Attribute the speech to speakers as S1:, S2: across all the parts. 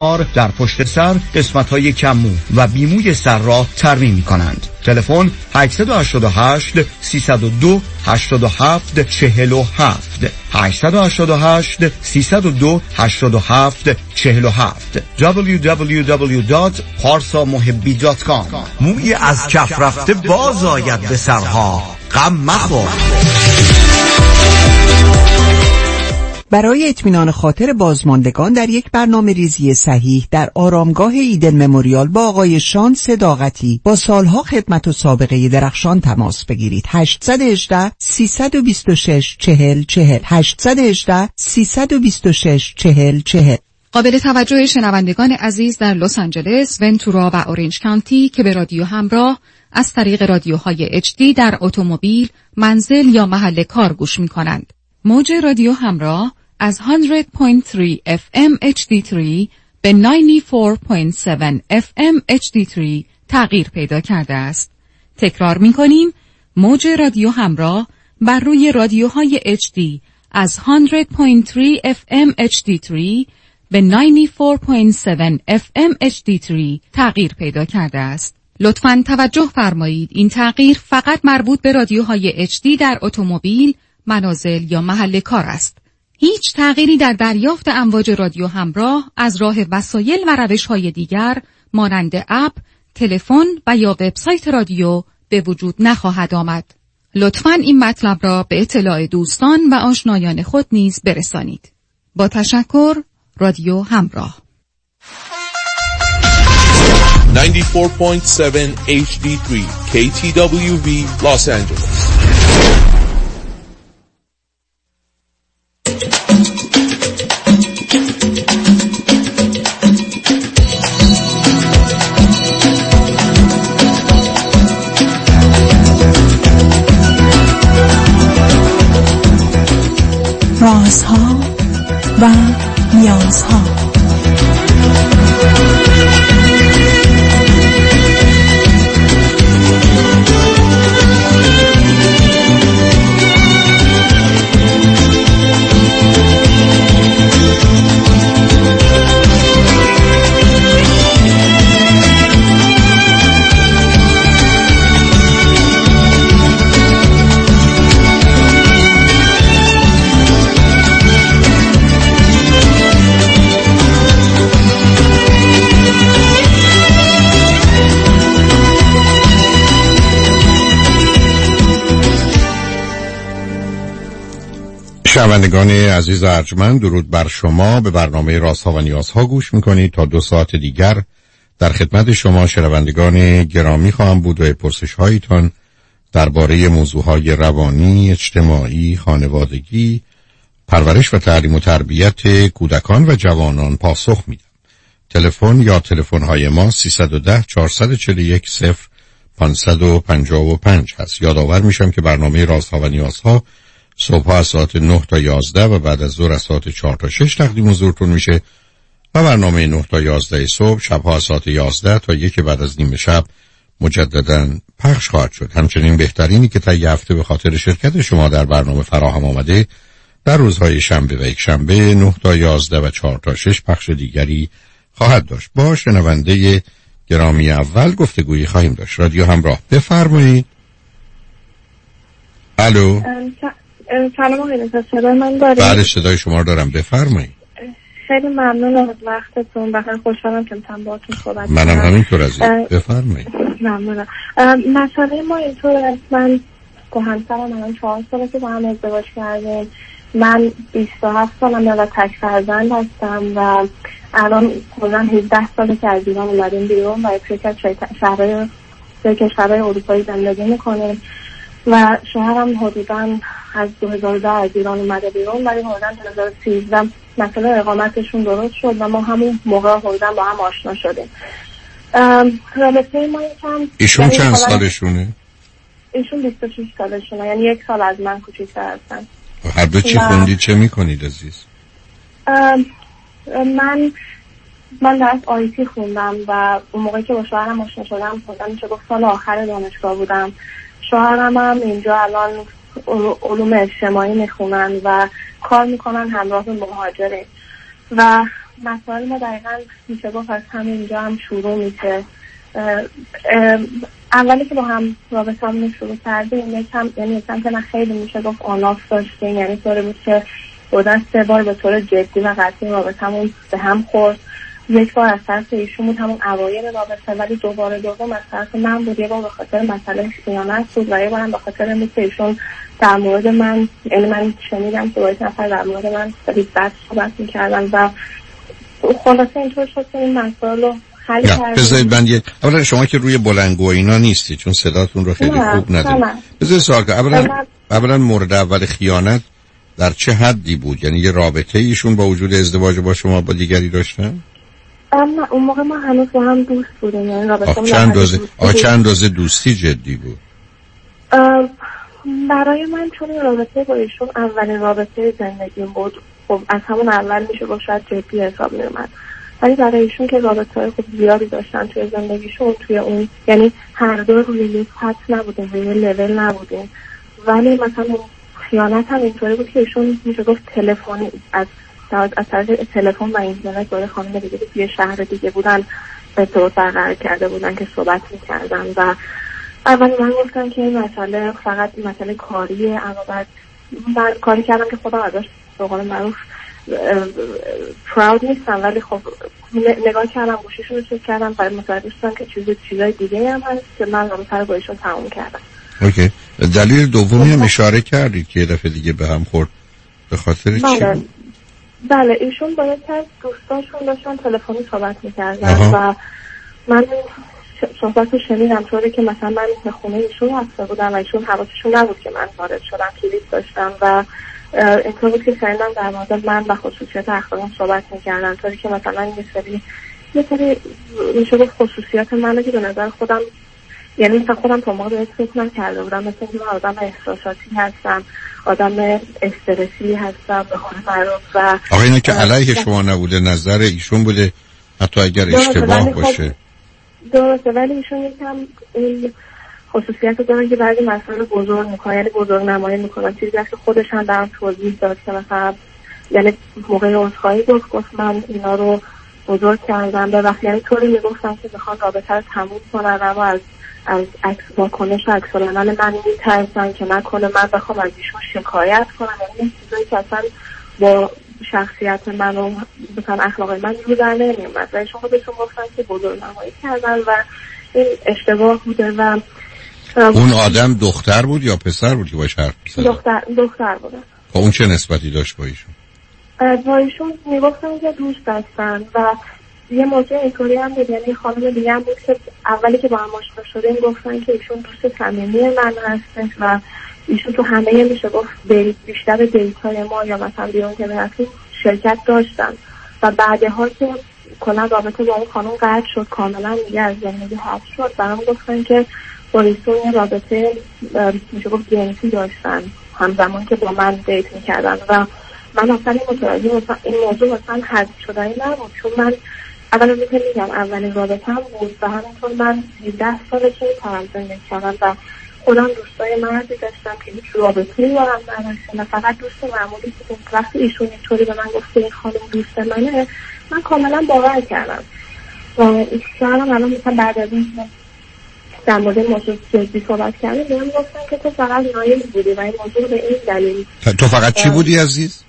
S1: در پشت سر، قسمت‌های کم‌مو و بیموی سر را ترمیم می‌کنند. تلفن 888 302 87 47 888 302 87 47 www.parsamohibbi.com. مویی از کف رفته باز آید به سرها، غم مخور.
S2: برای اطمینان خاطر بازماندگان در یک برنامه ریزی صحیح در آرامگاه ایدن مموریال با آقای شان صداقتی با سالها خدمت و سابقه درخشان تماس بگیرید. 818 326 40 40 818 326 40 40.
S3: قابل توجه شنوندگان عزیز در لس آنجلس، ونتورا و اورنج کانتی که به رادیو همراه از طریق رادیوهای HD در اتومبیل، منزل یا محل کار گوش می‌کنند. موج رادیو همراه از 100.3 FM HD3 به 94.7 FM HD3 تغییر پیدا کرده است. تکرار می‌کنیم، موج رادیو همراه بر روی رادیوهای HD از 100.3 FM HD3 به 94.7 FM HD3 تغییر پیدا کرده است. لطفاً توجه فرمایید، این تغییر فقط مربوط به رادیوهای HD در اتومبیل، منازل یا محل کار است. هیچ تغییری در دریافت امواج رادیو همراه از راه وسایل و روش‌های دیگر مانند اپ، تلفن و یا وبسایت رادیو به وجود نخواهد آمد. لطفاً این مطلب را به اطلاع دوستان و آشنایان خود نیز برسانید. با تشکر، رادیو همراه.
S4: 94.7 HD3 KTWV Los Angeles.
S5: رازها و نیازها.
S6: شنوندگان عزیز ارجمند، درود بر شما. به برنامه رازها و نیازها گوش میکنید. تا 2 ساعت دیگر در خدمت شما شنوندگان گرامی خواهم بود و پرسش هایتان درباره موضوعهای روانی، اجتماعی، خانوادگی، پرورش و تعلیم و تربیت کودکان و جوانان پاسخ میدم. تلفن یا تلفن های ما 310 441 0555 هست. یادآور میشم که برنامه رازها و نیازها صبح از ساعت 9 تا 11 و بعد از ظهر از ساعت 4 تا 6 تقدیم حضورتون میشه و برنامه 9 تا 11 صبح شبها از ساعت 11 تا 1 بعد از نیم شب مجددا پخش خواهد شد. همچنین بهترینی که طی هفته به خاطر شرکت شما در برنامه فراهم آمده در روزهای شنبه و یک شنبه 9 تا 11 و 4 تا 6 پخش دیگری خواهد داشت. با شنونده گرامی اول گفتگویی خواهیم داشت. رادیو همراه، بفرمایید. الو.
S7: سلام آقای دکتر، صدای من دارید؟
S6: بله صدای شما رو دارم، بفرمایید.
S7: خیلی ممنون از وقتتون، بخیر خوشحالم که میتونم باهاتون صحبت کنم.
S6: منم همینطور عزیز، بفرمایید.
S7: ممنونم. مسئله ما اینطوره، من با همسرم الان 4 ساله که با هم ازدواج کردیم. من 27 سالم و تک فرزند هستم و الان کلاً 17 ساله که از ایران اومدیم بیرون و توی کشورهای اروپایی زندگی میکنیم و شوهرم حدوداً از 2010 از ایران اومده بیرون، ولی حدوداً 2013 مثلا اقامتشون درست شد و ما همون موقع حدوداً با هم آشنا شدیم. رابطه ما یکم
S6: ایشون چند سالشونه؟
S7: ایشون 26 سالشونه، یعنی 1 سال از من کوچیک‌تر هستن.
S6: هر دو چی خوندید، چه میکنید عزیز؟
S7: من درس آیتی خوندم و اون موقعی که با شوهرم آشنا شدم میشه گفت سال آخر دانشگاه بودم. شوهرم هم اینجا الان علوم اجتماعی میخونن و کار میکنن همراه مهاجرین و مسائل ما دقیقا میشه گفت از همینجا هم شروع میشه. اولی که با هم رابطه همون شروع کردیم یکم که من خیلی میشه گفت آناف داشتیم، یعنی طوری بود که بودن 3 بار به طور جدی و قطعی رابطه همون به هم خورد. یک بار از طرف ایشون بود همون اوایل رابطه، ولی دوباره دوم از طرف من بود. یه بار به خاطر مسئله خیانت بود و یه بارم به خاطر اینکه ایشون در مورد من، یعنی من شنیدم که باید نفر در مورد من خیلی بد صحبت میکردن و خلاصه اینطور شد که این مسئله رو حل کردیم.
S6: بذارید من اولا شما که روی بلنگو اینا نیستی چون صداتون رو خیلی خوب نداره. بذارید سوال کنم، اولا مورد اول خیانت در چه حدی بود؟ یعنی یه رابطه ایشون با وجود ازدواج با شما با دیگری داشتن؟
S7: اما اون موقع ما هنوز با هم دوست بودیم، یعنی رابطه
S6: چند اندازه دوستی جدی بود؟
S7: برای من چون رابطه با ایشون اولین رابطه زندگیم بود، خب از همون اول میشه گفت شاید جدی حساب میومد، ولی برای ایشون که رابطه‌های خوب زیادی داشتن توی زندگیشون، توی اون یعنی هر دو روی یک خط نبودیم، روی لول نبودیم، ولی مثلا خیانت هم اینطوری بود که ایشون میشه گفت تلفنی از طریق تلفن و اینترنت با خانم دیگه که توی شهر دیگه بودن ارتباط برقرار کرده بودن که صحبت می‌کردن و اول من گفتم که این مسئله فقط مسئله کاریه، اما بعد من کاری کردم که خودم ازش به قول معروف پراود نیستم، ولی خب نگاه کردم گوشیشون رو چک کردم و متوجه شدم که چیزای دیگه هم هست که من رابطه رو با ایشون تموم کردم.
S6: اوکی. دلیل دومی هم اشاره کردید که یه دفعه دیگه به هم خورد، به خاطر چی؟
S7: بله ایشون با یکی از دوستاشون داشتن تلفنی صحبت میکردن و من صحبت رو شنیدم طوری که مثلا من به خونه ایشون رفته بودم و ایشون حواسشون نبود که من وارد شدم، کلید داشتم و اینطور بود که شنیدم در مورد من و خصوصیات اخلاقم صحبت میکردن، طوری که مثلا یه سری میشه گفت خصوصیات من که به نظر خودم، یعنی مثلا خودم تا موقع بهش فکر نکرده بودم، مثلا که من آدم احساساتی هستم، آدم استرسی هستم به قول معروف و
S6: آقا اینا که علیه شما نبوده، نظر ایشون بوده حتی اگر اشتباه باشه.
S7: درسته، ولی ایشون یکم این خصوصیت رو دارن که بعضی مسائل بزرگ میکنن، یعنی بزرگ نمایی میکنن، چیزی که خودش هم درم توضیح داد که مثلا یعنی موقع عذرخواهی گفت من اینا رو بزرگ کردم، به وقتی یعنی طوری میگفتن که میخوان رابطه رو تموم کنن، اما از عکس واکنش عکس العمل من میترسن که نکنه من بخوام از ایشون شکایت کنم، یعنی چیزایی که اصلا با شخصیت من و مثلا اخلاق من رو در نمیومد و ایشون خودشون گفتن که بزرگ نمایی کردن و این اشتباه بوده. و
S6: اون آدم دختر بود یا پسر بود که باش حرف می‌زد؟
S7: دختر بوده.
S6: خب اون چه نسبتی داشت با ایشون؟
S7: با ایشون میگفتن که دوست هستن و یه موضوع اینطوری هم بود، یعنی خانم دیگه هم بود که اولی که با هم آشنا شدیم گفتن که ایشون دوست صمیمی من هستش و ایشون تو همه میشه گفت بیشتر دیتای ما یا مثلا بیرون که میرفتیم شرکت داشتن و بعدها که کلا رابطه با اون خانم قطع شد، کاملا دیگه از زندگی حذف شد، برام گفتن که با ایشون رابطه میشه گفت جنسی داشتن همزمان که با من دیت میکردن و من اصلا این موضوع مثلا حذف شدنی نبود، چون من اولا میگم اولین رابطه هم بود و همینطور من 17 ساله که میتونم زندگی کردم و خودم دوستای مردی داشتم که هیچ رابطه‌ای با هم نداشتن و فقط دوست معمولی که وقتی ایشون اینطوری به من گفت این خانم دوست منه، من کاملا باور کردم و شاید الان مثلا بعد از این در مورد موضوع جدی صحبت کردیم بهم گفتن که تو فقط نایل بودی و این موضوع به این دلیل.
S6: تو فقط چی بودی عزیز؟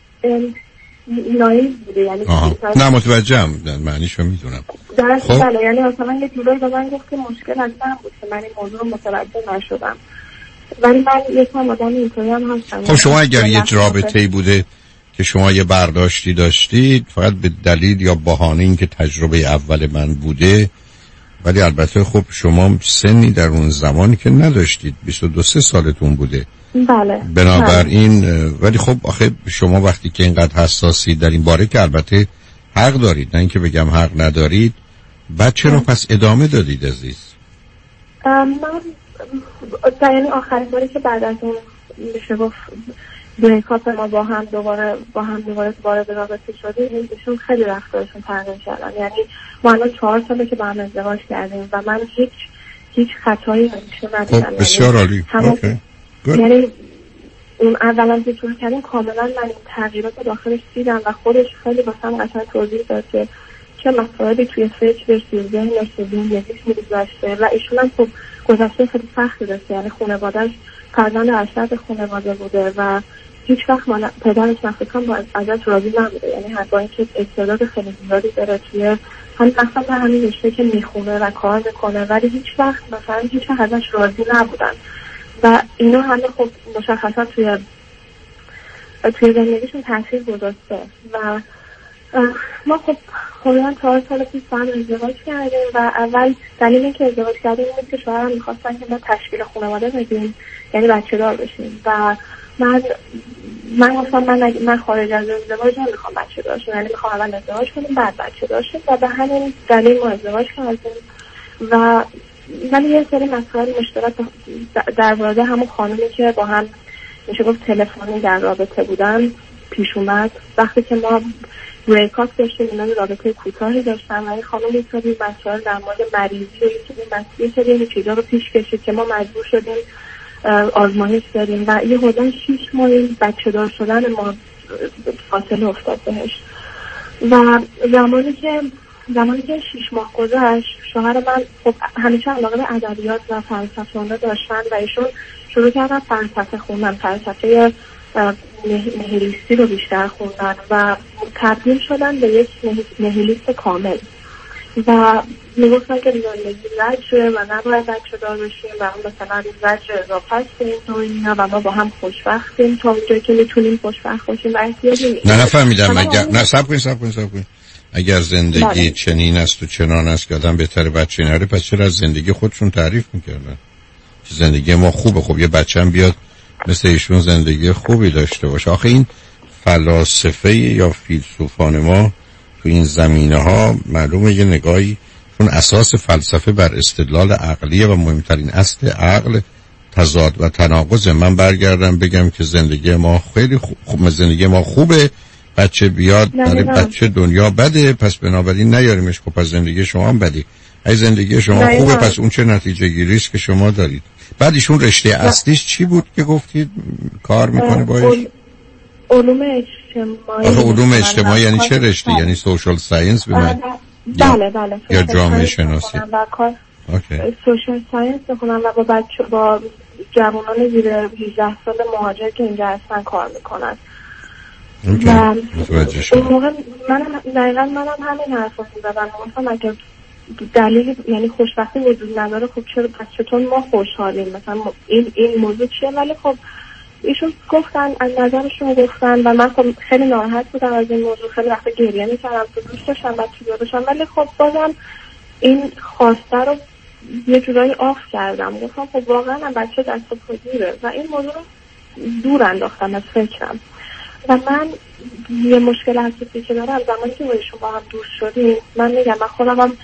S7: نایل بوده، یعنی
S6: نه متوجهم، معنیشو میدونم.
S7: خب بله، یعنی مثلا یه جورایی به من گفت که مشکل از من بود که من این موضوع رو متوجه نشدم، ولی من یکم آدم اینطوری هم هستم.
S6: خب شما اگر یه رابطه‌ای بوده که شما یه برداشتی داشتید فقط به دلیل یا بهانه این که تجربه اول من بوده، ولی البته خب شما سنی در اون زمانی که نداشتید، 22-23 سالتون بوده.
S7: بله.
S6: بنابراین ولی خب آخه شما وقتی که اینقدر حساسی در این باره که البته حق دارید، نه اینکه بگم حق ندارید، بعد چرا پس ادامه دادید عزیز؟
S7: من یعنی آخرین باری که بعد از اون میشه گفت بریکاپ ما با هم دوباره وارد رابطه شدیم، ایشون خیلی رفتارشون تغییر کردن، یعنی ما الان 4 ساله که با هم ازدواج کردیم و من هیچ خطایی نمیشه ندیدم.
S6: بسیار عالی.
S7: یعنی اون اولا که شروع کردیم کاملا من این تغییرات داخلش دیدم و خودش خیلی واسم قشنگ توضیح داد که چه مسائلی توی فکرش، توی ذهنش، توی زندگیش می‌گذشته و ایشون هم خب گذشته خیلی سختی داشته. یعنی خانواده‌اش فرزند ارشد خانواده بوده و هیچ وقت پدرش نفسم با ازش راضی نبوده. یعنی حتی اینکه استعداد خیلی زیادی داره توی همین رشته که میخونه و کار میکنه، ولی هیچ وقت ازش راضی نبودن و اینا همه خب مشخصا توی زندگیشون تاثیر گذاشته. و ما خب خودمون 4 سال پیش با هم ازدواج کردیم و اول دلیل اینکه ازدواج کردیم این بود که شوهرم میخواستن که ما تشکیل خانواده بدیم، یعنی بچه دار بشیم و من گفتم من خارج از ازدواج نمیخوام بچه دار شم، یعنی میخوام اول ازدواج کنیم بعد بچه دار شیم و به همین دلیل ما ازدواج کردیم. و ولی یه سری مسائل مشترک در مورد همون خانومی که با هم میشه گفت تلفنی در رابطه بودن پیش اومد. وقتی که ما بریکاپ داشتیم، اینا رابطه کوتاهی داشتن و این خانم یه سری مسائل در مورد مریضی و یه سری چیزا رو پیش کشید که ما مجبور شدیم آزمایش داریم و یه حدود 6 ماه بچه دار شدن ما فاصله افتاد بهش. و زمانی که 6 ماه گذشت، شوهر من خب همیشه علاقه به ادبیات و فلسفه داشتن و ایشون شروع کردن فلسفه خوندن، فلسفه نهیلیستی رو بیشتر خوندن و تبدیل شدن به یک نهیلیست کامل و میگفتن که زندگی زجره و نباید بچه دار بشیم و هم مثلا زجر اضافه است به این دنیا و ما با هم خوشبختیم تا اونجایی که میتونیم خوشبخت باشیم و احتیاجی نیست.
S6: نفهمیدم. صبر کن. اگر زندگی چنین است و چنان است که آدم بهتره بچه نره، پس چرا از زندگی خودشون تعریف میکردن که زندگی ما خوبه؟ خب یه بچه هم بیاد مثل ایشون زندگی خوبی داشته باشه. آخه این فلاسفه یا فیلسوفان ما تو این زمینه ها معلومه یه نگاهی، چون اساس فلسفه بر استدلال عقلیه و مهمترین اصل عقل تضاد و تناقض. من برگردم بگم که زندگی ما خیلی خوب، زندگی ما خوبه، بچه بیاد برای بچه دنیا بده، پس بنابراین نیاریمش. خب پس زندگی شما هم بدی. ای زندگی شما خوبه، پس اون چه نتیجه گیریست که شما دارید؟ بعد ایشون رشته اصلیش چی بود که گفتید کار میکنه باش؟
S7: علوم اجتماعی.
S6: علوم اجتماعی یعنی چه رشته؟ یعنی سوشال ساینس بله یا جامعه شناسی؟
S7: سوشال ساینس بخونم و با جوانان زیر 18 سال مهاجر که اینجا هستن کار میکنن. و اون موقع منم همین حرف رو میزدم، گفتم اگر دلیل یعنی خوشبختی وجود نداره خب چطور ما خوشحالیم، مثلا این موضوع چیه؟ ولی خب ایشون گفتن از نظرشون گفتن و من خب خیلی ناراحت بودم از این موضوع، خیلی وقت گریه میکردم، دوست داشتم بچه داشتم، ولی خب بازم این خواسته رو یه جورایی آف کردم. گفتم خب واقعا بچه دست پذیره و این موضوع رو دور انداختم از فکرم. و من یه مشکل اساسی که دارم زمانی که با ایشون با هم دوست شدیم، من میگم من خودم هم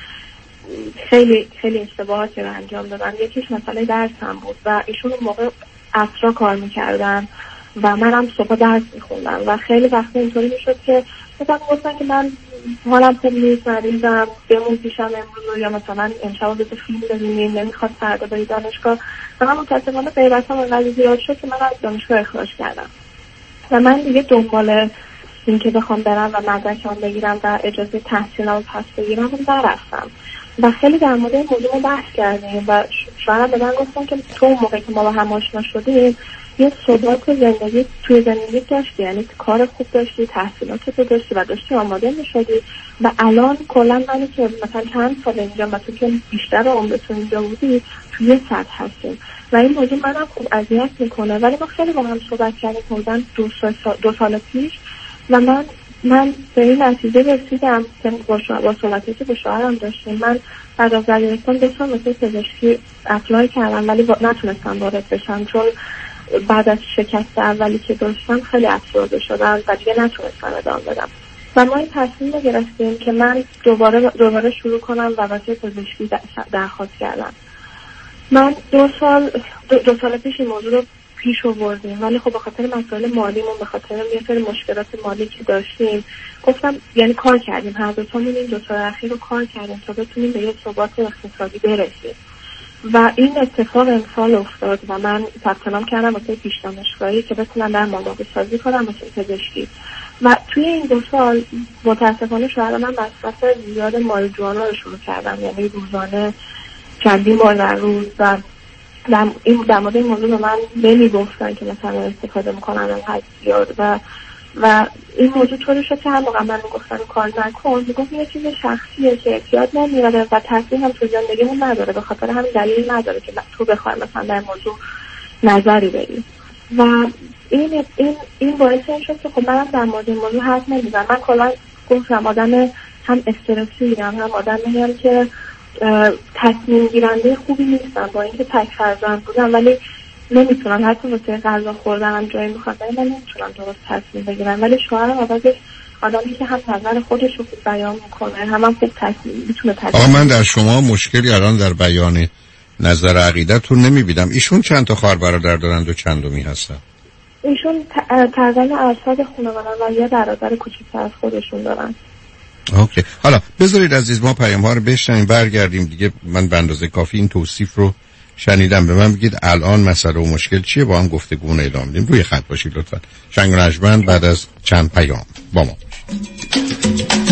S7: خیلی اشتباهاتی رو انجام دادم. یکیش مسئله درسم بود و ایشون اون موقع عصرا کار میکردن و منم صبح درس میخوندم و خیلی وقتی اینطوری میشد که مثلا گفتن که من حالم خوب نیست، مریضم، بمون پیشم امروز یا مثلا امشب بذار فیلم ببینیم، نمیخواد فردا بری دانشگاه. و من متاسفانه غیبتم انقدر زیاد شد که من از دانشگاه اخراج کردم و من دیگه دنبال این که بخوام برم و مدرکم بگیرم و اجازه تحصیلم پس بگیرم نرفتم و خیلی در مورد این موضوع بحث کردیم و شوهرم به من گفتن که تو اون موقعی که ما با هم آشنا شدیم یه ثبات توی زندگی داشتی، یعنی کار خوب داشتی، تحصیلاتت داشتی و داشتی آماده میشدی و الان کلا منی که مثلا چند سال اینجا و تو که بیشتر عمرتون اینجا بودی توی یه سطح هستیم و این موضوع منم خوب اذیت میکنه. ولی ما خیلی با هم صحبت کردیم حدوداً 2 سال پیش و من به این نتیجه رسیدم که با صحبتی که با شوهرم داشتیم، من بعد از دبیرستان 2 سال مثل پزشکی اپلای کردم ولی نتونستم وارد بشم چون بعد از شکست اولی که داشتم خیلی افسرده شدم و دیگه نتونستم ادامه بدم و ما این تصمیم رو گرفتیم که من دوباره شروع کنم و واسه پزشکی درخواست کردم. من 2 سال پیش این موضوع رو پیش آوردیم ولی خب به خاطر مسائل مالیمون، به خاطر یه سری مشکلات مالی که داشتیم گفتم یعنی کار کردیم، هر دو تامون این 2 سال اخیر رو کار کردیم تا بتونیم به یه ثبات اقتصادی برسیم و این اتفاق امسال افتاد و من ثبت نام کردم واسه پیش دانشگاهی که بتونم برم ماداقی سازی کنم واسه پزشکی. و توی این 2 سال متاسفانه شاید من مصرف زیاد ماریجوانا رو شروع کردم، یعنی روزانه چندین بار در روز. و در مورد این موضوع به من نمیگفتن که مثلا استفاده میکنن انقدر زیاد و این موضوع طوری شد که هم موقع من میگفتن کار نکن، میگفت یه چیز شخصیه که احتیاط نمیاره و تاثیر هم تو زندگیمون نداره، به خاطر همین دلیل نداره که تو بخوای مثلا در موضوع نظری بدی. و این باعث این شد که خب منم در مورد این موضوع حرف نمیزنم. من کلا گفتم آدم هم استرسی هم آدمی هم که تصمیم گیرنده خوبی نیستم، با اینکه تک فرزند بودم ولی نمیتونم حتی واسه غذا خوردنم جایی میخواد من نمیتونم درست تصمیم بگیرم. ولی شوهرم آوازش آدمی که هم نظر خودش رو خوب بیان میکنه هم خوب میتونه تصمیم.
S6: من در شما مشکلی الان در بیان نظر عقیدتون نمیبینم. ایشون چند تا خواهر برادر دارند و چندمی هستن؟
S7: ایشون تقریبا ارشد خانواده و یه برادر کوچیک‌تر از خودشون دارن.
S6: اوکی. حالا بذارید عزیز ما پیام ها رو بشنویم برگردیم دیگه. من به اندازه کافی این توصیف رو شنیدم. به من بگید الان مسئله و مشکل چیه، با هم گفتگو رو ادامه بدیم. روی خط باشید لطفا. شنگ و نجمن بعد از چند پیام با ما باشید.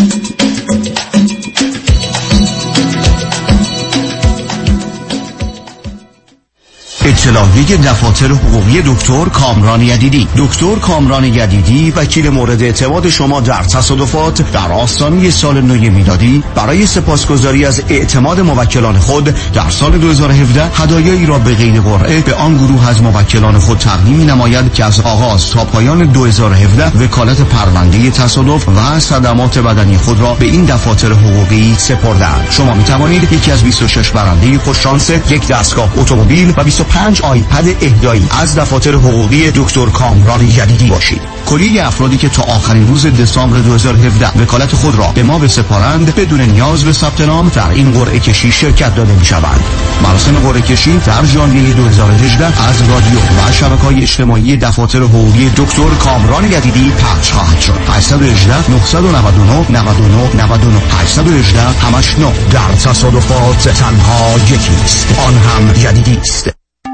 S1: اطلاعیه دفاتر حقوقی دکتر کامران یدیدی. دکتر کامران یدیدی وکیل مورد اعتماد شما در تصادفات در آستانه سال نو میلادی برای سپاسگزاری از اعتماد موکلان خود در سال 2017 هدایایی را به غیر قرعه به آن گروه از موکلان خود تقدیم نماید که از آغاز تا پایان 2017 وکالت پرونده تصادف و صدمات بدنی خود را به این دفاتر حقوقی سپردند. شما می توانید یکی از 26 برنده خوششانس یک دستگاه اتومبیل و 25 آیپد اهدایی از دفاتر حقوقی دکتر کامران یدیدی باشید. کلیه افرادی که تا آخرین روز دسامبر 2017 وکالت خود را به ما بسپارند بدون نیاز به ثبت نام در این قرعه کشی شرکت داده می‌شوند. مراسم قرعه کشی در ژانویه 2018 از رادیو و شبکه‌های اجتماعی دفاتر حقوقی دکتر کامران یدیدی پخش خواهد شد. 818 999 99 99 818 همش 9. در تصادفات تنها یکی است، آن هم یدیدی است.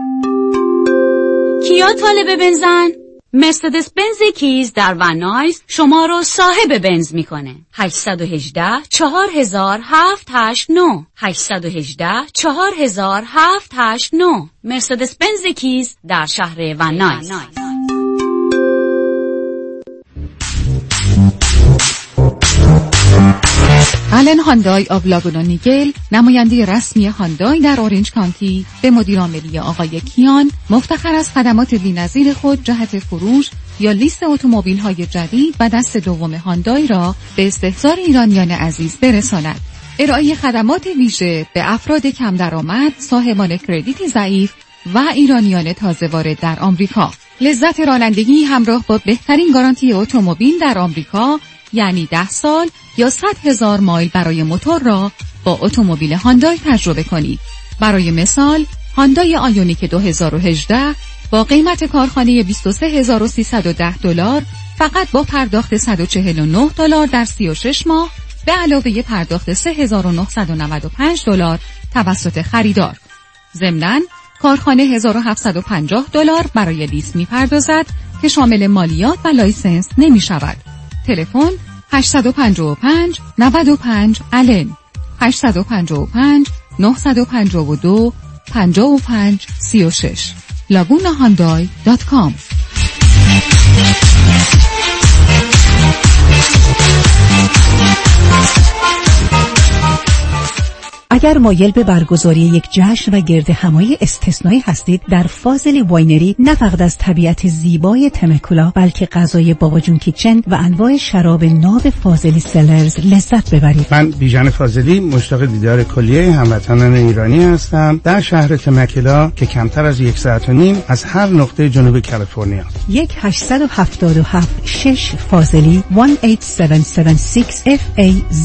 S8: کیا طالب بنزن؟ مرسدس بنز کیز در ونایز شما رو صاحب بنز میکنه. 818 4789 818 4789 مرسدس بنز کیز در شهر ونایز.
S3: آلن هاندای آف لاگونا نیگل، نماینده رسمی هاندای در اورنج کانتی، به مدیر عاملی آقای کیان مفتخر از خدمات بی‌نظیر خود جهت فروش یا لیست اتومبیل‌های جدید و دست دوم هاندای را به استحضار ایرانیان عزیز برساند. ارائه خدمات ویژه به افراد کم درآمد، صاحبان کردیت ضعیف و ایرانیان تازه وارد در آمریکا. لذت رانندگی همراه با بهترین گارانتی اتومبیل در آمریکا، یعنی 10 سال یا 100,000 مایل برای موتور را با اتومبیل هاندای تجربه کنید. برای مثال، هاندای آیونیک 2018 با قیمت کارخانه $23,310 فقط با پرداخت $149 در 36 ماه به علاوه پرداخت $3,995 توسط خریدار. ضمناً کارخانه $1,750 برای لیست می‌پردازد که شامل مالیات و لایسنس نمی‌شود. تلفن 855 95 آلن 855 952 55 36 lagunahandai.com.
S9: اگر مایل به برگزاری یک جشن و گرد همایی استثنایی هستید، در فاضلی واینری نه فقط از طبیعت زیبای تمکولا بلکه غذای بابا جون کیچن و انواع شراب ناب فاضلی سلرز لذت ببرید. من بیژن فاضلی مشتاق دیدار کلیه هموطنان ایرانی هستم در شهر تمکولا که کمتر از 1.5 ساعت از هر نقطه جنوب کالیفرنیا. 1-877-6 فاضلی 18776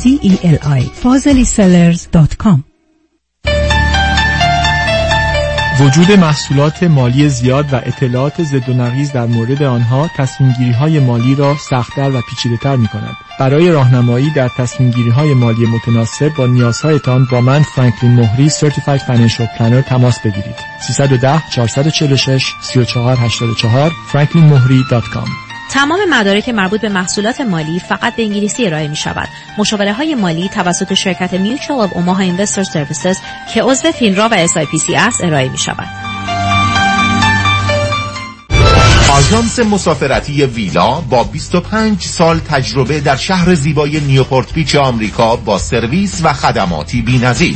S9: FAZELI FAZELISellers.com.
S10: وجود محصولات مالی زیاد و اطلاعات ضد و نقیض در مورد آنها تصمیم‌گیری‌های مالی را سخت‌تر و پیچیده‌تر می‌کند. برای راهنمایی در تصمیم‌گیری‌های مالی متناسب با نیازهایتان با من فرانکلین مهری Certified Financial Planner تماس بگیرید. 310 446 3484 franklinmohri.com.
S11: تمام مدارک مربوط به محصولات مالی فقط به انگلیسی ارائه می شود. مشاوره های مالی توسط شرکت Mutual of Omaha Investor Services که عضو فینرا و SIPC است ارائه می شود.
S12: آژانس مسافرتی ویلا با 25 سال تجربه در شهر زیبای نیوپورت بیچ آمریکا با سرویس و خدماتی بی‌نظیر.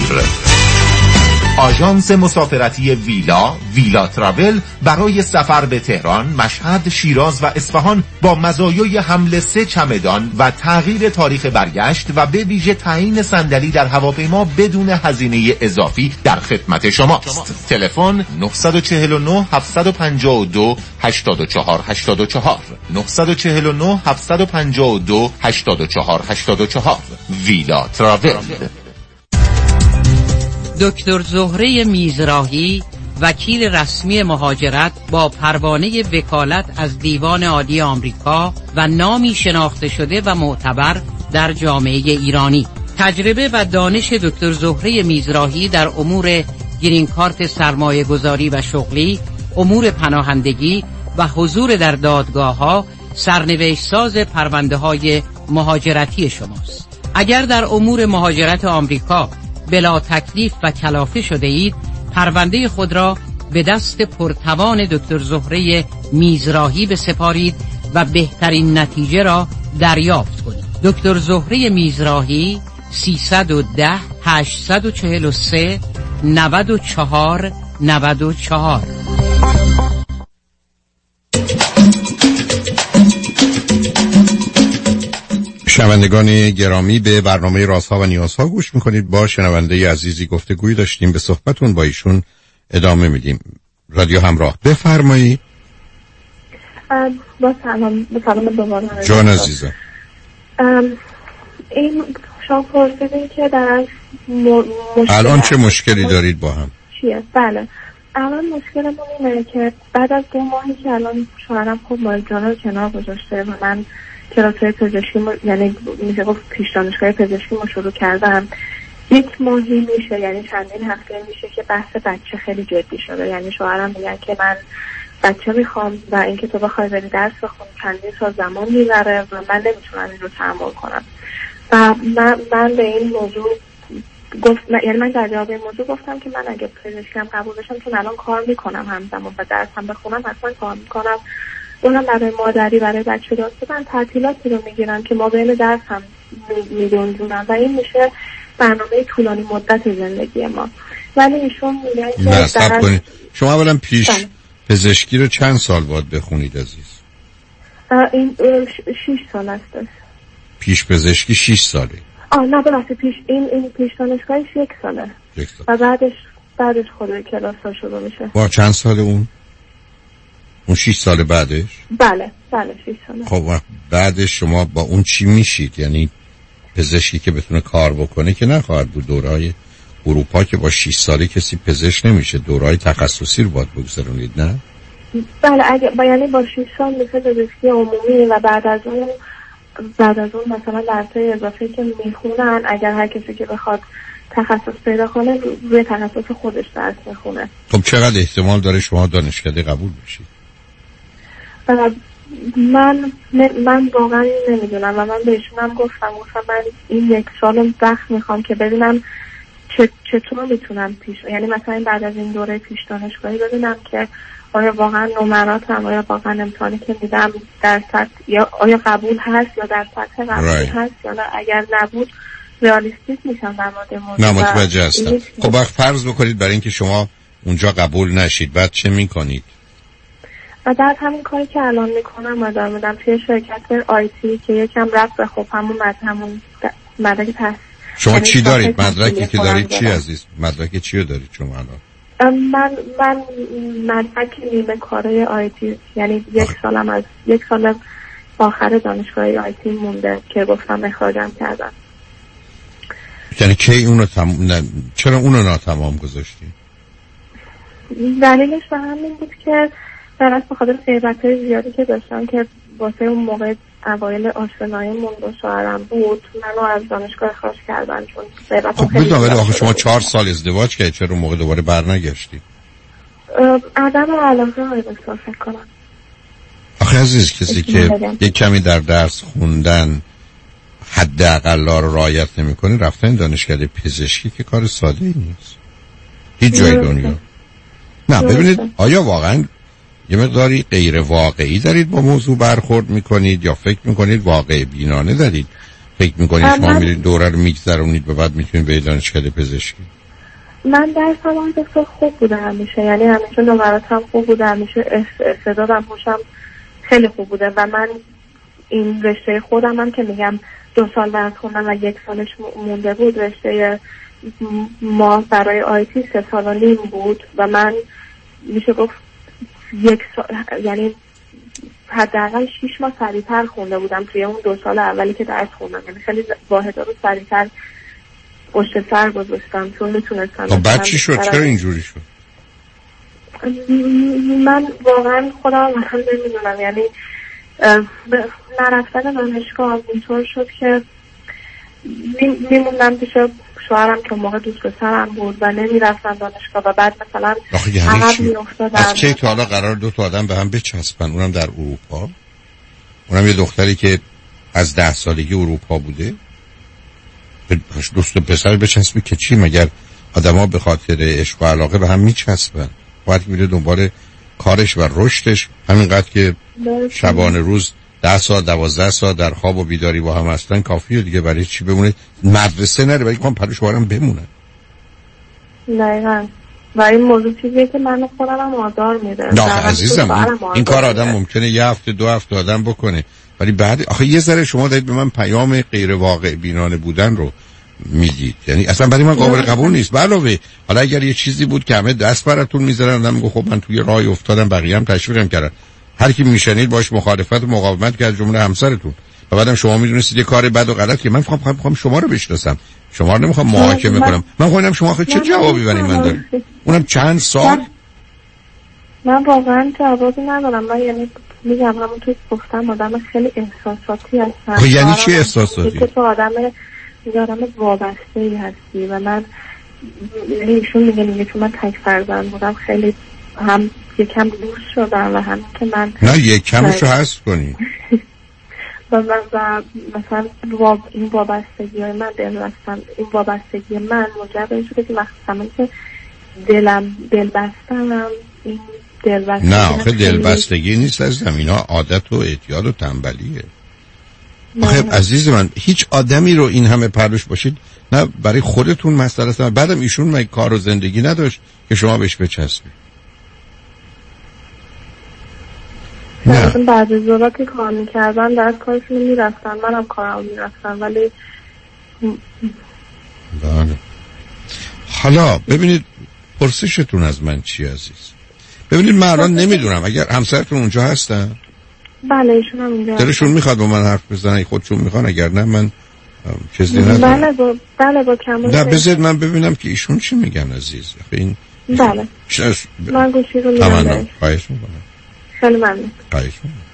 S12: آژانس مسافرتی ویلا تراول برای سفر به تهران، مشهد، شیراز و اصفهان با مزایای حمل 3 چمدان و تغییر تاریخ برگشت و به ویژه تعیین صندلی در هواپیما بدون هزینه اضافی در خدمت شماست. تلفن 949 752 8484 949 752 8484 ویلا تراول.
S13: دکتر زهره میزراهی وکیل رسمی مهاجرت با پروانه وکالت از دیوان عالی آمریکا و نامی شناخته شده و معتبر در جامعه ایرانی. تجربه و دانش دکتر زهره میزراهی در امور گرین کارت سرمایه گذاری و شغلی، امور پناهندگی و حضور در دادگاه‌ها سرنوشت ساز پرونده های مهاجرتی شماست. اگر در امور مهاجرت آمریکا بلا تکلیف و کلافه شده اید، پرونده خود را به دست پرتوان دکتر زهره میزراهی بسپارید و بهترین نتیجه را دریافت کنید. دکتر زهره میزراهی 310 843 94 94.
S6: شنوندگان گرامی، به برنامه رازها و نیازها گوش میکنید. با شنونده عزیزی گفتگویی داشتیم، به صحبتون با ایشون ادامه میدیم. رادیو همراه، بفرمایید.
S7: با سلام دوباره
S6: جان عزیزم.
S7: این شما پرسیدین که در
S6: الان چه مشکلی دارید با هم؟
S7: چیه؟ بله، الان مشکلمون اینه که بعد از 2 ماهی که الان شوهرم خب ماجرا رو کنار گذاشته و من کلاس‌های پزشکی یعنی میشه گفت پیش دانشگاه پزشکی ما شروع کردم، 1 ماهی میشه، یعنی چندین هفته میشه که بحث بچه خیلی جدی شده. یعنی شوهرم میگن که من بچه میخوام و اینکه تو بخوای بری درس بخونی چندین سال زمان میبره و من نمیتونم این رو تحمل کنم. و من به این موضوع یعنی من در جواب این موضوع گفتم که من اگه پزشکم قبول بشم، چون الان کار میکنم همزمان و درسم بخونم حتما کار میکنم، اونم برای مادری برای بچه داشتن تعطیلاتی رو میگیرم که ما بین درس هم میدونم و این میشه برنامه طولانی مدت زندگی ما. ولی ایشون میگن که
S6: شما اولا پیش پزشکی رو چند سال باید بخونید عزیز؟
S7: این 6 سال هستش.
S6: پیش پزشکی 6 ساله؟
S7: نه ببخشید، این پیش دانشگاهش 1 ساله.
S6: 1 سال.
S7: و بعدش خود کلاس ها شروع میشه.
S6: با چند ساله اون 6 سال بعدش؟
S7: بله 6 ساله.
S6: خب بعدش شما با اون چی میشید؟ یعنی پزشکی که بتونه کار بکنه که نخواهد بود. دورهای اروپا که با 6 ساله کسی پزشک نمیشه، دورهای تخصصی رو باید بگذرونید، نه؟
S7: بله، یعنی با 6 سال میشه پزشکی عمومی و بعد از اون مثلا درسای اضافه که میخونن، اگر هر کسی که بخواد تخصص پیدا کنه روی تخصص خودش درس میخونه.
S6: خب چقدر احتمال داره شما دانشکده قبول بشید؟
S7: من واقعا نمیدونم و من بهشونم گفتم من این 1 سال وقت میخوام که ببینم چطور میتونم یعنی مثلا بعد از این دوره پیش دانشگاهی ببینم که آیا واقعا نمراتم، آیا واقعا امتحانی که میدم در سطح یا آیا قبول هست یا در سطح قبول هست یا نه. اگر نبود ریالیستیک میشم در مورد موضوع.
S6: نه متوجه هستم. خب وقت فرض بکنید برای اینکه شما اونجا قبول نشید، بعد چه میکنید؟
S7: و در همین کاری که الان میکنم ادامه میدم توی شرکت آیتی که یکم رفت خب همون مدرک تحصیل.
S6: شما چی دارید؟ مدرکی که دارید چی عزیز؟ مدرک چی رو دارید شما الان؟
S7: من مدرک نیمه کاره آیتی، یعنی 1 سال آخر دانشگاه آیتی مونده که گفتم اخراجم کردن.
S6: یعنی کی اونو چرا اونو ناتمام گذاشتی؟
S7: دلیلش به همین بود که در به خاطر غیبت‌های زیادی که داشتم که واسه اون موقع اوایل آشناییمون با شوهرم بود، منو از دانشگاه اخراج کردن چون غیبت‌ها خیلی
S6: خب آخه شما 4 سال ازدواج کردید، چرا اون موقع دوباره برنگشتید؟
S7: عدم علاقه های بسیار فکر کنم.
S6: آخه عزیز، کسی که یک کمی در درس خوندن حداقل رو رعایت نمی‌کنه، رفتن دانشکده پزشکی که کار ساده ای نیست هیچ جای دنیا. نه ببینید، آیا واقعا یه مقداری غیر واقعی دارید با موضوع برخورد میکنید یا فکر میکنید واقع بینانه دارید فکر میکنید شما میرید دوره رو میگذرونید و بعد میتونید به دانشکده پزشکی؟
S7: من درسم هم بسیار خوب بوده همیشه، یعنی همیشه نمراتم خوب بوده، همیشه استعدادم هوشم خیلی خوب بوده و من این رشته خودم هم که میگم 2 سال درس خوندم و 1 سالش مونده بود، رشته ما برای آیتی 3 سال و نیم بود و من میشه گفت 1 سال، یعنی حداقل 6 ماه سریعتر خونده بودم توی اون 2 سال اولی که درس خوندم، یعنی خیلی واحدا رو سریعتر پشت سر گذاشتم چون میتونستم.
S6: خب بعد چی شد؟ چرا اینجوری شد؟
S7: من واقعا خودم هم نمیدونم، یعنی نرفتن دانشگاه اینطور شد که میموندم پیش شوهرم که موقع دوست پسرم بود و نمیرفتم دانشگاه و بعد مثلا عقب میافتادم.
S6: از کی تا حالا قرار 2 تا آدم به هم بچسبن، اونم در اروپا، اونم یه دختری که از 10 سالگی اروپا بوده؟ دوست پسر بچسبی که چی؟ مگر آدما به خاطر عشق و علاقه به هم میچسبن؟ وقتی میره دنبال کارش و رشدش، همینقدر که شبانه روز 10 ساعت 12 ساعت در خواب و بیداری با هم هستن کافیه دیگه. برای چی بمونه؟ مدرسه نره، برای کام پروش وارم بمونه.
S7: دقیقاً. و این موضوع چیزیه که من خودم هم آزار میده.
S6: نه عزیزم، این کار آدم ممکنه 1 هفته 2 هفته آدم بکنه، ولی بعد آخه یه ذره شما دارید به من پیام غیر واقع بینانه بودن رو میدید، یعنی اصلا برای من قابل قبول نیست. علاوه حالا اگر یه چیزی بود که همه دست براتون میذارن، آدم میگه خب من توی راه افتادم، بقیه هم تشویقم کردن، هر کی میشنید باش مخالفت و مقاومت کرد، جمله همسرتون، و بعدم شما میدونستید یه کار بد و غلط که من میخوام شما رو بشناسم، شما رو نمیخوام محاکمه کنم. من خودم شما آخه چه جوابی برای من دارید؟ اونم چند سال.
S7: من واقعا جوابی ندارم. من یعنی میگم همون توی گفتم آدم خیلی احساساتی هستم.
S6: یعنی چی احساساتی؟
S7: که تو آدم وابسته‌ای هستی و من ایشون میگه چون من تک فرزند بودم خیلی هم یکم دوست شدم و هم که من
S6: نه یکمشو حذف کنی
S7: و مثلا این وابستگی های من این وابستگی من موجب این شده که وقتی که دل بستم این دلبستگی.
S6: نه آخه دلبستگی نیست از زمینا، عادت و اعتیاد و تنبلیه. آخه عزیز من هیچ آدمی رو این همه پرورش باشید نه برای خودتون مسئله است، بعدم ایشون مگه کار و زندگی نداشت که شما بهش بچسبید؟
S7: نه بعد از ظهر که کار میکردن در کارشون میرفتن، منم کارم میرفتم ولی
S6: بله. حالا ببینید پرسشتون از من چی عزیز؟ ببینید من الان نمیدونم اگر همسرتون اونجا هستن.
S7: بله ایشون هم اینجا
S6: دلشون میخواد با من حرف بزنن، خودشون میخوان، اگر نه من چیزی ندارم.
S7: بله با کمال.
S6: نه بذارید من ببینم که ایشون چی میگن عزیز. این
S7: بله من گوشی رو میدم.
S6: خواهش میکنم.
S7: خیلی ممنون.
S6: خواهش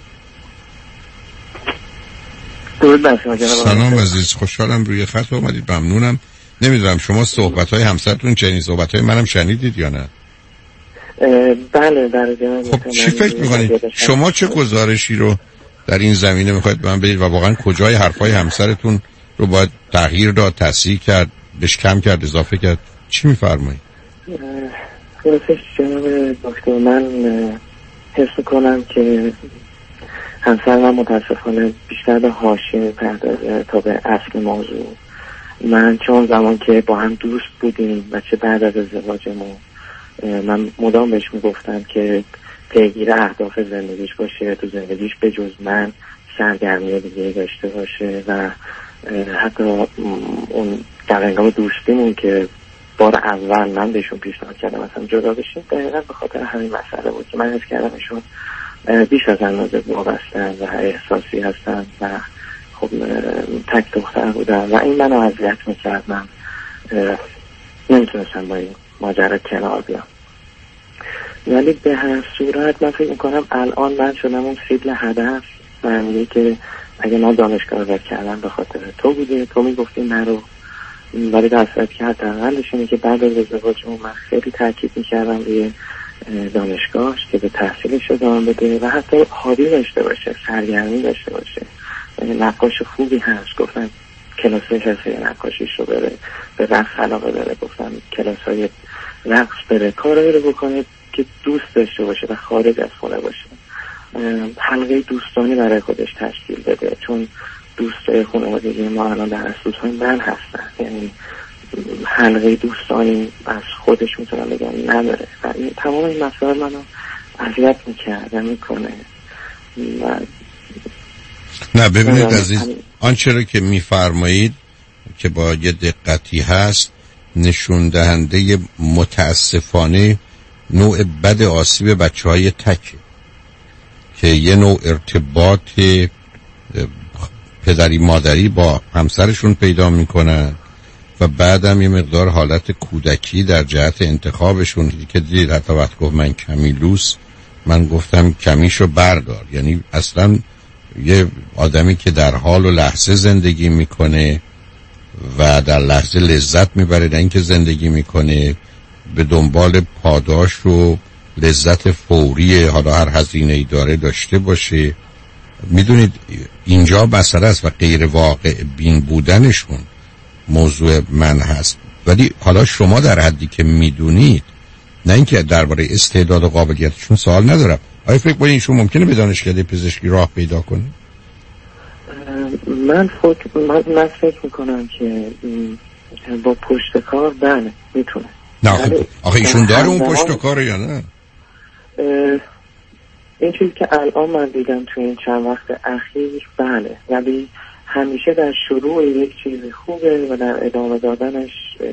S6: میکنم. سلام عزیز، خوشحالم روی خط اومدید، ممنونم. نمیدونم شما صحبت‌های همسرتون چنین صحبت‌های منم شنیدید یا نه؟
S14: بله
S6: خب چی فکر میکنید؟ شما چه گزارشی رو در این زمینه میخواید به من بدید و واقعا کجای حرفای همسرتون رو باید تغییر داد، تصحیح کرد، بهش کم کرد، اضافه کرد؟ چی میفرمایید؟
S14: راستش جناب دکتر من حس میکنم که همسر من متاسفانه بیشتر به حاشیه میپردازه تا به اصل موضوع. من چون زمان که با هم دوست بودیم و چه بعد از ازدواجمون من مدام بهش میگفتم که پیگیر اهداف زندگیش باشه، تو زندگیش به جز من سرگرمی دیگه داشته باشه و حتی اون در هنگام دوستیمون که بار اول من بهشون پیشنهاد کردم مثلا جدا بشیم، دقیقا به خاطر همین مسئله بود که من حس کردم ایشون بیش از اندازه وابسته‌اند و احساسی هستن و خب تک دختر بودن و این منو اذیت میکرد. من نمیتونستم با این ماجرا کنار بیام. ولی به هر صورت من فکر میکنم الان من شدم اون سیبل هدف و که اگه من دانشگاه رو کردم به خاطر تو بوده، تو میگفتی من رو، ولی در صورت که حداقلش اینه که بعد از ازدواجمون من خیلی تاکید میکردم روی دانشگاهش که به تحصیلش ادامه بده و حتی هابی داشته باشه، سرگرمی داشته باشه. نقاش خوبی هست، گفتم کلاسای حرفه نقاشیش رو بره، به رقص علاقه داره، گفتم کلاسای رقص بره، کارایی رو بکنه که دوست داشته باشه و خارج از خونه باشه. حلقه دوستانی برای خودش تشکیل بده، چون دوستای خانوادگی ما الان در اساسهای من هستن، یعنی حلقه دوستانی از خودش میتونم بگم نداره و تمام این مسائل منو اذیت میکرد و میکنه.
S6: نه ببینید عزیز، آنچه رو که میفرمایید که با یه دقتی هست نشون دهنده متاسفانه نوع بد آسیب بچه‌های تکه که یه نوع ارتباط پدری مادری با همسرشون پیدا میکنن و بعدم یه مقدار حالت کودکی در جهت انتخابشون که دید حتی وقت گفت من کمیلوس، من گفتم کمیشو بردار. یعنی اصلا یه آدمی که در حال و لحظه زندگی میکنه و در لحظه لذت میبره، نه اینکه زندگی میکنه به دنبال پاداش و لذت فوری، حالا هر هزینه‌ای داره داشته باشه. میدونید اینجا مسئله است و غیر واقع بین بودنشون موضوع من هست. ولی حالا شما در حدی که میدونید، نه اینکه درباره استعداد و قابلیتشون سوال ندارم، آیا فکر کنید ایشون ممکنه به دانشکده پزشکی راه پیدا کنه؟
S14: من فکر میکنم که با پشت کار بله میتونه.
S6: نه آخه ایشون داره اون پشت کار یا نه؟
S14: این چیزی که الان من دیدم توی این چند وقت اخیر بله، ولی همیشه در شروع یک چیزی خوبه و در ادامه دادنش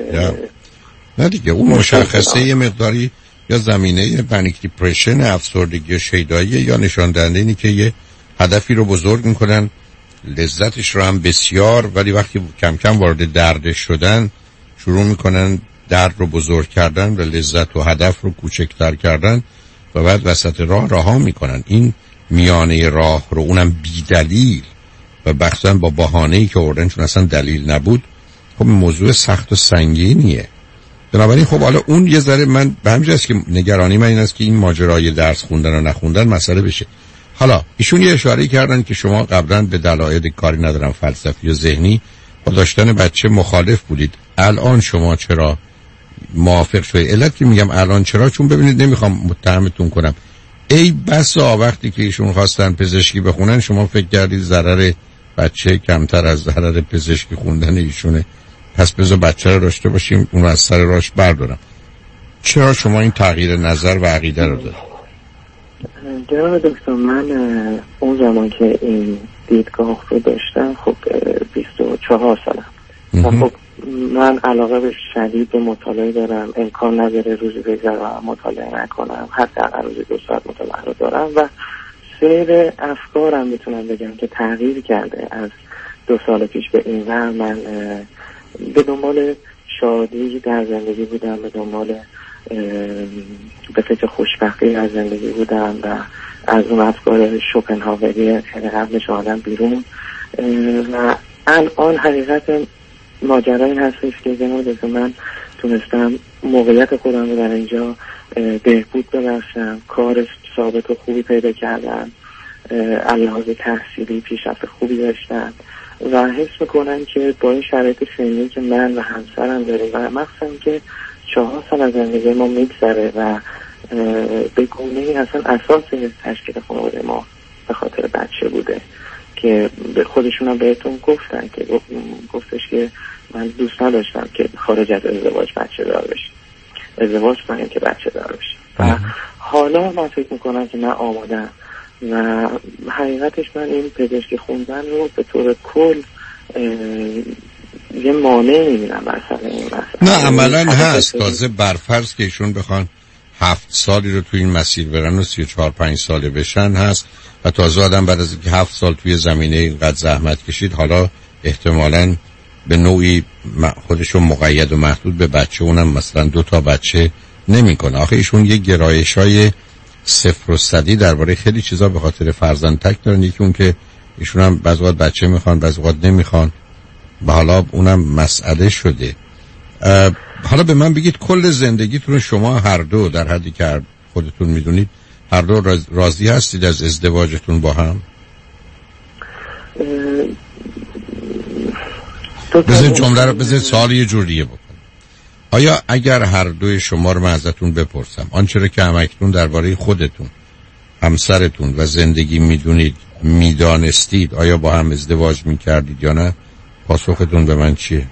S6: نه دیگه. اون مشخصه یه مقداری یا زمینه پنیک دیپرشن، افسردگی شیدایی، یا نشان دهنده اینی که یه هدفی رو بزرگ میکنن، لذتش رو هم بسیار، ولی وقتی کم کم وارد دردش شدن شروع میکنن درد رو بزرگ کردن و لذت و هدف رو کوچکتر کردن و بعد وسط راه میکنن. این میانه راه رو اونم بی دلیل و بخصوصا با بهانه‌ای که آوردن چون اصلا دلیل نبود، خب موضوع سخت و سنگینیه. بنابراین خب حالا اون یه ذره من به همین جاست که نگرانی من این است که این ماجرای درس خوندن و نخوندن مسئله بشه. حالا ایشون یه اشاره کردن که شما قبلا به دلایل کاری ندارم فلسفی و ذهنی با داشتن بچه مخالف بودید. الان شما چرا موافق شدید؟ علت که میگم الان چرا، چون ببینید نمیخوام متهمتون کنم، ای بسا وقتی که ایشون خواستن پزشکی بخونن شما فکر کردید ضرر بچه کمتر از ضرر پزشکی خوندن ایشونه، پس بذار بچه رو داشته باشیم اون رو از سر راش بردارم. چرا شما این تغییر نظر و عقیده رو دارید؟
S14: جناب دکتر، من اون زمان که این دیدگاه رو داشتم خب 24 سالم و خب من علاقه به شدید به مطالعه دارم، امکان نداره روزی بگذارم مطالعه نکنم، حداقل روزی 2 ساعت مطالعه رو دارم و سیر افکارم میتونم بگم که تغییر کرده از 2 سال پیش به این ور. من به دنبال شادی در زندگی بودم، به دنبال به فکر خوشبختی از زندگی بودم و از اون افکار شوپنهاوری قبلش آدم بیرون و الان حقیقت ماجرا این هستش که جناب من تونستم موقعیت خودم رو در اینجا بهبود ببخشم، کار ثابت و خوبی پیدا کردم، علاوه تحصیلی پیشرفت خوبی داشتم و حس میکنم که با این شرایط سنی که من و همسرم داریم و مخصوصا که 4 سال از زندگی ما میگذره و به گونه‌ای اصلا اساس تشکیل خانواده ما به خاطر بچه بوده که به خودشون هم بهتون گفتن که گفتش که من دوست نداشتم که خارج از ازدواج بچه دار بشیم، ازدواج کنیم که بچه دار بشیم و حالا من فکر میکنم که من آمادم و حقیقتش من این پزشکی خوندن رو به طور کل یه مانع میبینم برسر این مسئله.
S6: نه عملا هست. تازه برفرض که ایشون بخوان 7 سالی رو توی این مسیر برن و 34-5 ساله بشن هست و تازه آدم بعد از اینکه 7 سال توی زمینه اینقدر زحمت کشید حالا احتمالاً به نوعی خودشو مقید و محدود به بچه، اونم مثلا 2 تا بچه نمیکنه. آخه ایشون یه گرایش‌های صفر و صدی درباره خیلی چیزا به خاطر فرزند تک دارن. یکی اون که ایشون هم بعضی وقت بچه میخوان بعضی وقت نمیخوان، و حالا اونم مسئله شده. حالا به من بگید کل زندگیتون شما هر دو در حدی که خودتون میدونید هر دو راضی هستید از ازدواجتون با هم؟ بذارید جمله رو بذارید سوال یه جور دیگه بکنم. آیا اگر هر دوی شما رو من ازتون بپرسم آنچه را که همکنون درباره خودتون، همسرتون و زندگی میدونید میدانستید، آیا با هم ازدواج میکردید یا نه؟ پاسختون به من چیه؟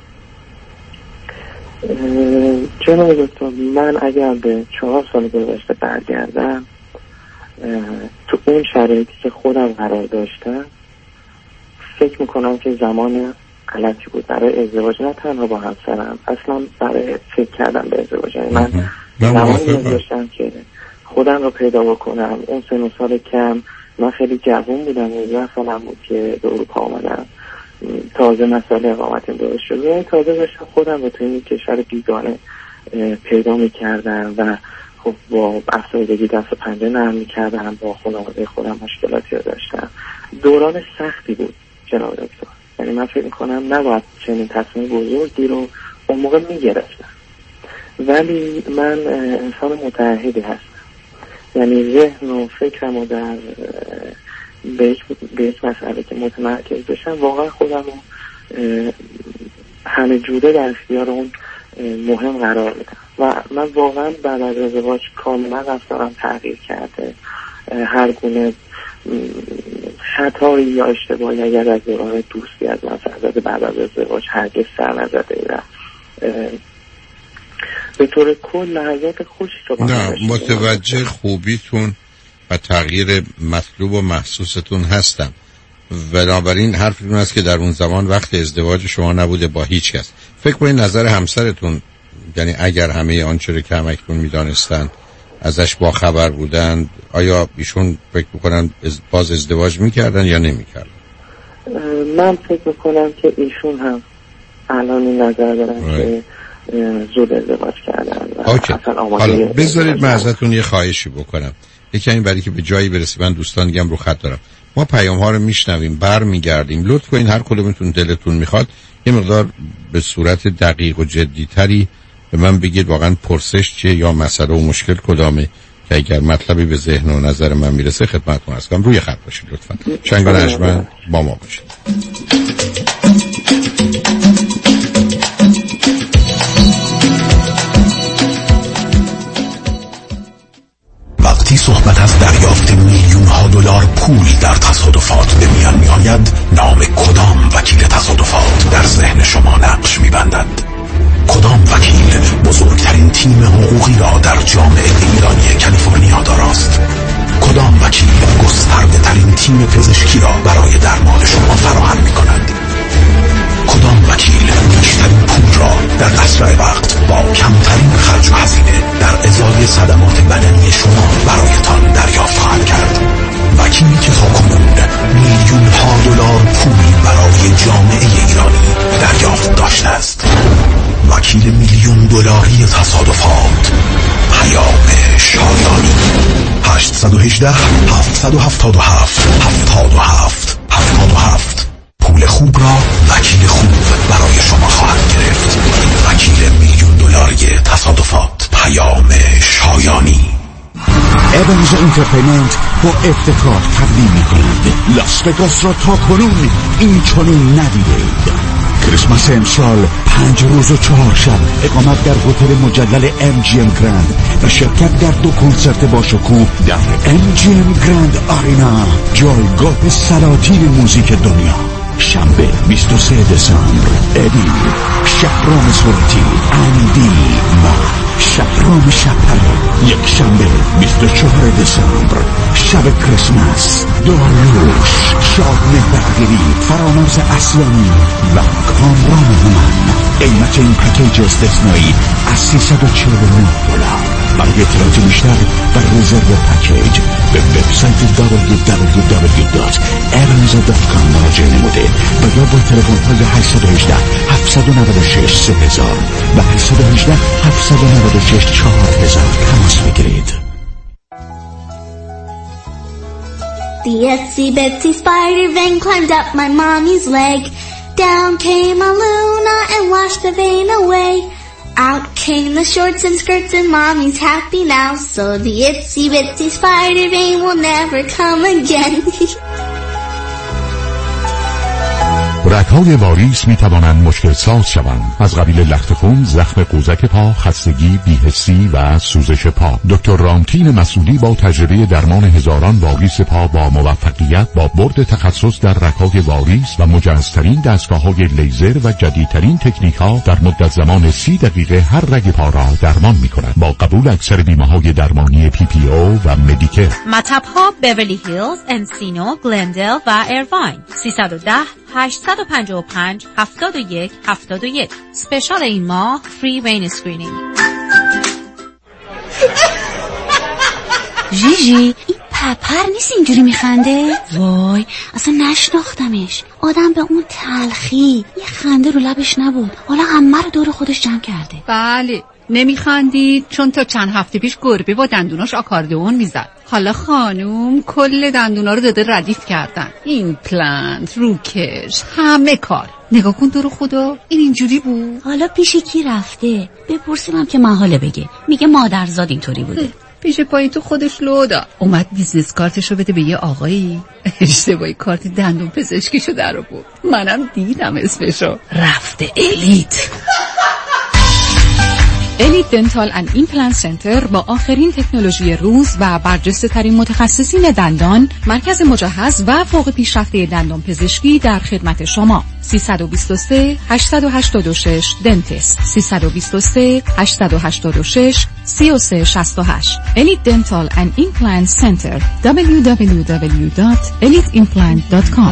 S14: جناب دکتر، من اگر به 4 سال گذشته برگردم تو اون شرایطی که خودم قرار داشتم فکر میکنم که زمان غلطی بود برای ازدواج، نه تنها با همسرم، اصلا برای فکر کردم به ازدواج. من زمانی داشتم که خودم رو پیدا بکنم. اون 3 سال کم من خیلی جوان بودم، 19 سالم بود که به اروپا آمدم، تازه مسئله اقامتم درست شد، یعنی تازه داشتم خودم رو توی این کشور بیگانه پیدا میکردم و خب با افسردگی دست و پنجه نرم میکردم، با خانواده خودم مشکلاتی رو داشتم. دوران سختی بود جناب دکتر، یعنی من فکر میکنم نباید چنین تصمیم بزرگی رو اون موقع میگرفتم، ولی من انسان متعهدی هستم، یعنی ذهن و فکرم رو در به یک مسئله که متمرکز بشم واقعا خودم رو همه جوره در اختیار اون مهم قرار میدم و من واقعا بعد از ازدواج کاملا رفتارم تغییر کرده. هر گونه خطایی یا اشتباهی اگر از دوران دوستی از من سر زده بعد از ازدواج هرگز سر نزده و به طور کل لحظات خوشی رو
S6: نه متوجه خوبیتون و تغییر مطلوب و محسوستون هستم، بنابراین حرفتون است که در اون زمان وقت ازدواج شما نبوده با هیچ کس. فکر کنید نظر همسرتون، یعنی اگر همه آنچه رو که همکنون میدانستند ازش با خبر بودند، آیا ایشون فکر میکنن باز ازدواج میکردن یا نمیکردن؟
S14: من فکر میکنم که ایشون هم الان این نظر دارن که زود ازدواج کردن.
S6: حالا بذارید من ازتون یه خواهشی بکنم، یکی این برای که به جایی برسی، من دوستانگم رو خط دارم، ما پیام ها رو میشنویم بر میگردیم، لطف کنین هر کدومتون دلتون میخواد یه مقدار به صورت دقیق و جدی تری به من بگید واقعا پرسش چیه یا مسئله و مشکل کدامه، که اگر مطلبی به ذهن و نظر من میرسه خدمتتون هست کنم. روی خط باشید لطفا. شنگان اجمن با ما باشید.
S15: وقتی صحبت از دریافت میلیون ها دلار پول در تصادفات به میان می آید، نام کدام وکیل تصادفات در ذهن شما نقش می بندد؟ کدام وکیل بزرگترین تیم حقوقی را در جامعه ایرانی کالیفرنیا داراست؟ کدام وکیل گسترده ترین تیم پزشکی را برای درمان شما فراهم می کند؟ کدام وکیل بیشترین پول را در اسرع وقت با کمترین خرج و هزینه در ازای صدمات بدنی شما برایتان دریافت خواهد کرد؟ وکیلی که تاکنون میلیون ها دلار پول برای جامعه ایرانی دریافت داشته است. وکیل میلیون دلاری تصادفات، پیام شایانی. 818 777 77 77. پول خوب را وکیل خوب برای شما خواهد گرفت. وکیل میلیون دلاری تصادفات، پیام شایانی.
S16: ایونز انترتینمنت با افتخار تقدیم می‌کند لاس وگاس را تاکنون این چنین ندیدید. کریسمس امسال 5 روز و 4 شب اقامت در هتل مجلل MGM گراند و شرکت در 2 کنسرت با شکوه در MGM گراند آرینا، جایگاه سلاطین موزیک دنیا. شنبه 23 دسامبر ادی، شهرام سورتی، اندی و شهرام شپره. یک شنبه 24 دسامبر شب کریسمس، داریوش، شادمهر بقیری، فرامرز اصلانی و کامران هومن. قیمت این پکیج استثنایی از $349. برای اطلاعات بیشتر و رزرو پکیج به وبسایت www.evanza.com مراجعه نموده و یا با تلفن های 818 796 3000 و 818 818 796 4000 تماس بگیرید.
S17: The itsy bitsy spider vein climbed up my mommy's leg. Down came a Luna and washed the vein away. Out came the shorts and skirts and mommy's happy now. So the itsy bitsy spider vein will never come again.
S15: رگ‌های واریس می‌توانند مشکل ساز شوند. از قبیل لخت خون، زخم قوزک پا، خستگی، بی‌حسی و سوزش پا. دکتر رامتین مسئولی با تجربه درمان هزاران واریس پا با موفقیت با برد تخصص در رگ‌های واریس و مجهزترین دستگاه‌های لیزر و جدیدترین تکنیک‌ها در مدت زمان 30 دقیقه هر رگ پا را درمان می‌کند. با قبول اکثر بیمه‌های درمانی PPO و مدیکر.
S11: مطب‌ها بیورلی هیلز، انسینو، گلندل و ایرواین. 310 855 71 71. سپیشال این ماه فری وین اسکرینینگ.
S8: ژیژی این پپر نیست اینجوری میخنده؟ وای اصلا نشناختمش. آدم به اون تلخی یه خنده رو لبش نبود، حالا همه رو دور خودش جمع کرده.
S3: بله نمیخندید چون تا چند هفته پیش گربه با دندوناش آکاردئون میزد. حالا خانوم کل دندونا رو داده ردیف کردن. این پلنت، روکش، همه کار. نگاه کن دور خدا این اینجوری بود.
S8: حالا پیش کی رفته؟ بپرسیمم که محاله بگه. میگه مادرزاد اینطوری بوده.
S3: پیش پای تو خودش لودا. اومد بیزنس کارتشو بده به یه آقایی. اشتباهی کارت دندون پزشکیشو در آورد. منم دیدم اسمشو. رفته الیت. الیت دنتال اند ایمپلنت سنتر با آخرین تکنولوژی روز و برجسته ترین متخصصین دندان، مرکز مجهز و فوق پیشرفته دندان پزشکی در خدمت شما. 323 886 دنتیست 323 886 3368. الیت دنتال اند ایمپلنت سنتر www.eliteimplant.com.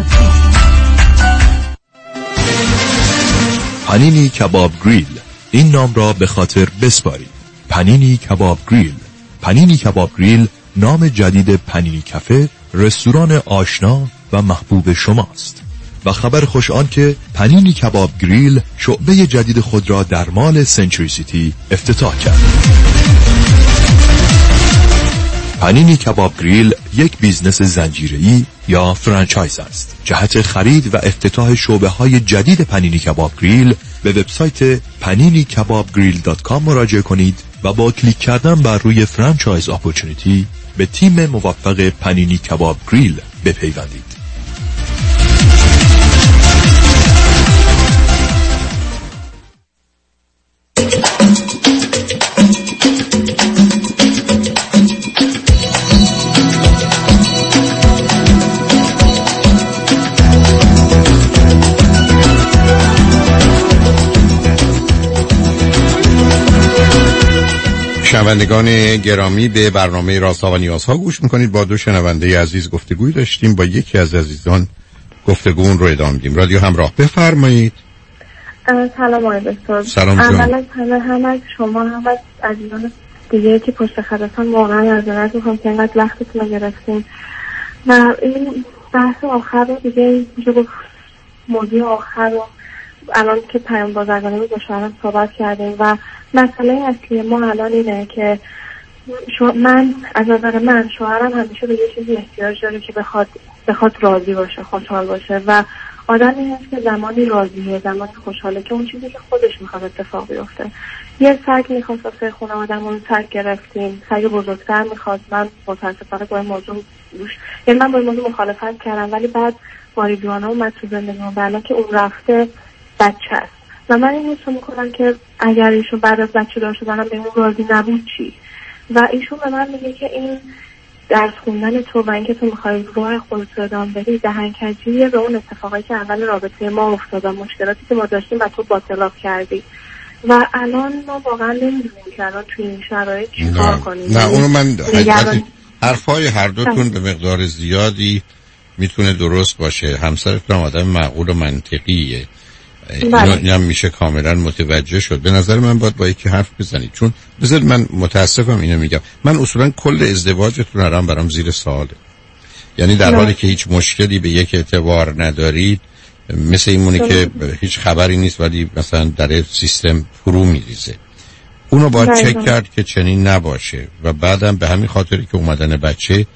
S18: پنینی کباب گریل، این نام را به خاطر بسپارید. پنینی کباب گریل. پنینی کباب گریل نام جدید پنینی کافه، رستوران آشنا و محبوب شماست. و خبر خوش آن که پنینی کباب گریل شعبه جدید خود را در مال سنچری سیتی افتتاح کرد. پنینی کباب گریل یک بیزنس زنجیره‌ای یا فرانچایز است. جهت خرید و افتتاح شعبه‌های جدید پنینی کباب گریل به وبسایت paninikabbgrill.com مراجعه کنید و با کلیک کردن بر روی فرانچایز اپورتونیتی به تیم موفق پنینی کباب گریل بپیوندید.
S6: شنوندگان گرامی به برنامه رازها و نیازها گوش میکنید. با دو شنونده عزیز گفتگوی داشتیم. با یکی از عزیزان گفتگوون رو ادامه میدیم. رادیو همراه، بفرمایید.
S7: سلام آقای دکتر.
S6: سلام جان.
S7: اولا هم از شما هم از عزیزان دیگه که پشت خط هستن واقعا معذرت میخوام که اینقدر وقتتون رو گرفتیم و این بحث آخر رو دیگه میشه گفت موضوع آخر رو الان که پیام بازرگانی رو با شوهرم صحبت کردیم و مسئله اصلی ما الان اینه که من از نظر من شوهرم همیشه به یه چیزی احتیاج داره که بخواد راضی باشه، خوشحال باشه و آدمی هست که زمانی راضیه، زمانی خوشحاله که اون چیزی که خودش میخواد اتفاق بیفته. یه سگ میخواست واسه خانواده‌مون سگ گرفتیم، سگ بزرگتر میخواد. من متاسفانه با این موضوع یعنی من با این موضوع مخالفت کردم ولی بعد ماریجوانا اومد تو زندگیمون و الان که اون رفته بچه است و من این حسو میکنم که اگر ایشون بعد از بچه دار شدنم به اون راضی نبود چی؟ و ایشون به من میگه که این درس خوندن تو و اینکه تو میخوای راه خودت رو ادامه بدی دهنکجیه به اون اتفاقایی که اول رابطه ما افتاد، مشکلاتی که ما داشتیم و تو باطلاق کردی و الان ما واقعا نمیدونیم که الان توی این شرایط چیکار کنیم.
S6: نه اونو من حرفای هر دوتون به مقدار زیادی میتونه درست باشه. همسرتون آدم معقول و منطقیه، اینم میشه کاملا متوجه شد. به نظر من باید با یکی حرف بزنید، چون بذارید من متاسفم اینو میگم، من اصولا کل ازدواجتون الان برام زیر سواله. یعنی در حالی که هیچ مشکلی به یک اعتبار ندارید مثل این که هیچ خبری نیست ولی مثلا در سیستم فرو میریزه. اونو باید چک کرد که چنین نباشه و بعدم به همین خاطری که اومدن بچه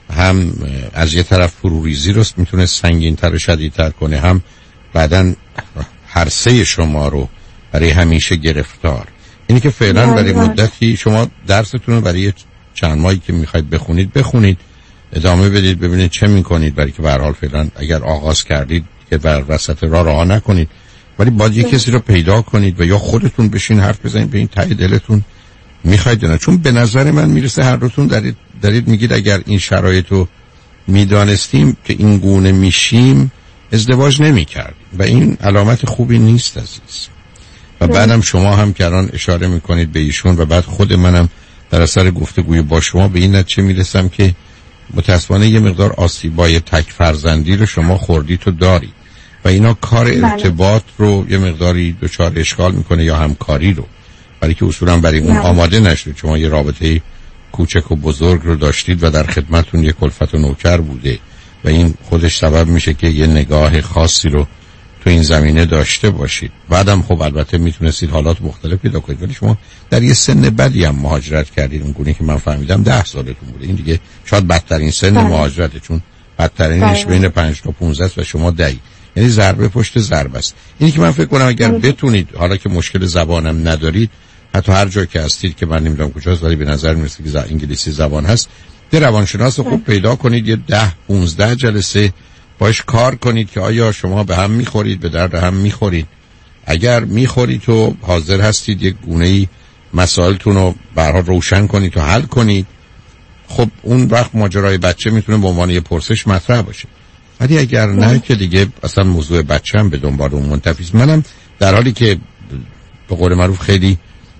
S6: هم از یه طرف فروریزی رو میتونه سنگین‌تر و شدیدتر کنه، هم بعدن هر سه شما رو برای همیشه گرفتار. اینی که فعلا برای مدتی شما درستون رو برای چند ماهی که میخواید بخونید ادامه بدید، ببینید چه میکنید، برای که به هر حال فعلا اگر آغاز کردید که بر وسط راه نکنید، ولی باید یه کسی رو پیدا کنید و یا خودتون بشین حرف بزنید به این ته دلتون میخواید نه. چون به نظر من میرسه هر دوتون دارید میگید اگر این شرایط رو میدانستیم که این گونه میشیم ازدواج نمیکردیم و این علامت خوبی نیست عزیز. و بعدم شما هم که الان اشاره میکنید به ایشون و بعد خود منم در اثر گفتگوی با شما به این نتیجه میرسم که متاسفانه یه مقدار آسیبای تک فرزندی رو شما خوردید و دارید و اینا کار ارتباط رو یه مقداری دچار اشکال میکنه یا همکاری رو، برای که اصولا برای اون آماده نشدید. شما یه رابطه کوچک و بزرگ رو داشتید و در خدمتون یه کلفت و نوکر بوده و این خودش سبب میشه که یه نگاه خاصی رو تو این زمینه داشته باشید. بعدم خب البته میتونستید حالات مختلف پیدا کنید، ولی شما در یه سن بدی هم مهاجرت کردید. اون گونه که من فهمیدم 10 سالتون بوده. این دیگه شاید بدترین سن مهاجرته، چون بدترینش بین 5 تا 15 است و شما 10. یعنی ضربه پشت ضربه است. اینی که من فکر کنم اگر بتونید، حالا که مشکل زبانم ندارید، حتی هر جا که هستید که من نمیدونم کجاست ولی به نظر میرسه که انگلیسی زبان هست، یه روانشناس خوب پیدا کنید، یه 10-15 جلسه باش کار کنید که آیا شما به هم میخورید، به درد هم میخورید. اگر میخورید و حاضر هستید یک گونه‌ای مسائلتون رو به هر حال روشن کنید و حل کنید، خب اون وقت ماجرای بچه میتونه به عنوان یه پرسش مطرح باشه. ولی اگر نه که دیگه اصلا موضوع بچه هم به دنبال اون منتفی است. منم در حالی که به قول معروف خیلی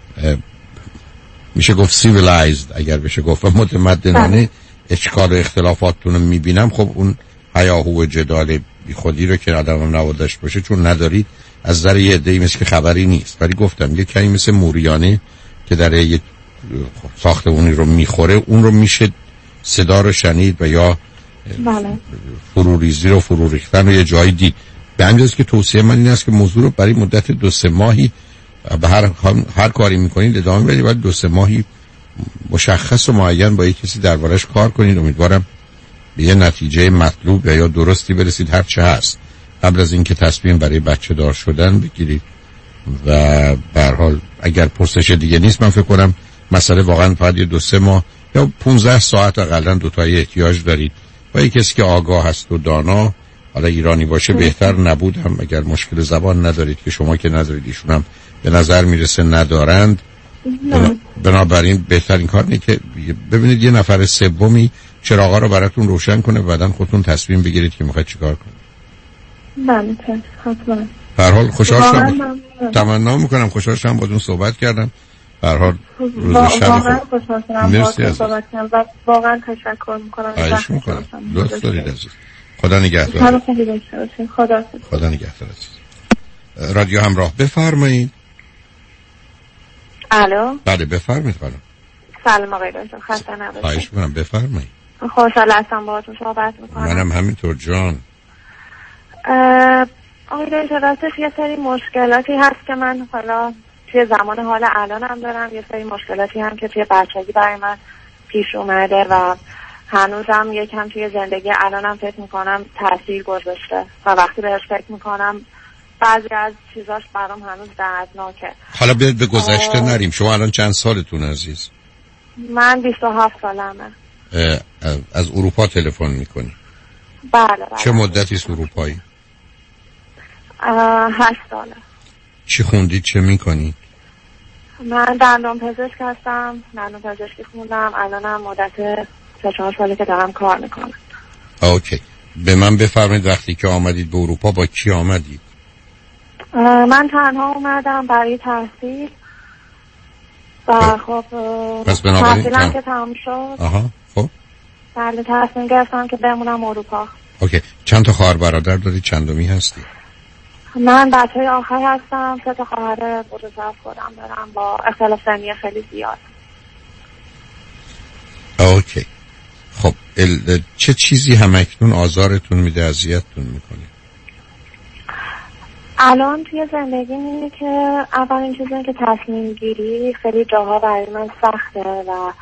S6: میشه گفت civilized اگر بشه گفت متمدنانه اشکال و اختلافاتتون رو میبینم، خب اون هیاهو و جدال بی خودی رو که آدم هم نوادش باشه چون ندارید از ذره یه عده‌ای مثل که خبری نیست. ولی گفتم یه کمی مثل موریانه که در یک ساختمونی رو میخوره، اون رو میشه صدا رو شنید و یا فروریزی رو فرو ریختن رو یه جایی دید. به همین جاست که توصیه من این است که موضوع رو برای مدت 2-3 ماهی به هر کاری میکنید ادامه بدید، ولی 2-3 ماهی مشخص و معین با یک کسی دربارش کار کنید. امیدوارم به یه نتیجه مطلوب یا درستی برسید هر چه هست قبل از اینکه تصمیم برای بچه دار شدن بگیرید. و به هر حال اگر پرسش دیگه نیست، من فکر کنم مسئله واقعا فقط 2-3 ماه یا 15 ساعت اقلا دوتایی احتیاج دارید با یک کسی که آگاه هست و دانا، حالا ایرانی باشه بهتر نبود، هم اگر مشکل زبان ندارید که شما که ندارید ایشون هم به نظر میرسه ندارند. بنابراین بهترین کار اینه که ببینید یه نفر سومی چراغا رو براتون روشن کنه و بعداً خودتون تصمیم بگیرید که میخواید چیکار کنید.
S7: بله حتما.
S6: به هر حال خوشحال شدم، تمنا میکنم خوشحال شدم باهاتون صحبت کردم. به هر حال روز شب
S7: واقعا خوشحال شدم
S6: مرسی
S7: صحبت کردم و واقعا تشکر میکنم.
S6: خواهش میکنم. لطف دارید عزیز. خدا نگهدار. خدا نگهدار عزیز. رادیو همراه بفرمایید.
S7: الو.
S6: بله بفرمایید خانم.
S7: سلام آقای دکتر، خسته نباشید.
S6: خواهش میکنم بفرمایید.
S7: خوشحال هستم باهاتون صحبت میکنم.
S6: منم همینطور جان.
S7: آقای دکتر راستش یه سری مشکلاتی هست که من حالا توی زمان حال الانم دارم، یه سری مشکلاتی هم که توی بچگی برای من پیش اومده و هنوزم یکم توی زندگی الانم فکر میکنم تاثیر گذاشته و وقتی بهش فکر میکنم بعضی از چیزاش برام هنوز دردناکه.
S6: حالا به گذشته نریم. شما الان چند سالتون عزیز؟
S7: من 27 سالمه.
S6: از اروپا تلفن میکنی؟
S7: بله.
S6: چه مدتی است اروپایی؟
S7: 8 ساله.
S6: چی خوندید چه میکنید؟
S7: من دندان پزشک هستم، دندان پزشکی خوندم، الانم مدت 3-4 ساله که دارم کار میکنم.
S6: اوکی. به من بفرمایید وقتی که آمدید به اروپا با کی آمدید؟
S7: من تنها اومدم برای تحصیل و خب تحصیلم که تمام شد.
S6: آها خب.
S7: بله تصمیم گرفتم که بمونم اروپا.
S6: اوکی. چند تا خواهر برادر دارید؟ چندمی هستی؟
S7: من بچه آخر هستم، 3 تا خواهر بزرگتر خودم دارم با اختلاف سنی خیلی زیاد.
S6: اوکی. خب چه چیزی همکنون آزارتون میده، اذیتتون میکنه؟
S7: الان توی زندگی اینه که اولین چیزی که تصمیم گیری خیلی جاها برای من سخته و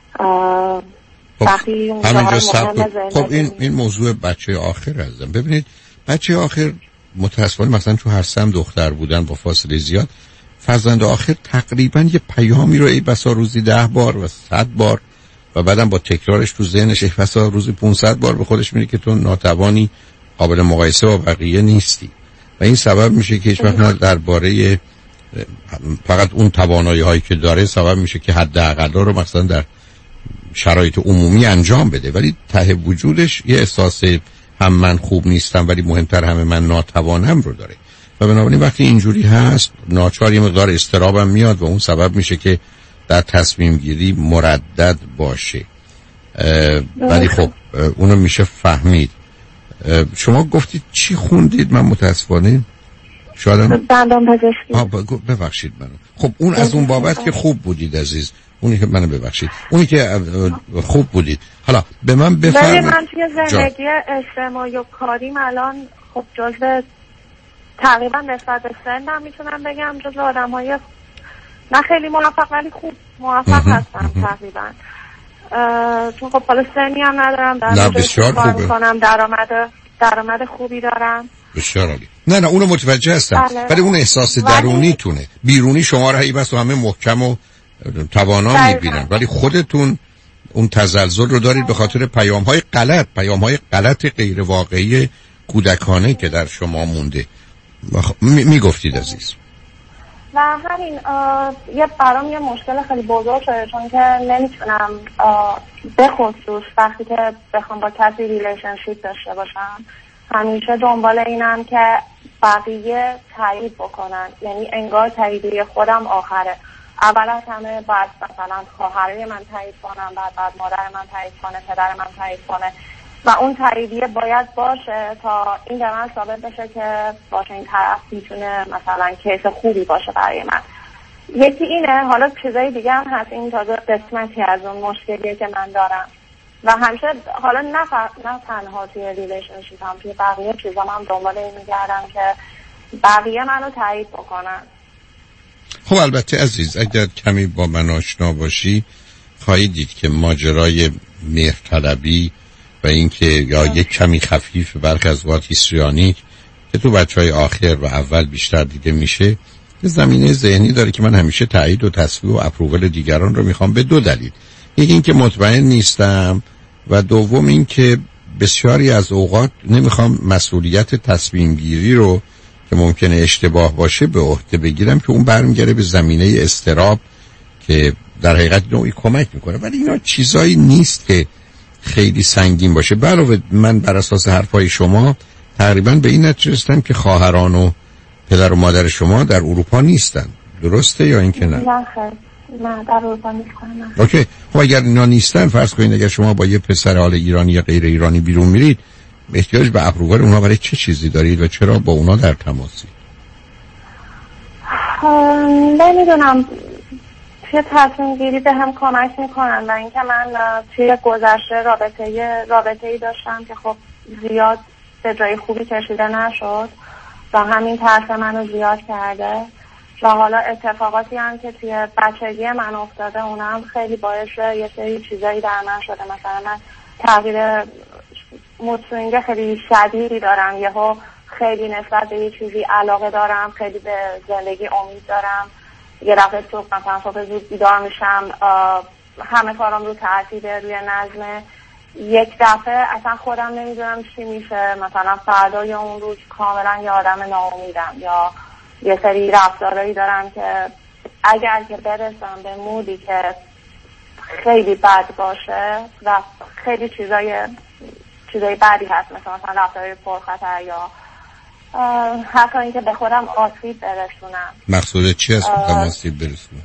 S7: وقتی اون
S6: همینجا خب این موضوع بچه آخر هستم. ببینید بچه آخر متأسفانه مثلا تو هر سه هم دختر بودن با فاصله زیاد، فرزند آخر تقریبا یه پیامی رو ای بسا روزی 10 بار و 100 بار و بعدم با تکرارش تو ذهنش ای بسا روزی 500 بار به خودش میگه که تو ناتوانی، قابل مقایسه با بقیه نیستی و این سبب میشه که هیچ وقت درباره فقط اون توانایی هایی که داره سبب میشه که حداقل رو مثلا در شرایط عمومی انجام بده، ولی ته وجودش یه احساس هم من خوب نیستم ولی مهمتر همه من ناتوانم رو داره و بنابراین وقتی اینجوری هست ناچار یه مقدار اضطرابم میاد و اون سبب میشه که در تصمیم گیری مردد باشه. ولی خب اونو میشه فهمید. شما گفتید چی خوندید؟ من متاسفانه شاید
S7: دندان پزشکی.
S6: ببخشید منو. خب اون از اون بابت که خوب بودید عزیز، اونی که منو ببخشید، اونی که خوب بودید. حالا به من بفرمایید.
S7: من توی زندگی اجتماعی و کاریم الان خب جزو تقریبا نسبت به سنم میتونم بگم جزو آدم‌های نه خیلی موفق ولی خوب موفق هستم تقریبا. چون خب حالا سنی هم ندارم،
S6: نه بسیار خوبه.
S7: درآمد خوبی دارم.
S6: بسیار عالی. نه اونو متوجه هستم، ولی اون احساس درونیتونه. بیرونی شما رو بس و همه محکم و توانا میبینن، ولی خودتون اون تزلزل رو دارید به خاطر پیام‌های غلط غیر واقعی کودکانه که در شما مونده. میگفتید عزیز.
S7: و همین برام یه مشکل خیلی بزرگ شده، چون که نمیتونم به خصوص وقتی که بخوام با کسی ریلیشنشیپ داشته باشم همیشه دنبال اینم که بقیه تایید بکنن، یعنی انگار تاییدیه خودم آخره. اول از همه باید مثلا خواهرای من تایید کنم، بعد مادر من تایید کنه، پدر من تایید کنه و اون تاییدیه باید باشه تا این به من ثابت بشه که باشه این طرف میتونه مثلا کیس خوبی باشه برای من. یکی اینه. حالا چیزای دیگه هم هست، این تازه قسمتی از اون مشکلیه که من دارم و همیشه حالا نه تنها توی ریلیشنشیپ هم توی بقیه چیزام هم دنبال این میگردم که بقیه منو تایید بکنن.
S6: خب البته عزیز اگر کمی با من آشنا باشی خواهی دید که ماجرای مهرطلبی و اینکه یا یک کمی خفیف برخی از اوقات هیستریونیک که تو بچهای آخر و اول بیشتر دیده میشه یه زمینه ذهنی داره که من همیشه تایید و تصویب و اپروول دیگران رو میخوام به دو دلیل. یکی این که مطمئن نیستم و دوم این که بسیاری از اوقات نمیخوام مسئولیت تصمیم گیری رو که ممکنه اشتباه باشه به عهده بگیرم که اون برمیگره به زمینه اضطراب که در حقیقت نوعی کمک میکنه، ولی اینا چیزایی نیست که خیلی سنگین باشه. علاوه من بر اساس حرفای شما تقریبا به این نتیجه رسیدم که خواهران و پدر و مادر شما در اروپا نیستن، درسته یا اینکه نه؟
S7: نه در اروپا نیستن.
S6: اوکی. خب اگر اینا نیستن فرض کنید اگر شما با یه پسر حال ایرانی یا غیر ایرانی بیرون میرید احتیاج به اپروال اونا برای چه چیزی دارید و چرا با اونا در تماسید؟
S7: نمیدونم، توی تصمیم گیری به هم کمک میکنن و اینکه من توی گذشته رابطه‌ای داشتم که خب زیاد به جای خوبی کشیده نشد و همین ترس منو زیاد کرده و حالا اتفاقاتی هم که توی بچگی من افتاده اونم خیلی باعث یه سری چیزایی در من شده. مثلا من تغییر مود سوینگ خیلی شدیدی دارم، یهو خیلی نسبت به یه چیزی علاقه دارم، خیلی به زندگی امید دارم. یه دفعه صبح زود بیدار میشم، همه کارم رو ترتیبه، روی نظمه. یک دفعه اصلا خودم نمیدونم چی میشه، مثلا فردای اون روز کاملا یه آدم ناامیدم یا یه سری رفتارهایی دارم که اگر که برسم به مودی که خیلی بد باشه و خیلی چیزای بدی هست، مثلا رفتارهای پرخطر یا حتی اینکه به خودم آسیب برسونم.
S6: مقصود چی هست خودم آسیب برسونم؟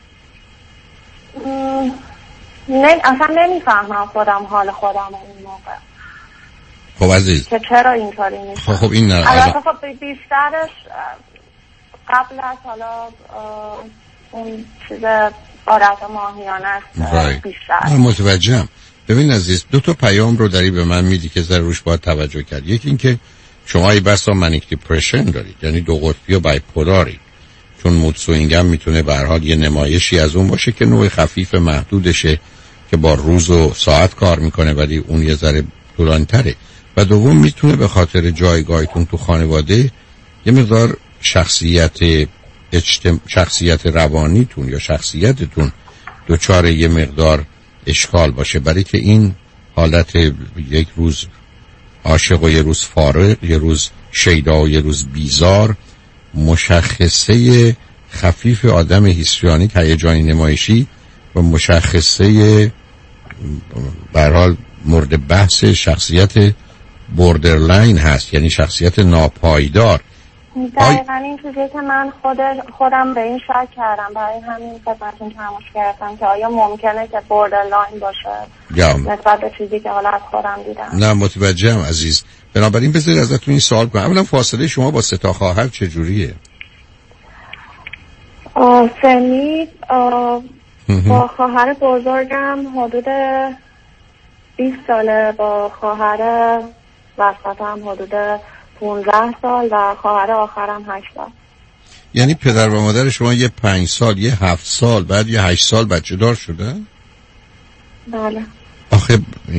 S7: اصلا نمیفهمم خودم حال خودم اون موقع.
S6: خب عزیز
S7: که چرا اینطوری میشه؟
S6: خب این نه
S7: البته خب بیشترش قبل از حالا اون چیز عادت ماهیانه است بیشتر.
S6: من متوجهم. ببین عزیز دو تا پیام رو داری به من میدی که ضروریش باید توجه کرد. یکی این که شما ای بسا منیک دیپرشن دارید، یعنی دو قطبی و بایپولاری، چون مود سوینگ هم میتونه به هر حال یه نمایشی از اون باشه که نوع خفیف محدودشه که با روز و ساعت کار میکنه، ولی اون یه ذره طولانی‌تره. و دوم میتونه به خاطر جایگاهتون تو خانواده یه مقدار شخصیت روانیتون یا شخصیتتون دوچار یه مقدار اشکال باشه، برای که این حالت یک روز عاشق و یه روز فارغ، یه روز شیدا و یه روز بیزار، مشخصه خفیف آدم هیستریانیک هیجانی نمایشی و مشخصه به هر حال مورد بحث شخصیت بوردرلاین هست، یعنی شخصیت ناپایدار.
S7: دقیقا این چیزی که من خودم به این شک کردم، برای همین خدمتتون تماس گرفتم که آیا ممکنه که بوردرلاین باشه نسبت به چیزی که حالا از خودم دیدم.
S6: نه متوجهم عزیز. بنابراین بذارید ازتون این سوال کنم، اولا فاصله شما با 3 تا خواهر چجوریه؟
S7: سنی با خواهر بزرگم حدود 20 ساله، با خواهر وسطم حدود 15 سال و خواهر آخرم 8 سال.
S6: یعنی پدر و مادر شما یه 5 سال، یه 7 سال، بعد یه 8 سال بچه دار شده؟
S7: بله.
S6: آخه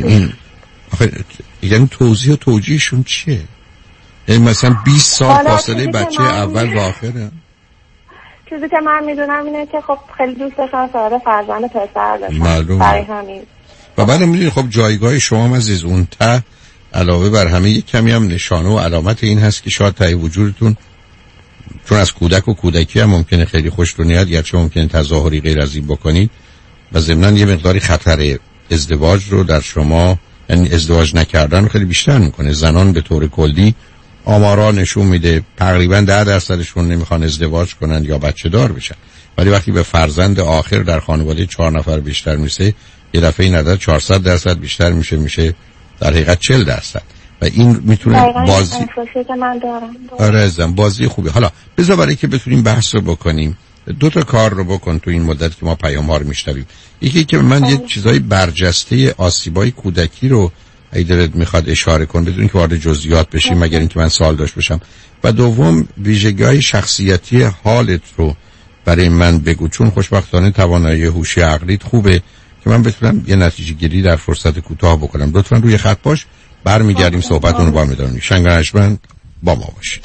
S6: یعنی توضیح و توجیهشون چیه؟ یعنی مثلا 20 سال فاصله بچه اول و آخره؟
S7: چیزی که من میدونم اینه که خب خیلی دوست داشتن سراغ فرزند پسر داشتن.
S6: معلوم.
S7: برای همین.
S6: و بعد میدونی خب جایگاه شما عزیز اون ته علاوه بر همه یک کمی هم نشانه و علامت این هست که شاید ته وجودتون، چون از کودک و کودکی هم ممکنه خیلی خوشتون نیاد، گرچه ممکنه تظاهری غیر از این بکنید و ضمناً یه مقداری خطر ازدواج رو در شما، یعنی ازدواج نکردن رو خیلی بیشتر میکنه. زنان به طور کلی آمارا نشون میده تقریبا 10% نمیخوان ازدواج کنن یا بچه دار بشن، ولی وقتی به فرزند آخر در خانواده 4 نفر بیشتر میشه، یه دفعه این عدد 400% بیشتر میشه در حقیقت 40%. و این میتونه بازی
S7: که من دارم.
S6: آره ازم بازی خوبی. حالا بذار برای که بتونیم بحث رو بکنیم 2 تا کار رو بکن تو این مدت که ما پیام ها رو میشنویم. یکی که من یه چیزای برجسته آسیبای کودکی رو اگه دلت میخواد اشاره کن بدون که وارد جزئیات بشیم، مگر اینکه من سوال داشت باشم. و دوم ویژگی‌های شخصیتی حالت رو برای من بگو، چون خوشبختانه توانایی هوشی عقلیت خوبه که من بتونم یه نتیجه گیری در فرصت کوتاه بکنم. لطفاً روی خط باش، برمیگردیم صحبتون رو با هم ادامه. شنگرشمن با ما باشید.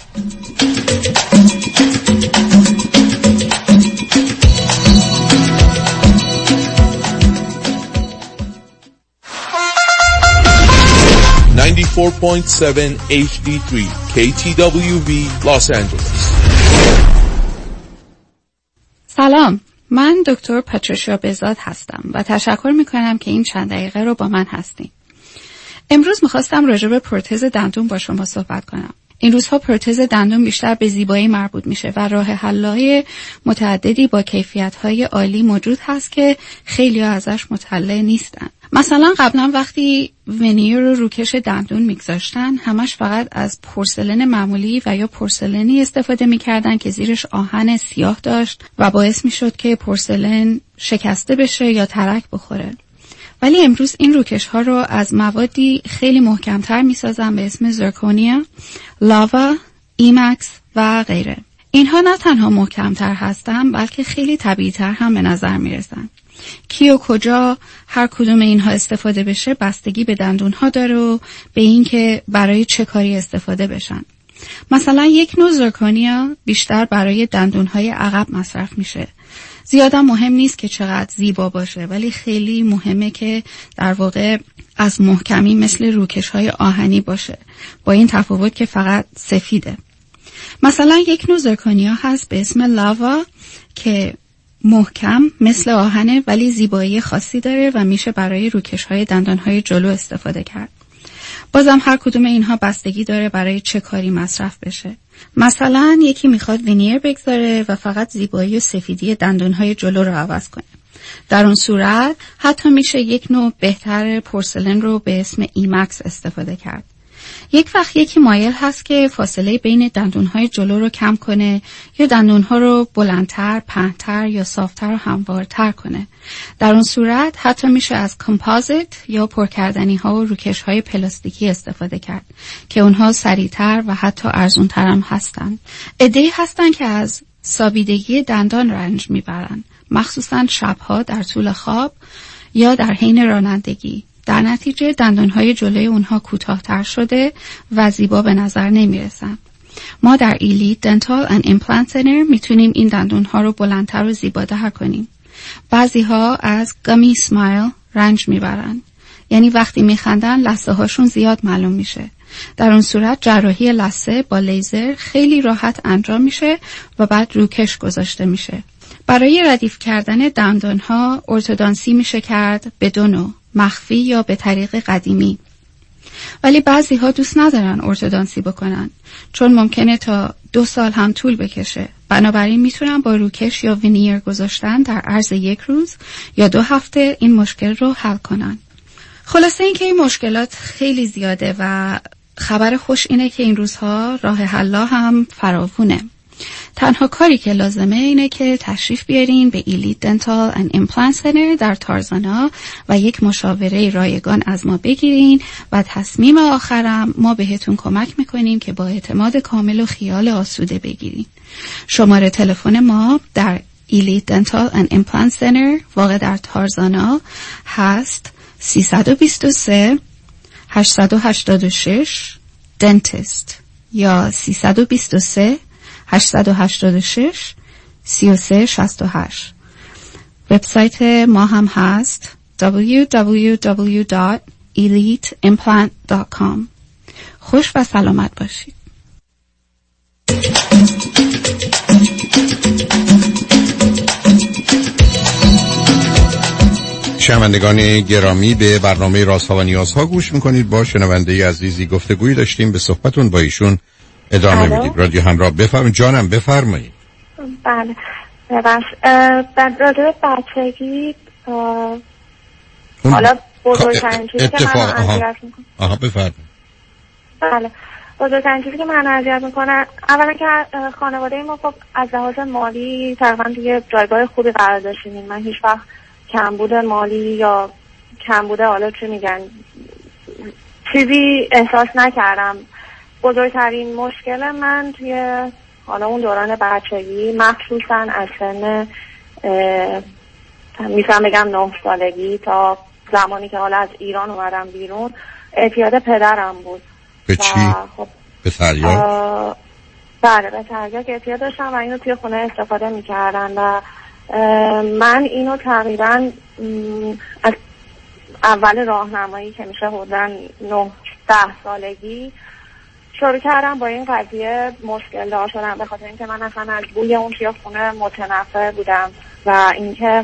S4: HD3 KTWV Los Angeles.
S3: سلام، من دکتر پاتریشیا بزاد هستم و تشکر میکنم که این چند دقیقه رو با من هستین. امروز میخواستم راجع به پروتز دندون با شما صحبت کنم. این روزها پروتز دندون بیشتر به زیبایی مربوط میشه و راه حل‌های متعددی با کیفیت‌های عالی موجود هست که خیلی‌ها ازش مطلع نیستن. مثلا قبلا وقتی ونیر رو روکش دندون میگذاشتن همش فقط از پورسلن معمولی و یا پورسلنی استفاده میکردن که زیرش آهن سیاه داشت و باعث میشد که پورسلن شکسته بشه یا ترک بخوره. ولی امروز این روکش ها رو از موادی خیلی محکمتر میسازن به اسم زرکونیا، لاوا، ایمکس و غیره. اینها نه تنها محکمتر هستن بلکه خیلی طبیعی‌تر هم به نظر میرسن. کی و کجا هر کدوم اینها استفاده بشه بستگی به دندون ها داره و به این که برای چه کاری استفاده بشن. مثلا یک نوع زرکونیا بیشتر برای دندون های عقب مصرف میشه. زیادم مهم نیست که چقدر زیبا باشه، ولی خیلی مهمه که در واقع از محکمی مثل روکش های آهنی باشه، با این تفاوت که فقط سفیده. مثلا یک نوع زرکونیا هست به اسم لاوا که محکم مثل آهنه ولی زیبایی خاصی داره و میشه برای روکش های دندان های جلو استفاده کرد. بازم هر کدوم اینها بستگی داره برای چه کاری مصرف بشه. مثلا یکی میخواد ونیر بگذاره و فقط زیبایی و سفیدی دندانهای جلو رو عوض کنه. در اون صورت حتی میشه یک نوع بهتر پورسلن رو به اسم ایمکس استفاده کرد.
S19: یک وقت یکی مایل هست که فاصله بین دندونهای جلو رو کم کنه یا دندونها رو بلندتر، پهن‌تر یا صافتر و هموارتر کنه. در اون صورت حتی میشه از کامپوزیت یا پرکردنی ها و روکش های پلاستیکی استفاده کرد که اونها سریعتر و حتی ارزونتر هم هستن. عده‌ای هستن که از سابیدگی دندان رنج میبرن، مخصوصا شبها در طول خواب یا در حین رانندگی. در نتیجه دندانهای جلوی اونها کوتاه‌تر شده و زیبا به نظر نمیرسن. ما در ایلیت دنتال اند ایمپلنت سنتر میتونیم این دندانها رو بلندتر و زیباتر کنیم. بعضی‌ها از گامی اسمایل رنج میبرن، یعنی وقتی میخندن لثه هاشون زیاد معلوم میشه. در اون صورت جراحی لثه با لیزر خیلی راحت انجام میشه و بعد روکش گذاشته میشه. برای ردیف کردن دندانها ارتودانسی میشه کرد به دو نوع، مخفی یا به طریق قدیمی. ولی بعضی ها دوست ندارن ارتودانسی بکنن چون ممکنه تا 2 سال هم طول بکشه. بنابراین میتونن با روکش یا وینیر گذاشتن در عرض 1 روز یا 2 هفته این مشکل رو حل کنن. خلاصه این که این مشکلات خیلی زیاده و خبر خوش اینه که این روزها راه حل‌ها هم فراوونه. تنها کاری که لازمه اینه که تشریف بیارین به ایلیت دنتال اند ایمپلنت سنتر در تارزانا و یک مشاوره رایگان از ما بگیرین و تصمیم آخرم ما بهتون کمک میکنیم که با اعتماد کامل و خیال آسوده بگیرین. شماره تلفن ما در ایلیت دنتال اند ایمپلنت سنتر واقع در تارزانا هست 323 886 دنتیست یا 323 886 3368. وبسایت ما هم هست www.eliteimplant.com. خوش و سلامت باشید.
S6: شنوندگان گرامی، به برنامه رازها و نیازها گوش میکنید. با شنونده عزیزی گفتگویی داشتیم، به صحبتون با ایشون ادامه میدیم. رادیو همراه، بفرمایید. جانم بفرمایید.
S7: بله در راجع بچگی حالا بزرگترین چیزی که من اذیت میکنه
S6: بفرمایید.
S7: بله بزرگترین چیزی که من اذیت میکنه اولا که خانواده ما خب از لحاظ مالی تقریبا توی جایگاه خوبی قرار داشتیم. من هیچ وقت کمبود مالی یا کمبود حالا چی میگن چیزی احساس نکردم. بزرگترین مشکل من توی حالا اون دوران بچگی، مخصوصا از سن میتونم بگم 9 سالگی تا زمانی که حالا از ایران اومدم بیرون، اعتیاد پدرم بود.
S6: به چی؟
S7: خب
S6: به تریاک؟
S7: بله به تریاک اعتیاد داشتم و اینو توی خونه استفاده میکردن و من اینو تقریبا از اول راهنمایی که میشه حدوداً 9-10 سالگی شروع کردم با این قضیه مشکل دار شدم، به خاطر اینکه من اصلا از بوی اون توی خونه متنفر بودم و اینکه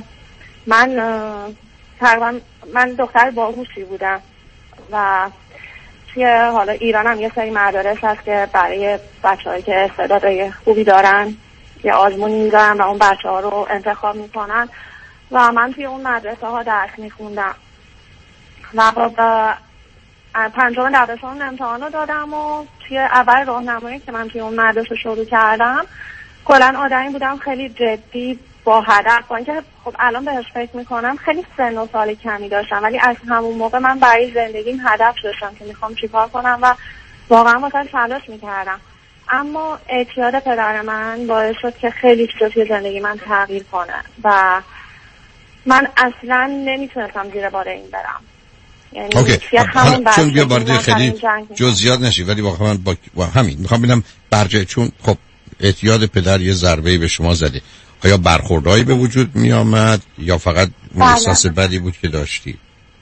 S7: من دختر باهوشی بودم و توی حالا ایران هم یه سری مدارس هست که برای بچه‌هایی که استعدادهای خوبی دارن یه آزمونی میذارن و اون بچه‌ها رو انتخاب میکنن و من توی اون مدرسه ها درس میخوندم و پنجم دبستان امتحان رو دادم و توی اول راهنمایی که من توی اون مدرسه شروع کردم کلا آدمی بودم خیلی جدی با هدف، با اینکه خب الان بهش فکر میکنم خیلی سن و سال کمی داشتم ولی از همون موقع من برای زندگیم هدف داشتم که میخوام چیکار کنم و واقعا واسه تلاش میکردم. اما اعتیاد پدر من باعث شد که خیلی چیزا توی زندگی من تغییر کنه و من اصلا نمیتونستم زیر بار این برم.
S6: اوکی. چون بیا وارد خیلی جزئیات نشی ولی واقعا من با همین میخوام ببینم برجه، چون خب اعتیاد پدر یه ضربه‌ای به شما زده، آیا برخوردایی به وجود می آمد یا فقط احساس بدی بود که داشتی؟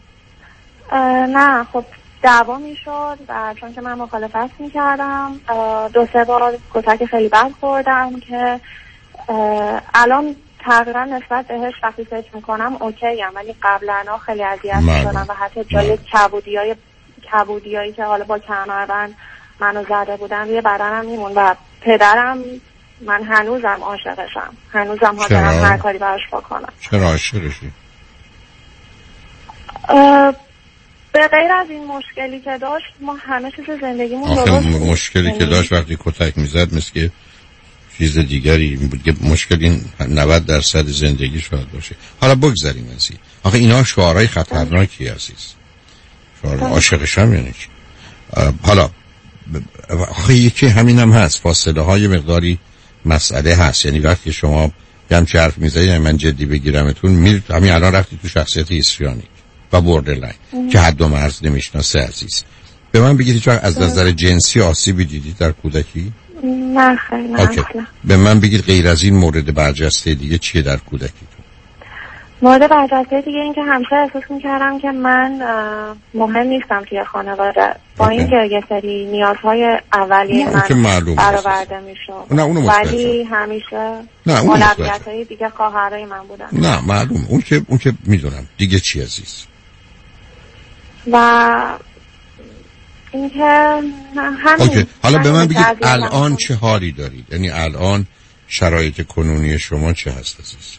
S7: نه خب دعوا می شد و چون که من مخالفت می کردم 2-3 بار کتک خیلی بد خوردم که الان تقریبا نسبت بهش وقتی فکر می کنم اوکی ام، ولی قبلا خیلی اذیت می شدم و حتی جای کبودیایی که حالا با کمربند منو زده بودن روی بدنم میمون و پدرم من هنوزم عاشقشم، هنوزم حاضرم هر کاری براش بکنم.
S6: چرا عاشقشی؟
S7: به به غیر از این مشکلی که داشت ما همه چیز زندگیمون درست بود.
S6: مشکلی که داشت وقتی کتک میزد مثل که چیز دیگری بود که مشکل این 90% زندگی شاید باشه. حالا بگذاریم از این. آخه اینا شعارهای خطرناکی عزیز. شعار عاشقش هم یعنی چی؟ حالا آخه یکی همینم هست، فاصله های مقداری مسئله هست. یعنی وقتی شما همچه حرف میزنید من جدی بگیرمتون میرید همین الان رفتی تو شخصیت هیستریونیک و بوردرلاین که حد و مرز نمیشناسه عزیز. به من بگید هیچ وقت از نظر جنسی آسیبی دیدید در کودکی؟
S7: نه خیلی نه اصلا.
S6: به من بگید غیر از این مورد برجسته دیگه چیه در کودکیتون؟
S7: مورد برجسته دیگه این که همیشه احساس میکردم که من مهم نیستم توی خانواده، با اینکه یه سری نیازهای اولیه من برآورده میشد ولی همیشه اولویت‌های دیگه خواهرای من بودن.
S6: نه معلوم اون که میدونم دیگه چی عزیز.
S7: و اینکه همین
S6: حالا به من بگید الان چه حالی دارید؟ یعنی الان شرایط کنونی شما چه هست عزیز؟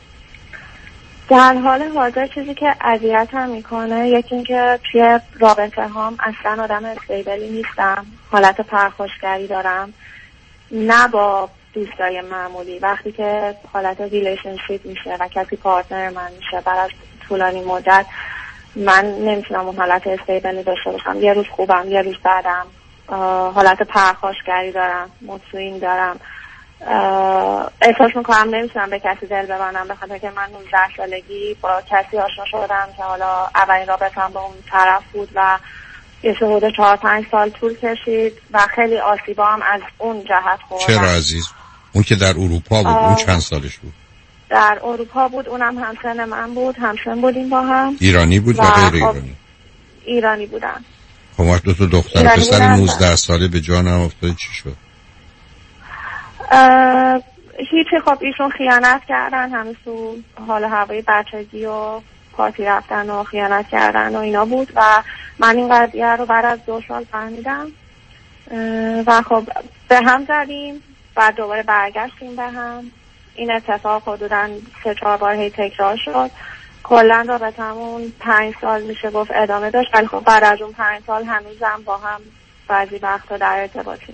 S7: در حال حاضر چیزی که اذیتم میکنه یکی اینکه توی رابطه هام اصلا آدم استیبلی نیستم، حالت پرخاشگری دارم، نه با دوستای معمولی. وقتی که حالت ریلیشنشیپ میشه و کسی پارتنر من میشه بعد از طولانی مدت من نمیتونم اون حالت استیبلی داشته باشم. یه روز خوبم یه روز بعدم، حالت پرخاشگری دارم، مطمئن دارم، احساس میکنم نمیتونم به کسی دل ببندم به خاطر که من 19 سالگی با کسی آشنا شدم که حالا اولین رابطه‌ام با اون طرف بود و یه حدود 4-5 سال طول کشید و خیلی آسیبا هم از اون جهت خوردم.
S6: چرا عزیز؟ اون که در اروپا بود اون چند سالش بود؟
S7: در اروپا بود، اونم همسن من بود، همسن بودیم با هم.
S6: ایرانی بود و غیر ایرانی؟
S7: ایرانی بودن.
S6: خب وقت دو دختر پسر 19 ساله به جان هم افتاده چی شد؟
S7: هیچی. خب ایشون خیانت کردن، هنوز تو حال هوای بچگی و پارتی رفتن و خیانت کردن و اینا بود و من این قضیه رو بعد از 2 سال فهمیدم و خب به هم زدیم، بعد دوباره برگشتیم به هم. این اتفاق حدوداً 3-4 بار هی تکرار شد. کلاً رابطمون 5 سال میشه گفت ادامه داشت، ولی خب بعد از اون 5 سال هنوزم با هم بعضی وقتا در ارتباطیم.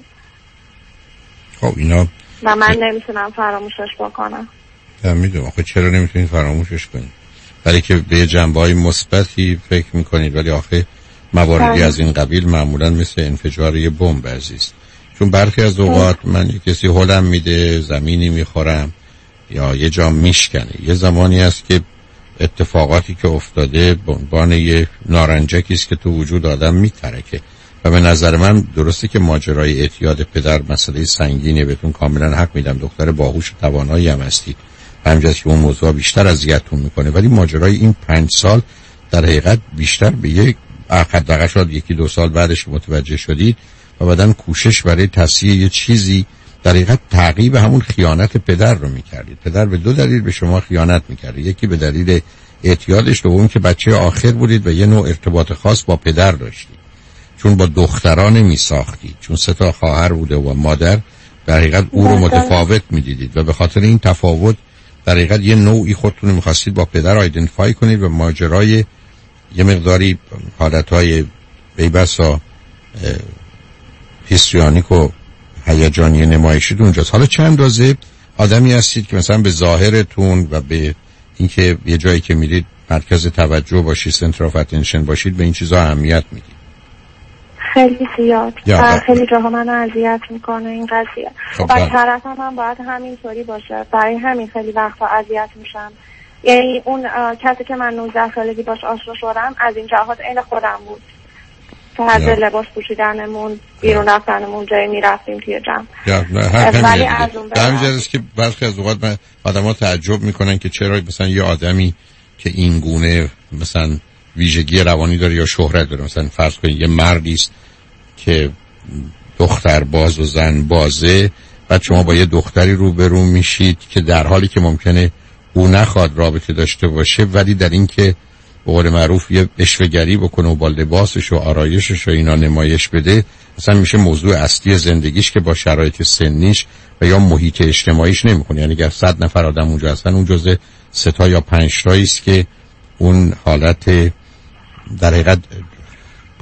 S6: خب اینا
S7: و من نمیتونم فراموشش بکنم.
S6: میدونم. آخه چرا نمیتونید فراموشش کنید؟ برای که به جنبه‌های مثبتی فکر میکنید، ولی آخه مواردی از این قبیل معمولا مثل انفجار یه بمب عزیز. چون برخی از اوقات من کسی هلم میده، زمینی میخورم یا یه جا میشکنه، یه زمانی است که اتفاقاتی که افتاده به عنوان یه نارنجکی است که تو وجود آدم میترکه و به نظر من درسته که ماجرای اعتیاد پدر مسئله سنگینه، بهتون کاملا حق میدم، دختر باهوش و توانایی هم هستید، همینجاست که اون موضوع بیشتر اذیتتون میکنه، ولی ماجرای این 5 سال در حقیقت بیشتر به یک حداقل شاید 1-2 سال بعدش متوجه شدید و بعدن کوشش برای تصحیح یه چیزی در حقیقت تعقیب همون خیانت پدر رو میکردید. پدر به 2 دلیل به شما خیانت میکرد، یکی به دلیل اعتیادش، دوم که بچه آخر بودید و یه نوع ارتباط خاص با پدر داشتید، چون با دختران نمیساختید، چون 3 تا خواهر بوده و مادر در حقیقت او رو متفاوت میدیدید و به خاطر این تفاوت در حقیقت یه نوعی خودتون میخواستید با پدر آیدنتیفای کنید و ماجرای یه مقداری حالتهای بیبسا هیستریونیک و هیجانی نمایشی اونجاست. حالا چند اندازه آدمی هستید که مثلا به ظاهرتون و به اینکه یه جایی که میرید مرکز توجه باشید، سنتر آف اتنشن باشید، به این چیزا اهمیت میدید؟
S7: خیلی زیاد. خیلی جاها من اذیت میکنه این قضیه. و طرفم هم باید همینطوری باشه. برای همین خیلی وقتا اذیت میشم. یعنی اون کسی که من 19 سالگی باش آشنا شدم از این جهات عین خودم بود. فرض لباس پوشیدنمون، بیرون رفتنمون، جایی میرفتیم توی جمع.
S6: ولی از اون همینجاست که برخی از اوقات من آدم‌ها تعجب میکنن که چرا مثلا یه آدمی که این گونه مثلا ویژگی روانی داره یا شهرت داره، مثلا فرض کنید یه مردی است که دختر باز و زن بازه، بعد شما با یه دختری روبرو میشید که در حالی که ممکنه او نخواد رابطه داشته باشه، ولی در این که به قول معروف یه اشوه‌گری بکنه و با لباسش و آرایشش و اینا نمایش بده، مثلا میشه موضوع اصلی زندگیش که با شرایط سنیش و یا محیط اجتماعیش نمیخونه. یعنی اگر 100 نفر آدم اونجا هستن، اون جزء 3 تا یا 5 تایی است که اون حالت در حقیقت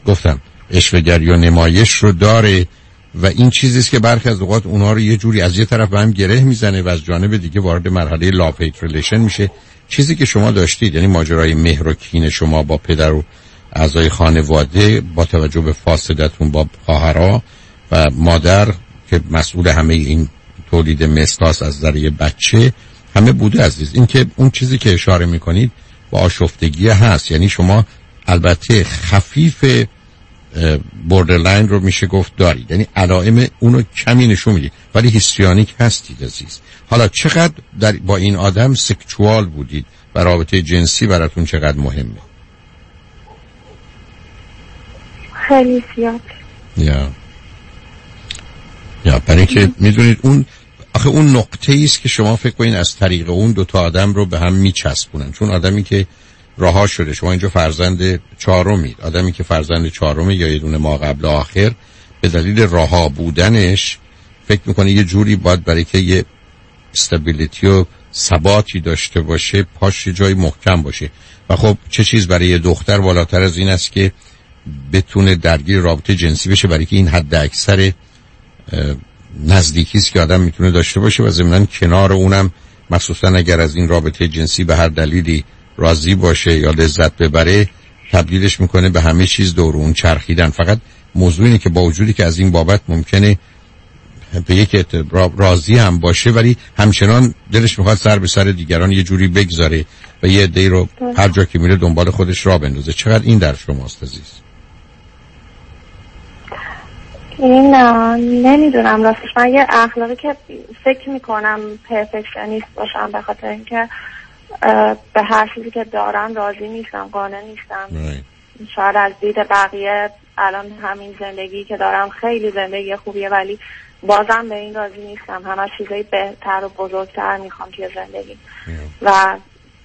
S6: گفتم عشق‌گری و نمایش رو داره و این چیزیست که برخی از اوقات اونها رو یه جوری از یه طرف به هم گره میزنه و از جانب دیگه وارد مرحله لاف هیت ریلیشن میشه. چیزی که شما داشتید، یعنی ماجرای مهر و کین شما با پدر و اعضای خانواده با توجه به فاصلتون با خواهرها و مادر که مسئول همه این تولید مثلاس از ذریعه بچه همه بوده عزیز. این که اون چیزی که اشاره میکنید با آشفتگی هست، یعنی شما البته خفیف بوردرلاین رو میشه گفت دارید، یعنی علائم اونو کمی نشون میدید ولی هیستریونیک هستید عزیز. حالا چقدر با این آدم سکشوال بودید و رابطه جنسی براتون چقدر مهمه؟
S7: خیلی زیاد.
S6: یا برای که میدونید اون آخه اون نقطه است که شما فکر کنید از طریق اون دوتا آدم رو به هم میچسبونن. چون آدمی که رها شده، شما اینجا فرزند چهارمید، آدمی که فرزند چهارمه یا یه دونه ما قبل آخر به دلیل رها بودنش فکر میکنه یه جوری باید برای که یه استابیلیتی و ثباتی داشته باشه پاش جای محکم باشه و خب چه چیز برای یه دختر بالاتر از این است که بتونه درگیر رابطه جنسی بشه، برای که این حد اکثر نزدیکی است که آدم میتونه داشته باشه و ضمناً کنار اونم مخصوصا اگر از این رابطه جنسی به هر دلیلی راضی باشه یا لذت ببره تبدیلش میکنه به همه چیز دور اون چرخیدن. فقط موضوع اینه که با وجودی که از این بابت ممکنه به یک راضی هم باشه ولی همچنان دلش میخواد سر به سر دیگران یه جوری بگذاره و یه عده‌ای رو هر جا که میره دنبال خودش راه بندازه. چقدر این در شماست عزیز؟
S7: این نمیدونم راستش. من یه اخلاقی که فکر میکنم پرفکشنیست باشم به خاطر اینکه به هر چیزی که دارم راضی نیستم، قانع نیستم. شاید از دید بقیه الان همین زندگی که دارم خیلی زندگی خوبیه ولی بازم به این راضی نیستم. همه چیزای بهتر و بزرگتر میخوام توی زندگی و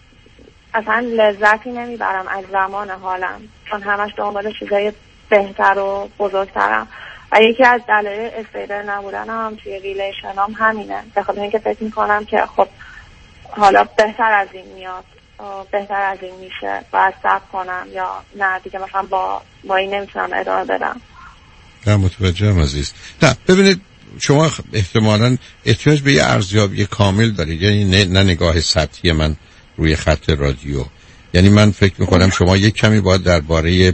S7: اصلا لذتی نمیبرم از زمان حالم چون همش دنبال چیزای بهتر و بزرگترم و یکی از دلایل استیبل نبودنم توی ریلیشنام همینه. به خاطر اینکه فکر میکنم که خب حالا بهتر از این میاد، بهتر از این میشه، باید صبر کنم یا نه دیگه مثلا با این نمیتونم ادامه بدم.
S6: نه متوجهم عزیز. نه ببینید شما احتمالاً احتیاج به یه ارزیابی کامل دارید، یعنی نه نگاه سطحی من روی خط رادیو. یعنی من فکر میکنم شما یک کمی باید درباره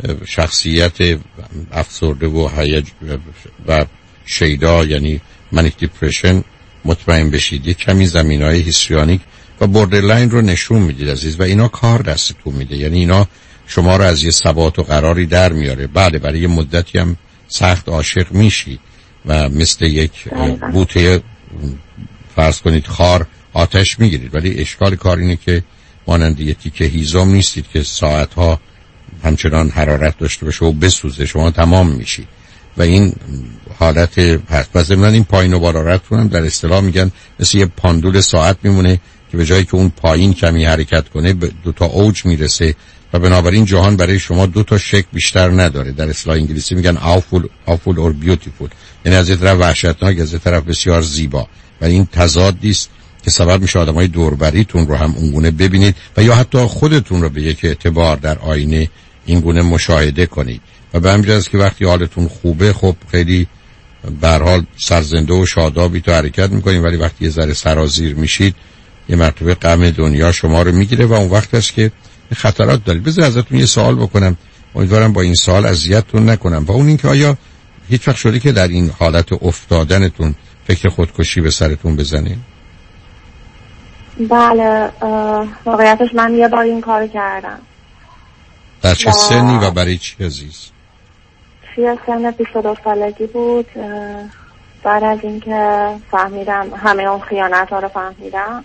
S6: شخصیت افسرده و هیج و شیدا یعنی منیک دیپرشن مطمئن بشید. یک کمی زمینهای هیستریونیک و بوردرلاین رو نشون میدید عزیز و اینا کار دستتون میده. یعنی اینا شما رو از یه ثبات و قراری در میاره. بله برای یه مدتی هم سخت عاشق میشید و مثل یک بوته فرض کنید خار آتش میگیرید ولی اشکال کار اینه که مانند یه تیکه هیزم نیستید که ساعتها همچنان حرارت داشته باشه و بسوزه، شما تمام میشید و این حالت هست. و ضمن این پایین و بالا رفتون هم در اصطلاح میگن مثل یه پاندول ساعت میمونه که به جایی که اون پایین کمی حرکت کنه به دو تا اوج میرسه و بنابراین جهان برای شما دو تا شکل بیشتر نداره. در اصطلاح انگلیسی میگن awful or beautiful، یعنی از یه طرف وحشتناک از یه طرف بسیار زیبا و این تضادی است که سبب میشه آدمای دوربریتون رو هم اونگونه ببینید و یا حتی خودتون رو به یک اعتبار در آینه اینگونه مشاهده کنید و به همین جاست که وقتی حالتون خوبه خب خیلی به هر حال سرزنده و شادابی تو حرکت میکنید ولی وقتی یه ذره سرازیر میشید یه مرتبه غم دنیا شما رو میگیره و اون وقت است که خطرات دارید. بذار ازتون یه سوال بکنم، امیدوارم با این سوال اذیتتون نکنم و اون اینکه آیا هیچ وقت شده که در این حالت افتادنتون فکر خودکشی به سرتون بزنید؟
S7: بله واقعیتش من یه بار این کار کردم.
S6: در چه سنی و برای چی عزیز؟
S7: توی سن 22 سالگی بود. بعد از اینکه فهمیدم همه اون خیانت ها رو فهمیدم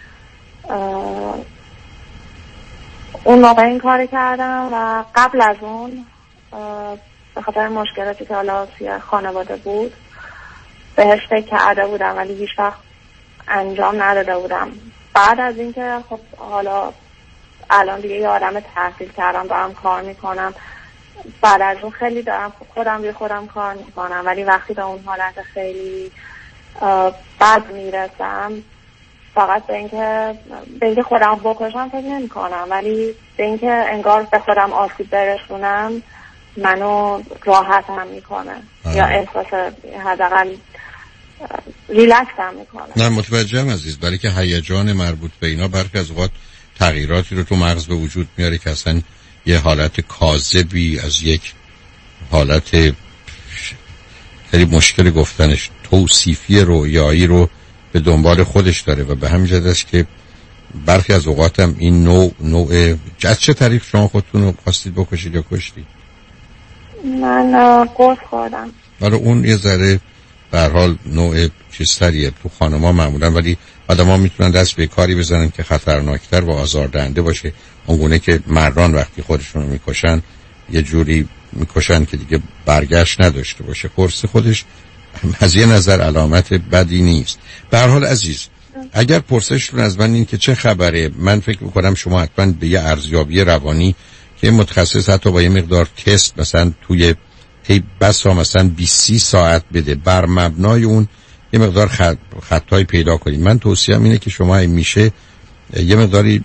S7: اون موقع این کار کردم و قبل از اون به خاطر مشکلاتی که حالا توی خانواده بود بهش فکر کرده بودم ولی هیچ وقت انجام نداده بودم. بعد از اینکه خب حالا الان دیگه یه آدم تحصیل کردم دارم کار میکنم، بعد از اون خیلی دارم خودم روی خودم کار میکنم ولی وقتی به اون حالت خیلی بد میرسم فقط به اینکه خودم بکشم فکر نمی کنم ولی به اینکه انگار به خودم آسیب برسونم منو راحت هم میکنه یا احساس حداقل ریلکس هم میکنه.
S6: نه متوجهم عزیز، برای که هیجان مربوط به اینا برخی از اوقات تغییراتی رو تو مغز به وجود میاره که اصلا یه حالت کاذبی از یک حالت خیلی مشکل گفتنش توصیفی رویایی رو به دنبال خودش داره و به همین جهت است که برخی از اوقات هم این نوع از چه طریق شما خودتون رو خواستید بکشید یا کشتید؟
S7: من قرص خوردم.
S6: ولی اون یه ذره به هر حال نوع چیزتریه تو خانم‌ها معمولا، ولی آدم‌ها میتونن دست به کاری بزنن که خطرناکتر و آزاردهنده باشه، اونگونه که مردان وقتی خودشون رو میکشن یه جوری میکشن که دیگه برگشت نداشته باشه. قرص خودش از یه نظر علامت بدی نیست. به هر حال عزیز، اگر پرسشتون از من این که چه خبره، من فکر میکنم شما حتما به یه ارزیابی روانی که متخصص حتی با یه مقدار تست مثلا توی بسا مثلا 20 ساعت بده، بر مبنای اون یه مقدار خطای پیدا کنید. من توصیه‌ام اینه که شما میشه یه مقداری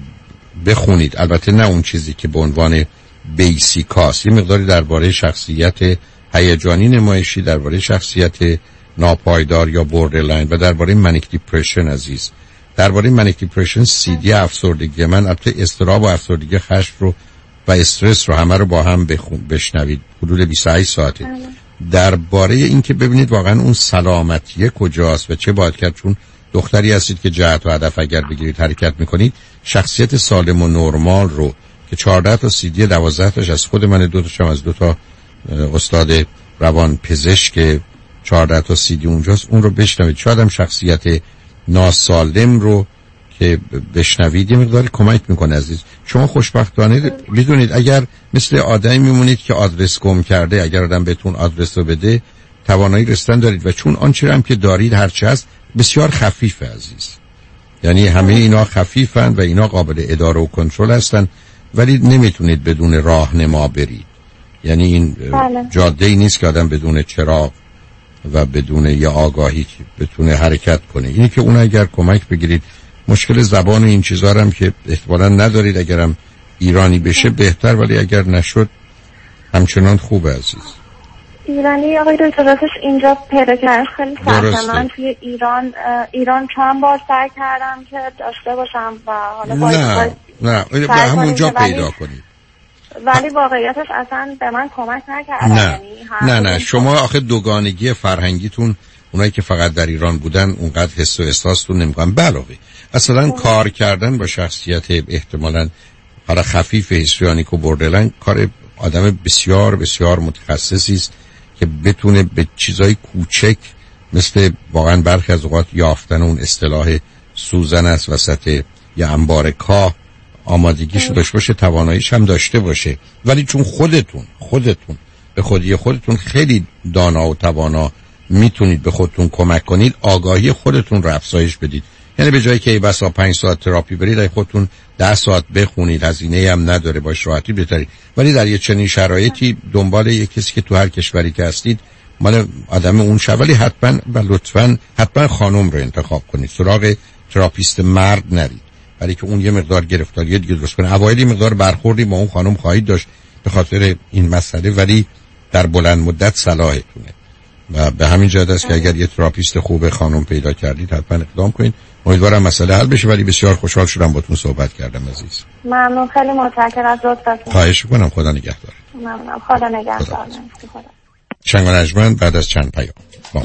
S6: بخونید، البته نه اون چیزی که به عنوان بیسیکاست، یه مقداری درباره شخصیت هیجانی نمایشی، درباره شخصیت ناپایدار یا بوردرلاین و درباره منیک دیپرشن. عزیز درباره منیک دیپرشن CD افسردگی، من البته اضطراب و افسردگی خشم رو و استرس رو همه رو با هم بشنوید، حدود 28 ساعته. درباره این که ببینید واقعا اون سلامتیه کجاست و چه باید کرد، چون دختری هستید که جهت و هدف اگر بگیرید حرکت میکنید. شخصیت سالم و نرمال رو که 14 تا CD 12 تاش از خود من، 2 تاشم از 2 تا استاد روان پزشک، 14 تا CD اونجاست، اون رو بشنوید. شاید هم شخصیت ناسالم رو که بشنوید یه مقداری کمک میکنه. عزیز شما خوشبختانه میدونید اگر مثل آدمی میمونید که آدرس گم کرده، اگر آدم بهتون آدرس رو بده توانایی رسیدن دارید و چون آنچه هم که دارید هرچه هست بسیار خفیفه عزیز، یعنی همه اینا خفیفن و اینا قابل اداره و کنترل هستن، ولی نمیتونید بدون راهنما برید. یعنی این جاده ای نیست که آدم بدون چراغ و بدون یه آگاهی بتونه حرکت کنه. اینی که اون اگر کمک بگیرید، مشکل زبان و این چیزا هم که احتمالاً ندارید، اگرم ایرانی بشه بهتر، ولی اگر نشد همچنان خوبه عزیز.
S7: ایرانی آقای دکتر راستش اینجا پیدا کردن خیلی سخته. من توی ایران چند بار سعی کردم که داشته باشم و حالا
S6: نه به همونجا پیدا کنید،
S7: ولی واقعیتش اصلا به من کمک نکرد.
S6: نه شما آخه دوگانگی فرهنگیتون، اونایی که فقط در ایران بودن اونقدر حس و احساستون نمی‌کنن. علاوه اصلا کار کردن با شخصیت احتمالاً حالا خفیف هیستریونیک و بوردرلاین کار آدم بسیار بسیار متخصصی است که بتونه به چیزای کوچک مثل واقعا برخی از اوقات یافتن اون اصطلاح سوزن است وسط یا انبار کاه آمادگیشو داشته باشه، تواناییش هم داشته باشه. ولی چون خودتون به خودی خودتون خیلی دانا و توانا میتونید به خودتون کمک کنید، آگاهی خودتون رو افزایش بدید. یعنی به جایی که بسا 5 ساعت تراپی برید، اگه خودتون 10 ساعت بخونید، هزینه هم نداره، باش راحتی بهتری. ولی در یه چنین شرایطی دنبال یک کسی که تو هر کشوری که هستید مال آدم اون شب، ولی حتما و لطفاً حتما خانم رو انتخاب کنید، سراغ تراپیست مرد نرید، برای که اون یه مقدار گرفتاری دیگه درست کنه. اوایل مقدار برخوردی با اون خانم خواهید داشت به خاطر این مسئله، ولی در بلند مدت صلاحتونه و به همین جهت است که اگر یه تراپیست خوب خانم پیدا کردید حتما اقدام کنید. امیدوارم مسئله حل بشه، ولی بسیار خوشحال شدم باهاتون صحبت کردم عزیز.
S7: ممنون، خیلی متشکرم از لطفتون.
S6: خواهش می‌کنم، خدا نگهدار.
S7: ممنونم، خدا نگهدار.
S6: شنگ و نجمن بعد از چند پیام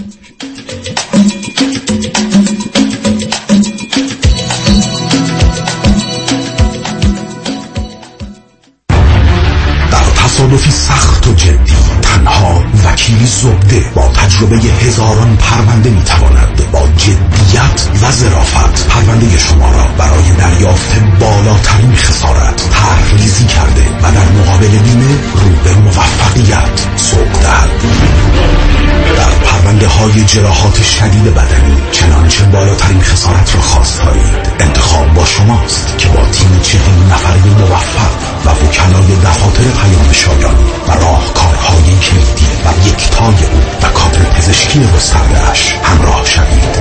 S15: تصادفی سخت و جدی تنها وکیل زبده با تجربه هزاران پرونده میتواند با جدیت و ظرافت پرونده شما را برای دریافت بالاترین خسارت طرح‌ریزی کرده و در مقابل بیمه رو به موفقیت سوق دهد. در پرونده های جراحات شدید بدنی چنانچه بالاترین خسارت را خواسته‌اید، انتخاب با شماست که با تیم 40 نفری موفق و وکلای دفاتر پیام شایان و راهکارهای کلیدی و یکتای او و کادر پزشکی گسترده‌اش همراه شوید.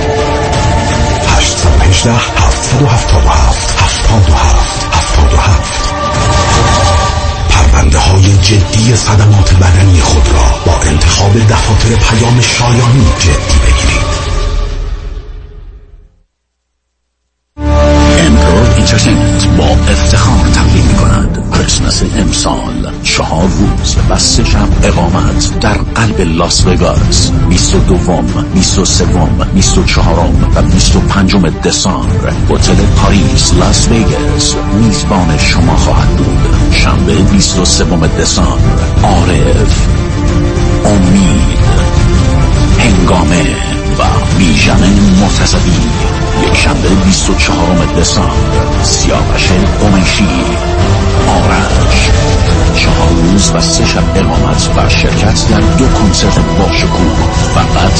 S15: 818 777 77 77 پرونده های جدی جراحی صدمات بدنی خود را با انتخاب دفاتر پیام شایانی جدی بگیرید. امپرور اینترتینمنت با افتخار تقدیم می‌کند کریسمس امسال 4 روز و 3 شب اقامت در قلب لاس وگاس 22 23 24 و 25 دسامبر. هتل پاریس لاس وگاس میزبان شما خواهد بود. شنبه 23 دسامبر عارف، امید، هنگامه و بیژن مرتضوی. یک شنبه 24 دسامبر سیاوش قمیشی، آرش. 4 روز و 3 شب اقامت و شرکت در 2 کنسرت باشکوه فقط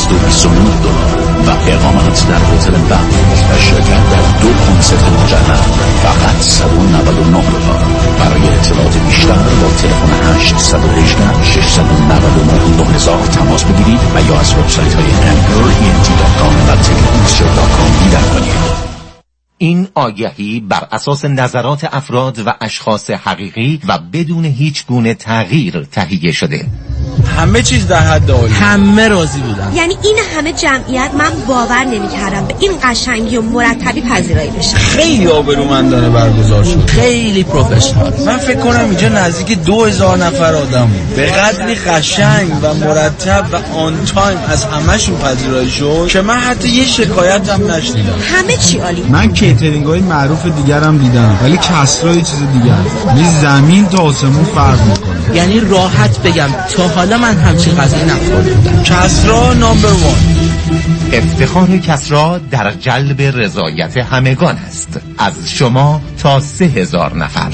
S15: $229 و اقامت در هتل بهمن و شرکت در 2 کنسرت مجدد فقط $199. برای اطلاعات بیشتر با تلفن 818 699 9000 تماس بگیرید و یا از وبسایت های emperorent.com و ticketmaster.com دیدن کنید.
S12: این آگهی بر اساس نظرات افراد و اشخاص حقیقی و بدون هیچ گونه تغییر تهیه شده.
S20: همه چیز در حد عالی، همه راضی بودن.
S21: یعنی این همه جمعیت، من باور نمی‌کردم به این قشنگی و مرتبی پذیرایی بشه.
S20: خیلی آبرومندانه برگزار شد، خیلی پروفشنال. من فکر کنم اینجا نزدیک 2000 نفر آدم بود. به قدری قشنگ و مرتب و آن تایم از همه‌شون پذیرایی شد که من حتی یه شکایت هم نشنیدم.
S21: همه چی عالی.
S22: من کیترینگ‌های معروف دیگرم دیدم ولی کسرا یه چیز دیگه است. یه زمین تا آسمون فرق می‌کنه.
S20: یعنی راحت بگم تا حالا من همچین غذایی نخوردم. کسرا نمبر 1.
S12: افتخار کسرا در جلب رضایت همگان است. از شما تا 3000 نفر.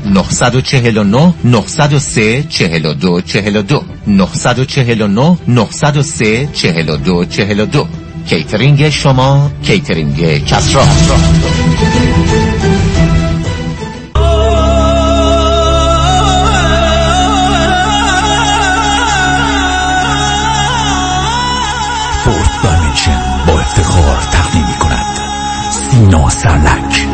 S12: 949 903 42 42 949 903 42 42. کیترینگ شما، کیترینگ کسرا.
S15: فورت دایمنشن با افتخار تقدیم می‌کند سینا سرلک.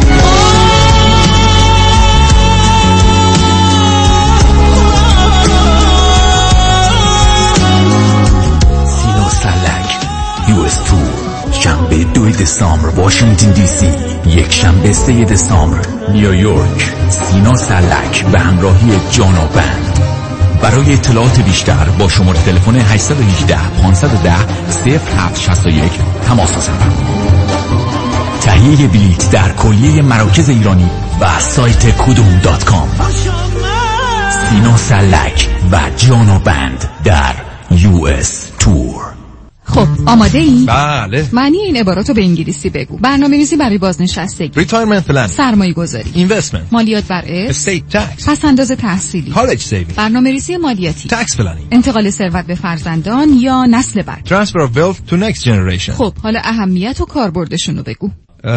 S15: سینا سرلک US تور، شنبه 2 دسامبر واشنگتن دی سی، یک شنبه 3 دسامبر نیویورک. سینا سرلک به همراهی جانا بند. برای اطلاعات بیشتر با شماره تلفن 818 510 0761 تماس بگیرید. تهیه بلیط در کلیه مراکز ایرانی و سایت kudum.com. سینا سرلک و جانا بند در US تور.
S3: خب آماده ای؟
S18: بله.
S3: معنی این عباراتو به انگلیسی بگو. برنامه‌ریزی برای بازنشستگی،
S18: Retirement plan،
S3: سرمایه‌گذاری،
S18: Investment،
S3: مالیات بر ارث،
S18: Estate tax،
S3: پس‌انداز تحصیلی،
S18: College saving،
S3: برنامه‌ریزی مالیاتی،
S18: Tax planning،
S3: انتقال ثروت به فرزندان یا نسل بعد،
S18: Transfer of wealth to next generation.
S3: خب حالا اهمیت و کاربردشون رو بگو.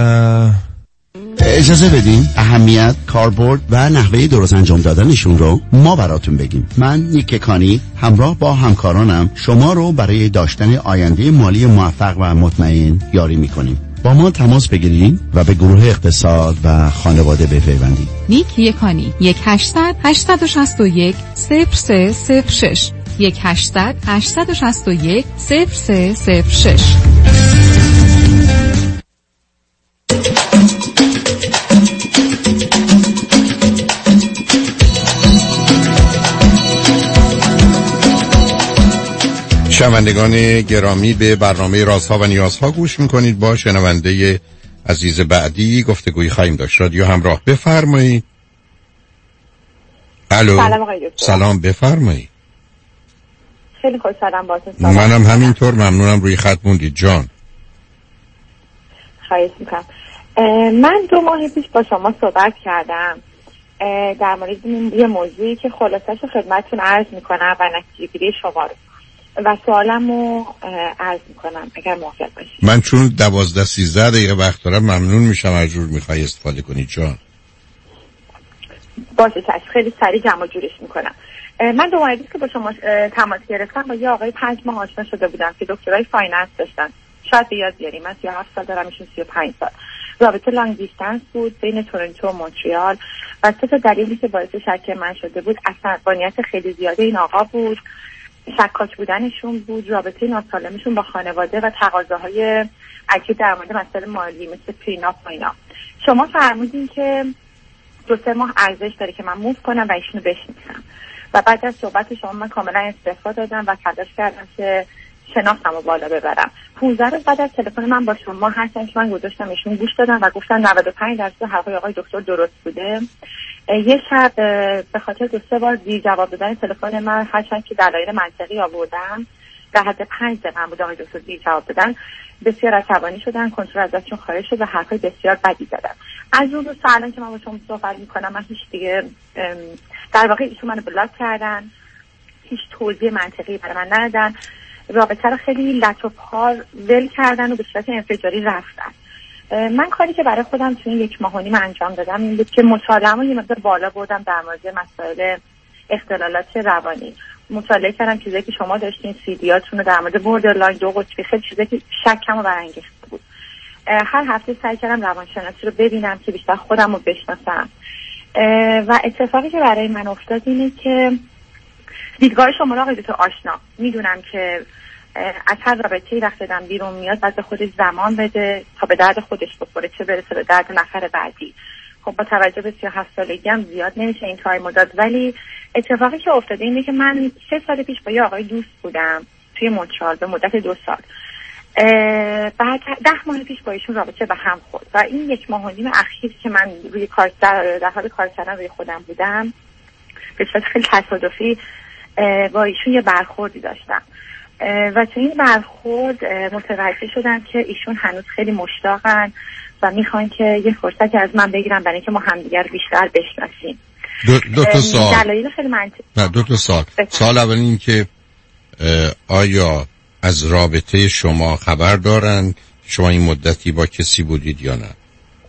S1: اجازه بدین اهمیت، کاربرد و نحوه درست انجام دادنشون رو ما براتون بگیم. من نیک کانی همراه با همکارانم شما رو برای داشتن آینده مالی موفق و مطمئن یاری میکنیم. با ما تماس بگیرید و به گروه اقتصاد و خانواده بپیوندید.
S3: نیک یکانی 1-800 861 0306 1-800 861 0306.
S6: شنوندگان گرامی، به برنامه رازها و نیازها گوش میکنید. با شنونده عزیز بعدی گفتگویی خواهیم داشت. رادیو همراه، بفرمایید. الو.
S7: سلام آقای دکتر.
S6: سلام، بفرمایید.
S7: خیلی خوشحالم باهاتون.
S6: منم همینطور، ممنونم روی خط موندید جان.
S7: خواهش میکنم. من 2 ماه پیش با شما صحبت کردم در مورد یه موضوعی که خلاصش رو خدمتتون عرض میکنم و نتیجه‌گیری شما رو و سوالمو عرض میکنم اگر موافق باشید.
S6: من چون 12-13 دقیقه وقت دارم ممنون میشم هر جور میخوای استفاده کنی جان.
S7: باشه چشم، خیلی سریع جمع جورش میکنم. من 2 ماه پیش که با شما تماس گرفتم با یه آقای 5 ماه آشنا شده بودم که دکترای فایننس داشتن. شاید به یاد بیاری، من 37 سال دارم، ایشون 35 سال. رابطه لانگ دیستنس بود بین تورنتو و مونتریال و 3 دلیلی که باعث شک من شده بود: عصبانیت خیلی زیاده این آقا بود، شکاک بودنشون بود، رابطه ناسالمشون با خانواده و تقاضاهای عجیب در مورد مسائل مالی مثل پریناپ و اینا. شما فرمودین که 2-3 ماه ارزش داره که من موو کنم و ایشونو بشناسم و بعد از صحبت شما من کاملا استعفا دادم و تلاش کردم که شناختم و بالا ببرم. 15 روز بعد از تلفن من با شما هستن که من گذاشتم ایشون گوش دادم و گفتن 95% حرفای آقای دکتر درست بوده. یه شب به خاطر 2-3 بار دیر جواب دادن تلفن من، هرچند که دلایل منطقی آوردم، در حد 5 دقیقه بود آقای دکتر دیر جواب دادن، بسیار عصبانی شدن، کنترل ازشون خارج شد و حرفای بسیار بدی زدن. از اون روز تا الان که من با شما صحبت میکنم من هیچ دیگه در واقع ایشون منو بلاک کردن، هیچ توضیح منطقی برای من ندادن، رابطه رو خیلی لط و پار ول کردن و به صورت انفجاری رفتن. من کاری که برای خودم تو این 1.5 ماه انجام دادم این بود که مطالعه‌مو یه مقدار بالا بردم در مورد مسائل اختلالات روانی. مطالعه کردم چیزایی که شما داشتین، سیدیاتون رو در مورد بوردرلاین، 2 قطبی، خیلی چیزایی که شکمو برانگیخته بود. هر هفته سعی کردم روانشناسی رو ببینم که بیشتر خودم رو بشناسم و اتفاقی که برای من افتاد اینه که دیدگاه شما رو آقای دکتر آشنا، میدونم که از هر رابطه‌ای وقتی آدم بیرون میاد باید به خودش زمان بده تا به درد خودش بخوره، چه برسه به درد نفر بعدی. خب با توجه به 37 سالگی هم زیاد نمیشه این تایم داد، ولی اتفاقی که افتاده اینه که من 3 سال پیش با یه آقای دوست بودم توی مونترال به مدت 2 سال. بعد 10 ماه پیش با ایشون رابطه به هم خورد و این 1.5 ماه اخیر که من روی کار در حال کار کردن روی خودم بودم به صورت خیلی تصادفی با ایشون یه برخوردی داشتم و تو این برخورد متوجه شدم که ایشون هنوز خیلی مشتاقن و میخوان که یه فرصتی از من بگیرن برای اینکه ما همدیگر بیشتر بشناسیم.
S6: دو تا سوال.
S7: دلایل خیلی منطقی.
S6: نه 2 تا سوال. سوال اول این که آیا از رابطه شما خبر دارن؟ شما این مدتی با کسی بودید یا نه؟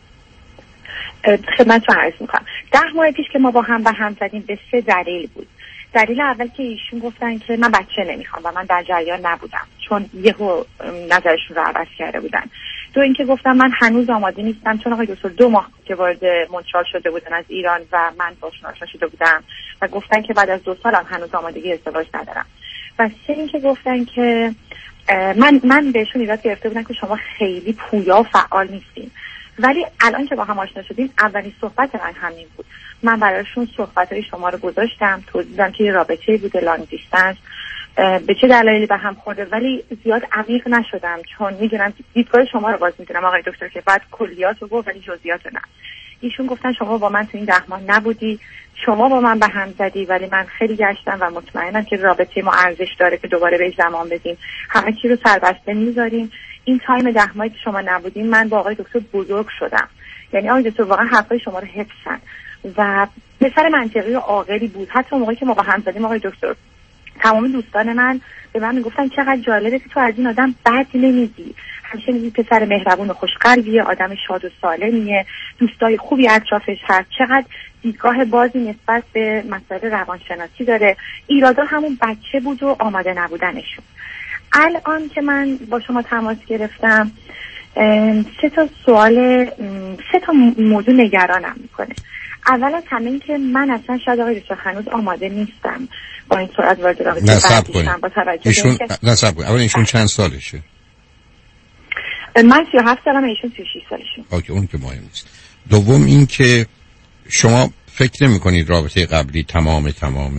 S7: خدمتتون عرض میکنم 10 ماه پیش که ما با هم به هم زدیم به 3 دلیل بود. دلیل اول که ایشون گفتن که من بچه نمیخوام و من در جریان نبودم چون یهو نظرشون رو عوض کرده بودن. 2 اینکه گفتم من هنوز آماده نیستم چون آقای دکتر 2 ماه که وارد مونترال شده بودن از ایران و من باشون آشنا شده بودم و گفتن که بعد از 2 سالم هنوز آمادگی ازدواج ندارم. و 3 اینکه گفتن که من بهشون ایراد گرفته بودم که شما خیلی پویا و فعال نیستین، ولی الان که با هم آشنا شدیم اولین صحبت من همین بود. من برایشون صحبت‌های شما رو گذاشتم، توضیح دادم که یه رابطه‌ای بوده لانگ دیستنس، به چه دلایلی به هم خورده، ولی زیاد عمیق نشدم چون میدونم دیدگاه شما رو باز میدونم آقای دکتر که بعد کلیات رو گفت ولی جزئیات نه. ایشون گفتن شما با من تو این 10 ماه نبودی، شما با من به هم زدی، ولی من خیلی گشتم و مطمئنم که رابطه ما ارزش داره که دوباره بهش زمان بدیم، همه چی رو سربسته میذاریم. این تایم 10 ماهی که شما نبودین من با آقای دکتر بزرگ شدم، یعنی آقای دکتر واقعا حرفای شما رو حفظن و پسر منطقی و عاقلی بود. حتی موقعی که ما با هم زدیم آقای دکتر تمام دوستان من به من میگفتن چقدر جالبه که تو از این آدم بد نمیگی، همیشه میگی پسر مهربون و خوشقلبیه، آدم شاد و سالمیه، دوستای خوبی اطرافش هست، چقدر دیدگاه بازی نسبت به مسائل روانشناسی داره. ایرادا همون بچه بود و آماده نبودنشون. الان که من با شما تماس گرفتم 3 تا موضوع نگرانم میکنه. اول از همه این که من اصلا شاید آقای دکتر هنوز آماده نیستم با این سرعت وارد رابطه بشم با توجه به اینکه
S6: نصب کنید. اول ایشون چند سالشه؟
S7: من 37 سالم، ایشون 36 سالشون.
S6: اوکی، اون که مهم نیست. دوم این که شما فکر نمی کنید رابطه قبلی تمامه؟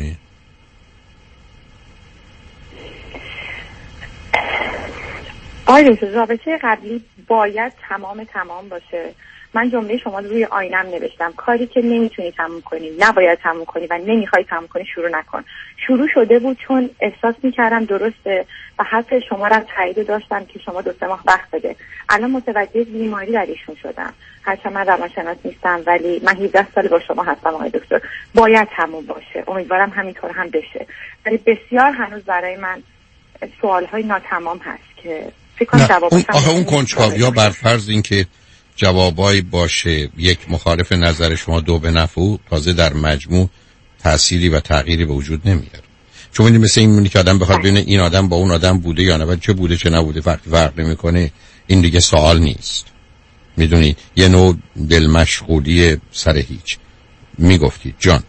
S7: آره، رابطه قبلی باید تمام باشه. من جمله شما روی آینم نوشتم کاری که نمیتونی تموم کنی نباید تموم کنی و نمیخوای تموم کنی شروع نکن. شروع شده بود چون احساس میکردم درسته و حتی شما را تایید داشتم که شما 2-3 ماه وقت بده. الان متوجه بیماری در ایشون شدم، هرچند من روانشناس نیستم ولی من 17 سال با شما هستم آقای دکتر. باید تموم باشه، امیدوارم همینطور هم بشه، ولی بسیار هنوز برای من سوالهای ناتمام هست که فکر کنم جوابش
S6: اون کنجکاوی‌ها بر فرض اینکه جوابایی باشه، 1 مخالف نظر شما، 2 به نفع او، تازه در مجموع تأثیری و تغییری به وجود نمیاره. چون می‌بینید مثل این که آدم بخواد ببینه این آدم با اون آدم بوده یا نه، ولی چه بوده چه نبوده فرق نمی‌کنه، این دیگه سوال نیست. میدونی یه نوع دل مشغولی سر هیچ. میگفتید جان.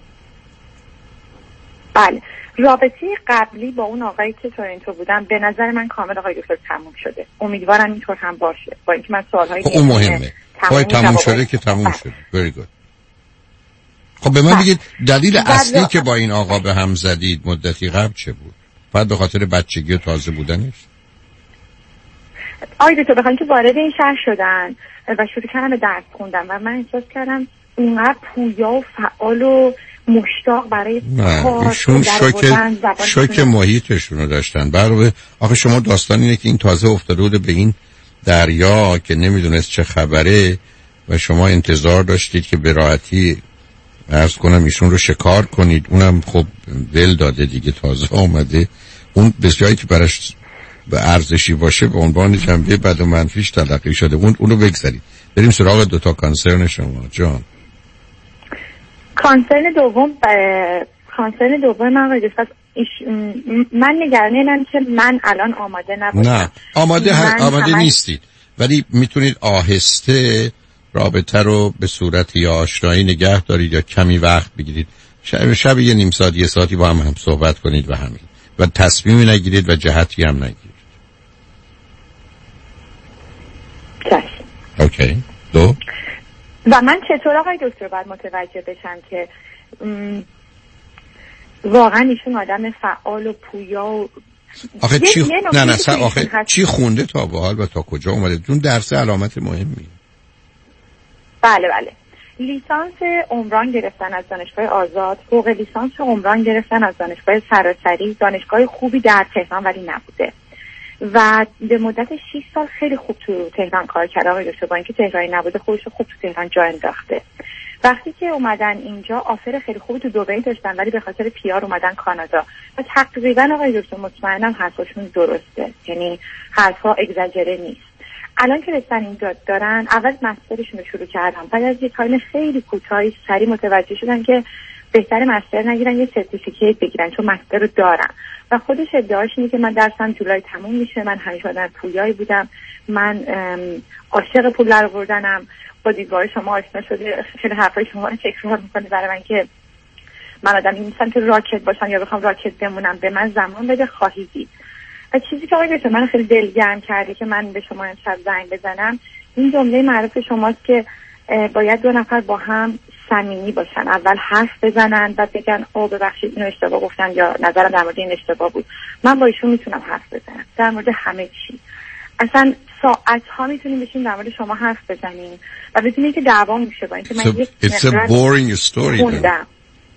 S7: بله، رابطه قبلی با اون آقایی که تورنتو بودم به نظر من کامل آقای دکتر تموم شده. امیدوارم اینطور هم باشه، با اینکه من سوالهای
S6: اون مهمه. تموم شده که تموم شده. very good. خب به من بگید دلیل اصلی که با این آقا به هم زدید مدتی قبل چه بود؟ فقط به خاطر بچگی و تازه بودنش؟
S7: آقای دکتر بخواین که وارد این شهر شدن و شروع کردن به درس خوندن و من احساس کردم اونقدر پویا و فعال و مشتاق برای کار
S6: ایشون شوک محیطشون رو داشتن. برای آخه شما داستان اینه که این تازه افتاده بود به این دریا که نمیدونست چه خبره و شما انتظار داشتید که به راحتی عرض کنم ایشون رو شکار کنید. اونم خب ول داده دیگه، تازه آمده. اون بسیاری که براش به ارزشی باشه به عنوان جنبه بد و منفیش تلقی شده. اونو بگذارید. بریم سراغ دوتا کانسرن شما جان.
S7: کانسرن دوم من آقای دکتر، من نگرانم که من الان آماده نباشم.
S6: نه آماده نیستید، ولی میتونید آهسته رابطه رو به صورت یا آشنایی نگه دارید یا کمی وقت بگیرید. شب یه نیم ساعت یه ساعتی با هم صحبت کنید و همین، و تصمیمی نگیرید و جهتی هم نگیرید. اوکی. دو
S7: و من چطور آقای دکتر باید متوجه بشم که واقعا ایشون آدم فعال و پویا و
S6: آخه چی خونده تا به حال و تا کجا اومده؟ چون درس علامت مهمی.
S7: بله لیسانس عمران گرفتن از دانشگاه آزاد، فوق لیسانس عمران گرفتن از دانشگاه سراسری، دانشگاه خوبی در تهران ولی نبوده و به مدت 6 سال خیلی خوب تو تهران کار کرده آقای دکتر، با اینکه تهرانی نبوده خودش خوب تو تهران جا انداخته. وقتی که اومدن اینجا آفر خیلی خوبی تو دبی داشتن ولی به خاطر پیار اومدن کانادا و تقریبا آقای دکتر مطمئنم حرفاشون درسته، یعنی حرفا اگزاجره نیست. الان که رسن اینجا دارن اول مسترشون رو شروع کردن، بعد از یک تایم خیلی کوتاهی سریع متوجه شدن که بهتره مستر نگیرن، یه سرتیفیکیت بگیرن چون مستر رو دارن و خودش ادعاش اینه که من درسم جولای تموم میشه، من همیشه آدم پویایی بودم، من عاشق پول درآوردنم، با دیدگاه شما آشنا شده، خیلی حرفای شما رو تکرار میکنه برای من که من آدمی نیستم که راکت باشم یا بخوام راکت بمونم، به من زمان بده خواهی دید. و چیزی که آقای دکتر من خیلی دلگرم کرده که من به شما امشب زنگ بزنم این جمله معروف شماست که باید دو نفر با هم صمیمی باشن، اول حرف بزنن و بگن او ببخشید اینو اشتباه گفتم یا نظرم در مورد این اشتباه بود. من با ایشون میتونم حرف بزنم در مورد همه چی، اصلا ساعت‌ها میتونیم بشیم در مورد شما حرف بزنیم و بدونید که دعوا میشه با اینکه من یک
S6: It's a boring story
S7: خوندم.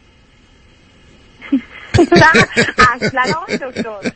S7: اصلا آقای دکتر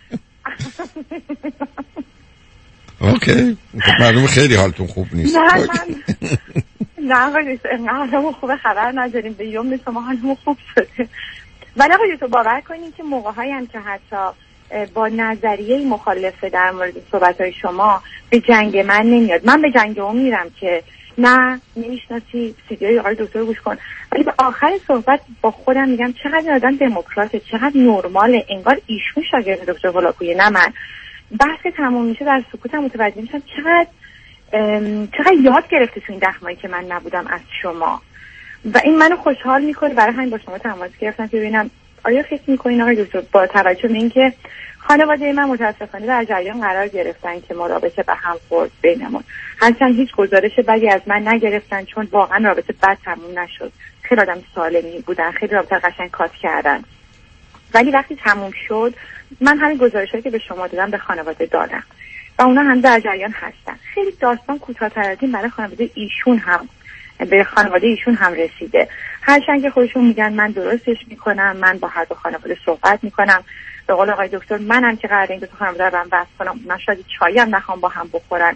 S6: اوکی، معلومه خیلی حالتون خوب نیست.
S7: نه آقای دکتر حالمون خوبه، خبر نداریم، به یوم شما حالمون خوب شده. ولی آقای دکتر باور کنید که موقع‌هایی هم که حتی با نظریه مخالفه در مورد صحبت‌های شما به جنگ من نمیاد، من به جنگ اون میرم که نه نمیشناسی سیدیای آقای دکتر گوش کن، ولی به آخر صحبت با خودم میگم چقدر آدم دموکراته، چقدر نرماله، انگار ایشون شاگرد دکتر هولاکویی نه من. بحث تموم میشه در سکوتم متوجه میشم چقدر یاد گرفته تو این دخمایی که من نبودم از شما و این منو خوشحال میکنه. برای همین با شما تماس گرفتم که ببینم آیا فکر میکنین آقای دکتر با توجه به اینکه خانواده من متاسفانه در جریان قرار گرفتن که ما رابطه به هم خورد بینمون، هرچند هیچ گزارش بدی از من نگرفتن چون واقعا رابطه بد تموم نشد، خیلی آدم سالمی بودن، خیلی رابطه قشنگ کات کردن، ولی وقتی تموم شد من همین گزارشایی که به شما دادم به خانواده دادم و اونا هم در جریان هستن. خیلی داستان کوتاه‌تر از این برای خانواده ایشون هم به خانواده ایشون هم رسیده، هرچند که خودشون میگن من درستش میکنم، من با هر دو خانواده صحبت میکنم. به قول آقای دکتر منم که قراره این دو خانواده رو هم بحث کنم، اونا شاید چایی هم نخوام با هم بخورن.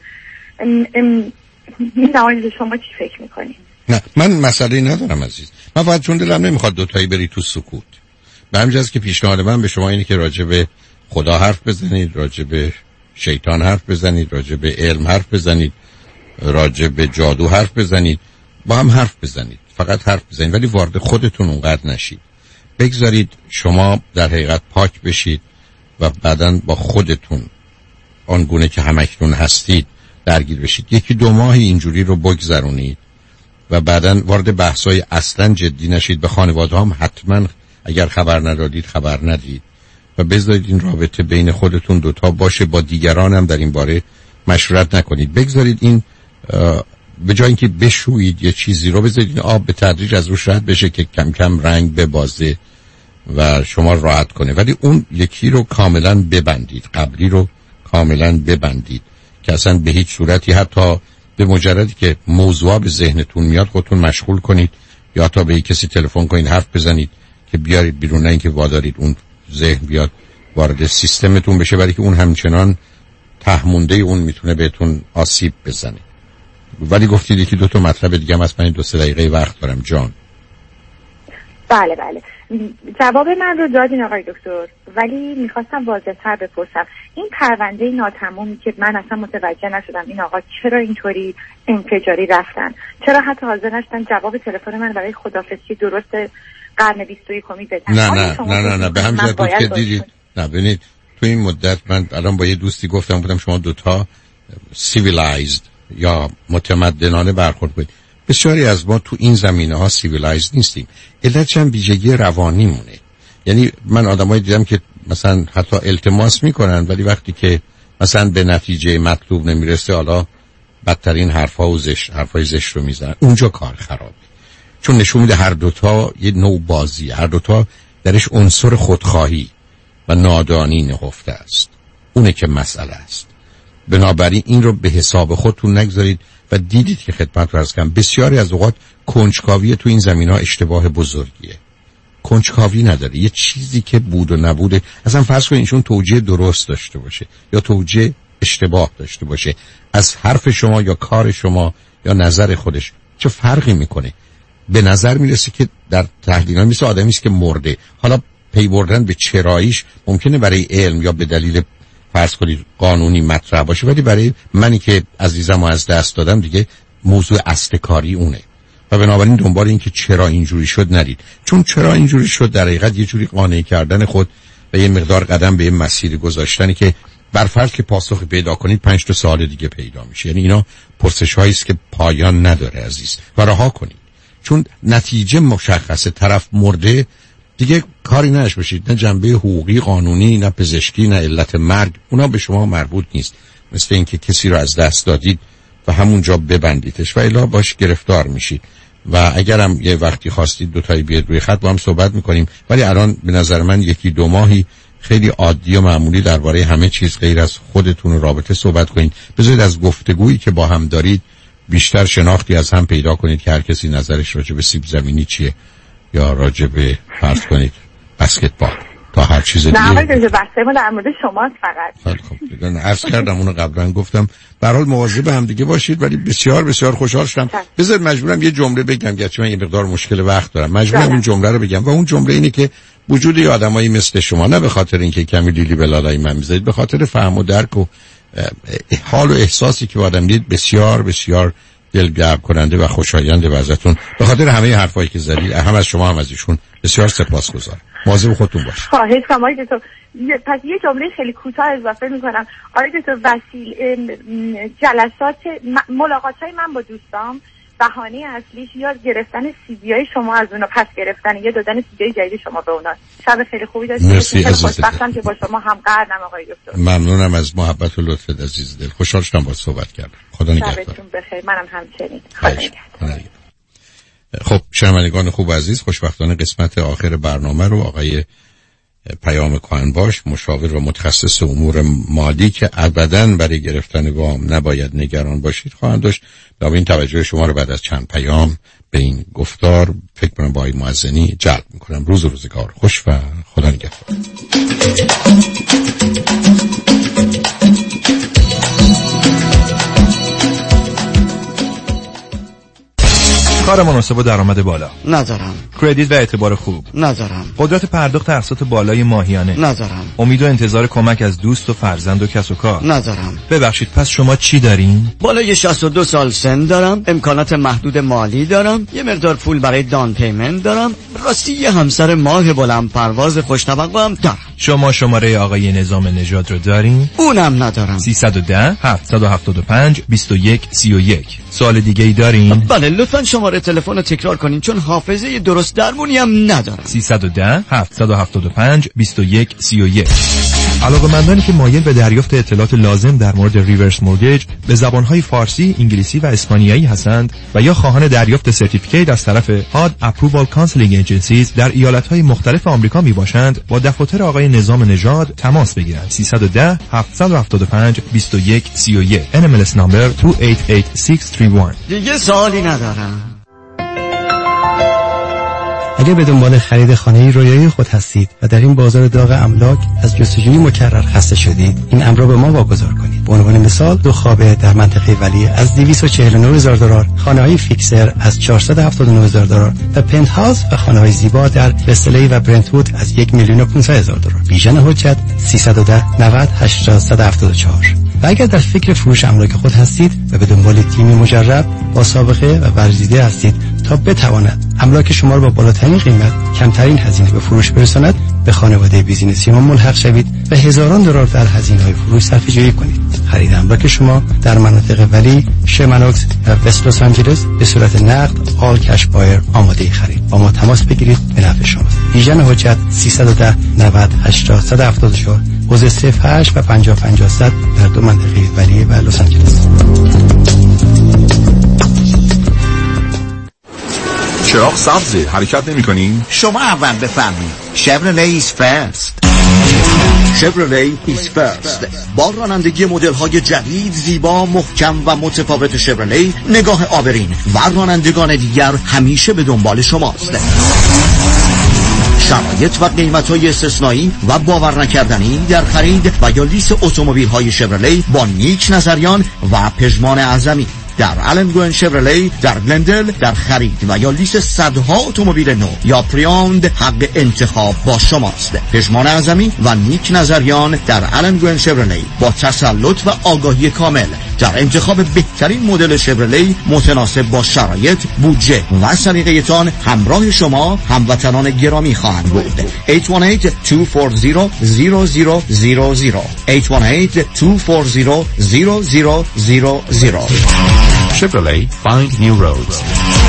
S7: میدونید شما چی فکر میکنین؟
S6: نه من مسئله ندارم عزیز، من فقط چون دلم نمیخواد دوتایی بری تو سکوت. به همین جاست که پیشنهاد من به شما اینه که راجع به خدا حرف بزنید، راجع به شیطان حرف بزنید، راجع به علم حرف بزنید، راجع به جادو حرف بزنید، با هم حرف بزنید، فقط حرف بزنید، ولی وارد خودتون اونقدر نشید. بگذارید شما در حقیقت پاک بشید و بعداً با خودتون آنگونه که همکنون هستید درگیر بشید. 1-2 ماهی اینجوری رو بگذرونید و بعداً وارد بحث‌های اصلاً جدی نشید. به خانواده هم حتما اگر خبر ندادید خبر ندید و بذارید این رابطه بین خودتون دوتا باشه، با دیگران هم در این باره مشورت نکنید. بگذارید این به جای اینکه بشویید یه چیزی رو، بذارید این آب به تدریج از روش رد بشه که کم کم رنگ ببازه و شما راحت کنه. ولی اون یکی رو کاملا ببندید، قبلی رو کاملا ببندید که اصلا به هیچ صورتی، حتی به مجردی که موضوع به ذهنتون میاد خودتون مشغول کنید یا تا به کسی تلفن کنید حرف بزنید که بیارید بیرون، نه اینکه وادارید اون ذهن بیاد وارد سیستمتون بشه، برای که اون همچنان تهمونده اون میتونه بهتون آسیب بزنه. ولی گفتید یکی 2 تا مطلب دیگه هم از من 2-3 دقیقه وقت دارم جان.
S2: بله جواب من رو دادین آقای دکتر، ولی میخواستم واضح‌تر بپرسم این پرونده ناتمامی که من اصلا متوجه نشدم این آقا چرا اینطوری انفجاری رفتن، چرا حتی حاضر نشدن جواب تلفن من برای خدافظی درست قرن 21 بدن.
S6: نه به همین جهت که دیدید. نه ببینید تو این مدت من الان با یه دوستی گفتم شما 2 تا civilized یا متمدنانه برخورد کنید. بسیاری از ما تو این زمینه‌ها civilized نیستیم. علتش هم ویژگی روانیمونه. یعنی من آدمایی دیدم که مثلا حتی التماس میکنن ولی وقتی که مثلا به نتیجه مطلوب نمیرسه حالا بدترین حرفای زشت رو میزنن. اونجا کار خرابه. چون نشون میده هر دوتا یه نوع بازی، هر دوتا درش عنصر خودخواهی و نادانی نهفته است. اونه که مسئله است. بنابراین این رو به حساب خودتون نگذارید و دیدید که خدمت رو عرض کنم بسیاری از اوقات کنجکاوی تو این زمین‌ها اشتباه بزرگیه. کنجکاوی نداره، یه چیزی که بود و نبوده. اصلا فرض کنید ایشون توجیه درست داشته باشه یا توجیه اشتباه داشته باشه، از حرف شما یا کار شما یا نظر خودش چه فرقی میکنه؟ به نظر میرسه که در تحلیل‌ها مثل آدمی است که مرده. حالا پی بردن به چراییش ممکنه برای علم یا به دلیل فرض کنید قانونی مطرح باشه، ولی برای منی که عزیزم رو از دست دادم دیگه موضوع اصل کاری اونه و بنابراین دنبال این که چرا اینجوری شد نرید. چون چرا اینجوری شد در حقیقت یه جوری قانع کردن خود و یه مقدار قدم به یه مسیر گذاشتنی که بر فرض که پاسخی پیدا کنید 5 تا سال دیگه پیدا میشه. یعنی اینا پرسش‌هایی است که پایان نداره عزیز و رها کنید. چون نتیجه مشخصه، طرف مرده دیگه کاری نش باشید، نه جنبه حقوقی قانونی، نه پزشکی، نه علت مرگ، اونا به شما مربوط نیست. مثل اینکه کسی رو از دست دادید و همونجا ببندیدش و الا باش گرفتار میشید. و اگرم یه وقتی خواستید 2 تایی بیاد روی خط با هم صحبت میکنیم، ولی الان به نظر من 1-2 ماهی خیلی عادی و معمولی درباره همه چیز غیر از خودتون و رابطه صحبت کنید. بذارید از گفتگویی که با هم دارید بیشتر شناختی از هم پیدا کنید که هر کسی نظرش راجع به سیب زمینی چیه یا راجع به فرض کنید بسکتبال تا هر چیز دیگه.
S2: نه آقای دکتر بحث ما در مورد شماست فقط.
S6: خب عرض کردم اونو قبلا گفتم به هر حال مواظب هم دیگه باشید، ولی بسیار بسیار خوشحال شدم. بذار مجبورم یه جمله بگم، گرچه من یه مقدار مشکل وقت دارم، مجبورم این جمله رو بگم و اون جمله اینه که وجود یه آدمایی مثل شما، نه به خاطر اینکه کمی لیلی بلالای من میذارید، به خاطر فهم و درک و حال و احساسی که آدم دید بسیار بسیار دلگرم کننده و خوشایند و ازتون به خاطر همه حرفایی که زدید، هم از شما هم از ایشون بسیار سپاسگزارم. مواظب خودتون باشید.
S2: خواهش کنم آقای دکتر. پس یه جمله خیلی کوتاه اضافه میکنم. آقای دکتر وسیله جلسات ملاقات‌های من با دوستام بهانه اصلیش یا گرفتن سی‌دی‌های شما از اونا، پس گرفتن یا دادن سی‌دی جدید شما به اونا. شب خیلی خوبی داشتید.
S6: مرسی عزیزم.
S2: خوشبختم که با شما هم قرنم آقای دکتر.
S6: ممنونم از محبت و لطفت عزیز دل. خوشحال شدم باهات صحبت کردم. خدا نگهدار.
S2: شبتون بخیر. منم همچنین. خدا نگهدار.
S6: خب شنوندگان خوب عزیز، خوشبختانه قسمت آخر برنامه رو آقای پیام کاهنباش، مشاور و متخصص امور مالی که ابداً برای گرفتن وام نباید نگران باشید خواهند داشت. با این توجه شما رو بعد از چند پیام به این گفتار فکر کنم با این مؤذنی جلب میکنم. روز و روزگار خوش و خدا نگهدار.
S18: کار مناسب و درآمد بالا
S5: ندارم.
S18: کردیت و اعتبار خوب
S5: ندارم.
S18: قدرت پرداخت اقساط بالای ماهیانه
S5: ندارم.
S18: امید و انتظار کمک از دوست و فرزند و کس و کار
S5: ندارم.
S18: ببخشید پس شما چی دارین؟
S5: بالای 62 سال سن دارم، امکانات محدود مالی دارم، یه مقدار پول برای دان پیمنت دارم
S1: راستی یه همسر ماه بلند پرواز خوش‌توقع هم دارم.
S18: شما شماره آقای نظام نژاد رو دارین؟
S1: اونم ندارم.
S18: 310 775 2131. سوال دیگه ای دارین؟
S1: بله لطفاً شماره تلفن رو تکرار کنین چون حافظه درست درمونی هم ندارم.
S18: 310 775 2131. علاقه‌مندانی که مایل به دریافت اطلاعات لازم در مورد ریورس مورگیج به زبان‌های فارسی، انگلیسی و اسپانیایی هستند و یا خواهان دریافت سرتیفیکیت از طرف HUD Approval Counseling Agencies در ایالت‌های مختلف آمریکا میباشند، با دفاتر آقای نظام نژاد تماس بگیرند. 310 775 2131. NMLS number 288631.
S1: دیگه سوالی ندارم.
S5: اگر به دنبال خرید خانه‌ای رویایی خود هستید و در این بازار داغ املاک از جستجوی مکرر خسته شدید، این امر را به ما واگذار کنید. به عنوان مثال 2 خوابه در منطقه ولی از $249,000، خانه‌های فیکسر از $479,000 و پنت هاوس و خانه‌های زیبا در وستلی و برنت‌وود از $1,550,000. بیژن حجت 310 90 80 174. و اگر در فکر فروش املاک خود هستید و به دنبال تیمی مجرب با سابقه و ورزیده هستید تا بتواند املاک شما را با بالاترین قیمت کمترین هزینه به فروش برساند، به خانواده بیزینسی ما ملحق شوید و هزاران دلار در هزینه‌های فروش صرفه‌جویی کنید. خرید املاک شما در مناطق ولی، شرمنوکس و وست لس آنجلس به صورت نقد آل کش بایر آماده خرید. با ما تماس بگیرید، به نفع شماست. بیژن حجت 310 90 80 174 عضو 08 و 50 50 100 در 2 منطقه ولی و لس آنجلس.
S15: چراغ سبزه، حرکت نمی کنیم؟
S1: شما اول بفرمایید. شevrolet is first. Chevrolet is first. با رانندگی مدل‌های جدید، زیبا، محکم و متفاوت شevrolet، نگاه آبرین و رانندگان دیگر همیشه به دنبال شماست. شرایط و قیمت‌های استثنایی و باور نکردنی در خرید و یا لیز اتومبیل‌های شevrolet با نیک نظریان و پژمان اعظمی. در آلن گوئن شevrolet در گلندل در خرید و یا لیز صدها اتومبیل نو یا پریوند حق انتخاب با شماست. پژمان اعظمی و نیک نظریان در آلن گوئن شevrolet با تسلط و آگاهی کامل در انتخاب بهترین مدل شevrolet متناسب با شرایط، بودجه و سلیقه‌تان همراه شما هموطنان گرامی خواهند بود. 818-240-0000 818-240-0000.
S15: Chevrolet, find new roads.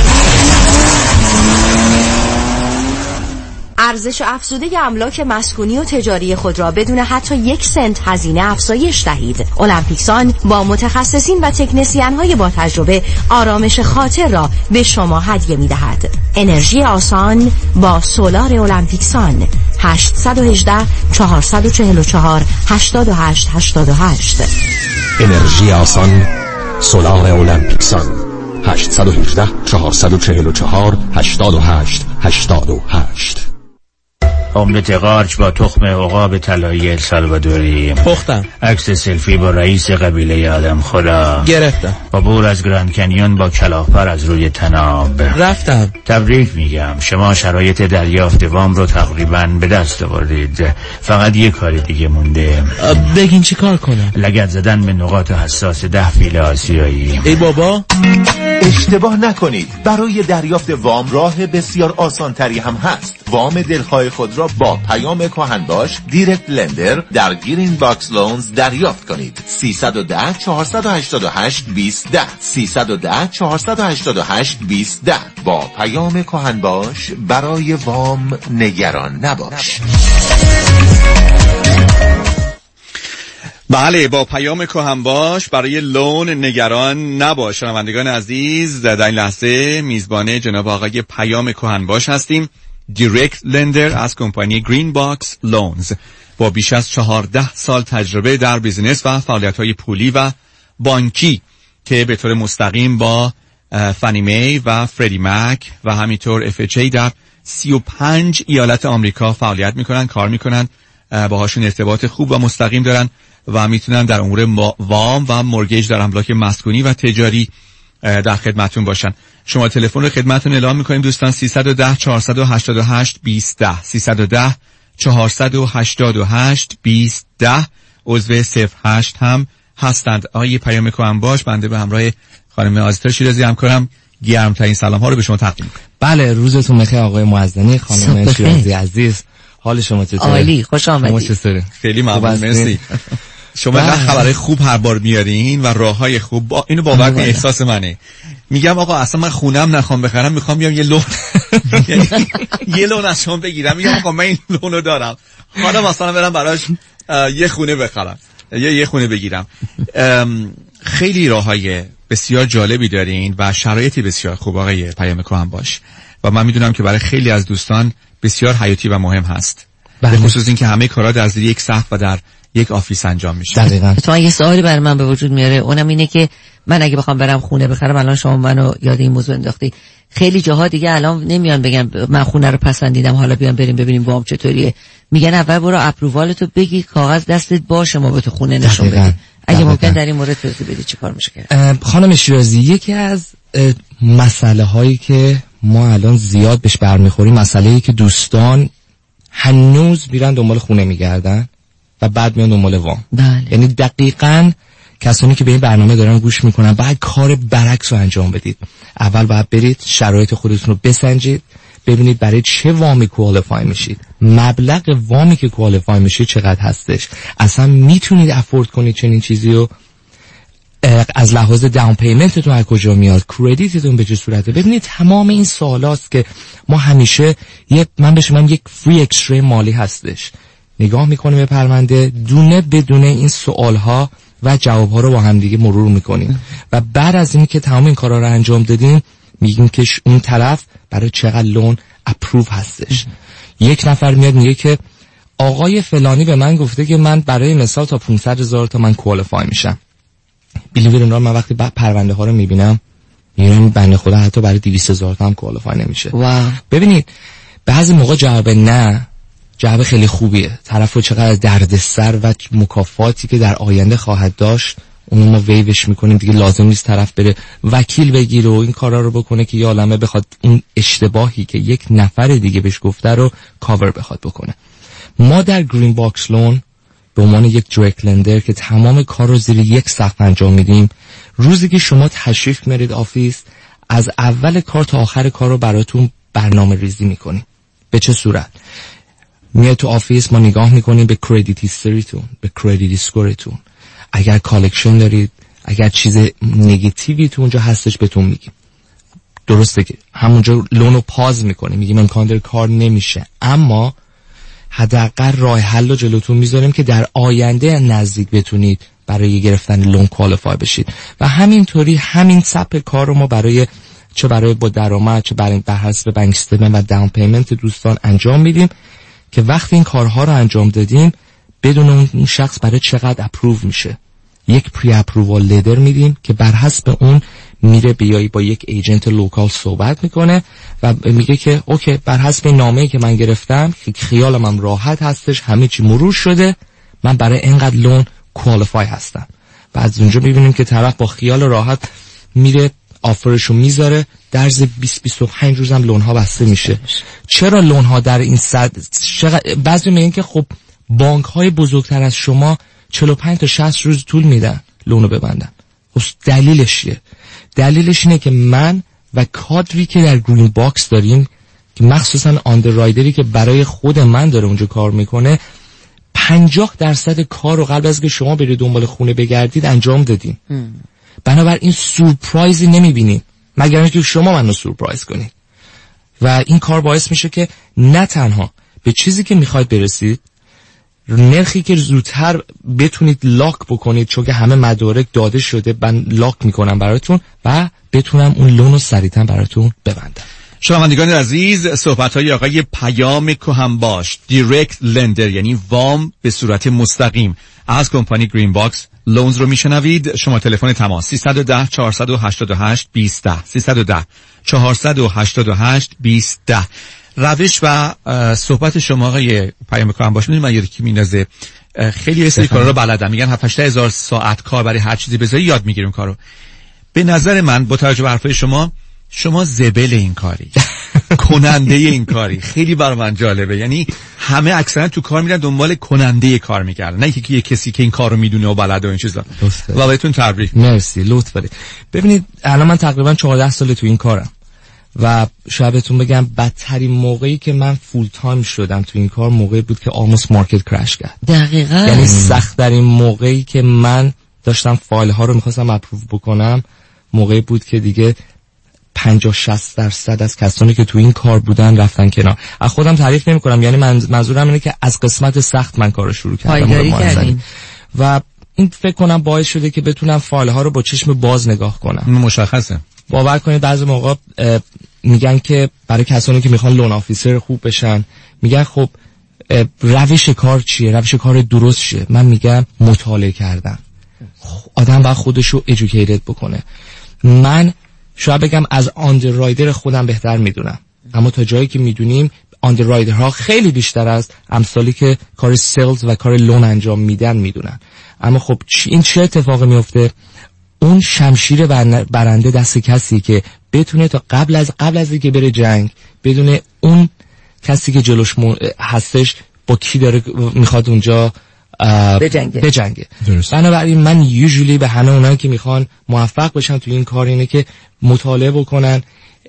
S21: ارزش افزوده املاک مسکونی و تجاری خود را بدون حتی 1 سنت هزینه افزایش دهید. المپیکسان با متخصصین و تکنسین های با تجربه آرامش خاطر را به شما هدیه می دهد. انرژی آسان با سولار المپیکسان. 818 444 8888.
S15: انرژی آسان، سولار المپیکسان. 818 444 8888.
S9: املت قارچ با تخم عقاب طلایی السالوادوری.
S20: پختم.
S9: عکس سلفی با رئیس قبیله آدم خدا.
S20: گرفتم.
S9: عبور از گراند کنیون با کلاغ‌پر از روی تناب.
S20: رفتم.
S9: تبریک میگم، شما شرایط دریافت وام رو تقریباً به دست آوردید. فقط یه کار دیگه مونده.
S20: بگین چی کار کنم؟
S9: لگد زدن به نقاط حساس 10 فیل آسیایی.
S20: ای بابا،
S12: اشتباه نکنید. برای دریافت وام راه بسیار آسان تری هم هست. وام دلخواه خود را با پیام کهنباش دایرکت لندر در گرین باکس لونز دریافت کنید. 310 488 2010 310 488 2010. با پیام کهنباش برای وام نگران نباش.
S23: بله، با پیام کهنباش برای لون نگران نباش. شنوندگان عزیز، در این لحظه میزبان جناب آقای پیام کهنباش هستیم، دایرکت لندر از کمپانی گرین باکس لونز با بیش از 14 سال تجربه در بیزینس و فعالیت‌های پولی و بانکی که به طور مستقیم با فانی می و فردی مک و همینطور FHA در 35 ایالت آمریکا فعالیت میکنن، کار میکنن، باهاشون ارتباط خوب و مستقیم دارن و میتونن در امور وام و مورگیج در املاک مسکونی و تجاری در خدمتون باشن. شما تلفن رو خدمتون اعلام میکنیم دوستان. 310 488 2010 310 488 2010 عضو 08 هم هستند. آقای پیام کهنباش، بنده به همراه خانم آزیتا شیرازی همکارم گرمترین سلام ها رو به شما تقدیم می‌کنم.
S10: بله، روزتون بخیر آقای معزنی، خانم شیرازی عزیز. حال شما چطوره؟
S21: عالی، خوش آمدید.
S10: شما چطوره؟
S23: خیلی ممنون، مرسی. شما اینقدر خبرهای خوب هر بار میارین و راههای خوب. اینو باور کن احساس منه. میگم آقا اصلا من خونم نخوام بخرم، میخوام بیام یه لون یه لون از شما بگیرم. میگم آقا من این لونو دارم، حالا مثلا برم براش یه خونه بخرم، یه خونه بگیرم. خیلی راههای بسیار جالبی دارین و شرایطی بسیار خوب آقای پیام کهن باش و من میدونم که برای خیلی از دوستان بسیار حیاتی و مهم هست. به خصوص این که همه کارا در زیر یک سقف و در یک آفیس انجام میشه.
S10: دقیقاً.
S21: تو یه سوالی برای من به وجود میاره، اونم اینه که من اگه بخوام برم خونه بخرم، الان شما منو یاد این موضوع انداختی، خیلی جاها دیگه الان نمیان بگم من خونه رو پسندیدم حالا بیام بریم ببینیم وام چطوریه، میگن اول برو اپرووالتو بگی، کاغذ دستت باشه، ما به تو خونه نشون بدیم. اگه ممکن در این مورد توضیح بدی چیکار میشه کرد؟
S10: خانم شیرازی، یکی از مسئله هایی که ما الان زیاد بهش برمیخوریم، مسئله‌ای که دوستان هنوز میرن دنبال خونه میگردن و بعد میان دنبال وام.
S21: بله.
S10: یعنی دقیقاً کسانی که به این برنامه دارن گوش میکنن باید کار برعکس رو انجام بدید. اول باید برید شرایط خودتون رو بسنجید، ببینید برای چه وامی کوالیفای میشید، مبلغ وامی که کوالیفای میشید چقدر هستش، اصلا میتونید افورد کنید چنین چیزی رو، از لحاظ داون پیمنتتون از کجا میاد، کردیتتون به چه صورته. ببینید تمام این سوالاست که ما همیشه من به شما یک فری اکستری مالی هستش، نگاه میکنیم به پرونده دونه بدونه این سوالها و جوابها رو با هم دیگه مرور میکنیم و بعد از این که تمام این کارا رو انجام دادیم میگیم که اون طرف برای چقدر لون اپروو هستش. یک نفر میاد میگه که آقای فلانی به من گفته که من برای مثال تا 500,000 تا من کوالیفای میشم. بیلیویر من وقتی پرونده ها رو میبینم میگم بنده خدا حتی برای 200,000 تا هم کوالیفای نمیشه. ببینید بعضی موقع جواب خیلی خوبیه، طرف رو چقدر دردسر و مکافاتی که در آینده خواهد داشت اونو ما ویوش میکنیم دیگه، لازم نیست طرف بره وکیل بگیره و این کارا رو بکنه که یه عالمه بخواد اون اشتباهی که یک نفر دیگه بهش گفته رو کاور بخواد بکنه. ما در گرین باکس لون به عنوان یک دایرکت لندر که تمام کار رو زیر یک سقف انجام میدیم، روزی که شما تشریف میارید آفیس، از اول کار تا آخر کار رو براتون برنامه ریزی میکنیم. به چه صورت؟ میاد تو آفیس، ما نگاه میکنیم به کردیت هیستوریتون، به کردیت اسکورتون، اگر کالکشن دارید، اگر چیز نگاتیوی تو اونجا هستش بهتون میگیم. درسته که همونجا لونو پاز میکنیم، میگیم امکان داره کار نمیشه، اما حداقل راه حل رو جلوتون میذاریم که در آینده نزدیک بتونید برای گرفتن لون کوالیفای بشید. و همینطوری همین سبک کار رو ما برای با درآمد، چه برای بر حسب بانک استیتمنت و داون پیمنت دوستان انجام میدیم که وقتی این کارها رو انجام دادیم بدون اون شخص برای چقدر اپروو میشه، یک پری اپرووال لتر میدیم که بر حسب اون میره بیایی با یک ایجنت لوکال صحبت میکنه و میگه که اوکی بر حسب نامه‌ای که من گرفتم خیالم هم راحت هستش، همه چی مرور شده، من برای اینقدر لون کوالیفای هستم. و از اونجا میبینیم که طرف با خیال راحت میره آفرشو میذاره، در 20-25 روز هم لون ها بسته میشه. چرا لون ها در این بعضی میگن که خب بانک های بزرگتر از شما 45 تا 60 روز طول میدن لونو ببندن. خب دلیلش چیه؟ دلیلش اینه که من و کادری که در گرین باکس داریم که مخصوصا آندررایدری که برای خود من داره اونجا کار میکنه 50% کار رو قبل از که شما برید دنبال خونه بگردید انجام دادیم. بنابراین سورپرایزی نمیبینیم مگر اینکه شما منو سورپرایز کنید و این کار باعث میشه که نه تنها به چیزی که میخواید برسید، نرخی که زودتر بتونید لاک بکنید چون که همه مدارک داده شده، من لاک میکنم براتون و بتونم اون لون رو سریعتر براتون ببندم.
S23: شنوندگان عزیز، صحبت‌های آقای پیام کهنباش، دایرکت لندر یعنی وام به صورت مستقیم از کمپانی گرین باکس لونز رو میشنوید. شما تلفن تماس 310 488 2010 310 488 2010. روش و صحبت شما آقای پیام کهنباش، من یکی میندازه خیلی این کارا رو بلدم، میگن 7-8 هزار ساعت کار برای هر چیزی بذاری یاد میگیریم کارو. به نظر من با توجه به حرفای شما زبل این کاری، کننده این کاری. خیلی برای من جالبه، یعنی همه اکثرا تو کار میرن دنبال کننده کار میگردن، نه اینکه یه کسی که این کارو میدونه و بلده و این چیزا. و بهتون تبریک.
S10: مرسی، لطف دارید. ببینید الان من تقریبا 14 سال تو این کارم و شاید بهتون بگم بدترین موقعی که من فول تایم شدم تو این کار موقعی بود که آلموست مارکت کرش کرد.
S13: دقیقاً.
S10: یعنی سخت‌ترین موقعی که من داشتم فایل ها رو می‌خواستم اپروو بکنم موقعی بود که دیگه 50-60% از کسانی که تو این کار بودن رفتن کنار. از خودم تعریف نمی‌کنم، یعنی منظورم اینه که از قسمت سخت من کارو شروع کردم و این فکر کنم باعث شده که بتونم فایل ها رو با چشم باز نگاه کنم.
S23: مشخصه.
S10: باور کنید بعضی موقع میگن که برای کسانی که میخوان لون آفیسر خوب بشن میگن خب روش کار چیه؟ روش کار درست چیه؟ من میگم مطالعه کردن. آدم باید خودش رو educated بکنه. من شاید بگم از آندررایدر خودم بهتر میدونم، اما تا جایی که میدونیم آندررایدرها خیلی بیشتر از امثالی که کار سیلز و کار لون انجام میدن میدونن. اما خب این چه اتفاقی میفته؟ اون شمشیر برنده دست کسی که بتونه تا قبل از اینکه بره جنگ بدونه اون کسی که جلوش هستش با کی داره میخواد اونجا بجنگه. بنابراین من یوزولی به همه اونایی که میخوان موفق بشن تو این کار اینه که مطالعه بکنن،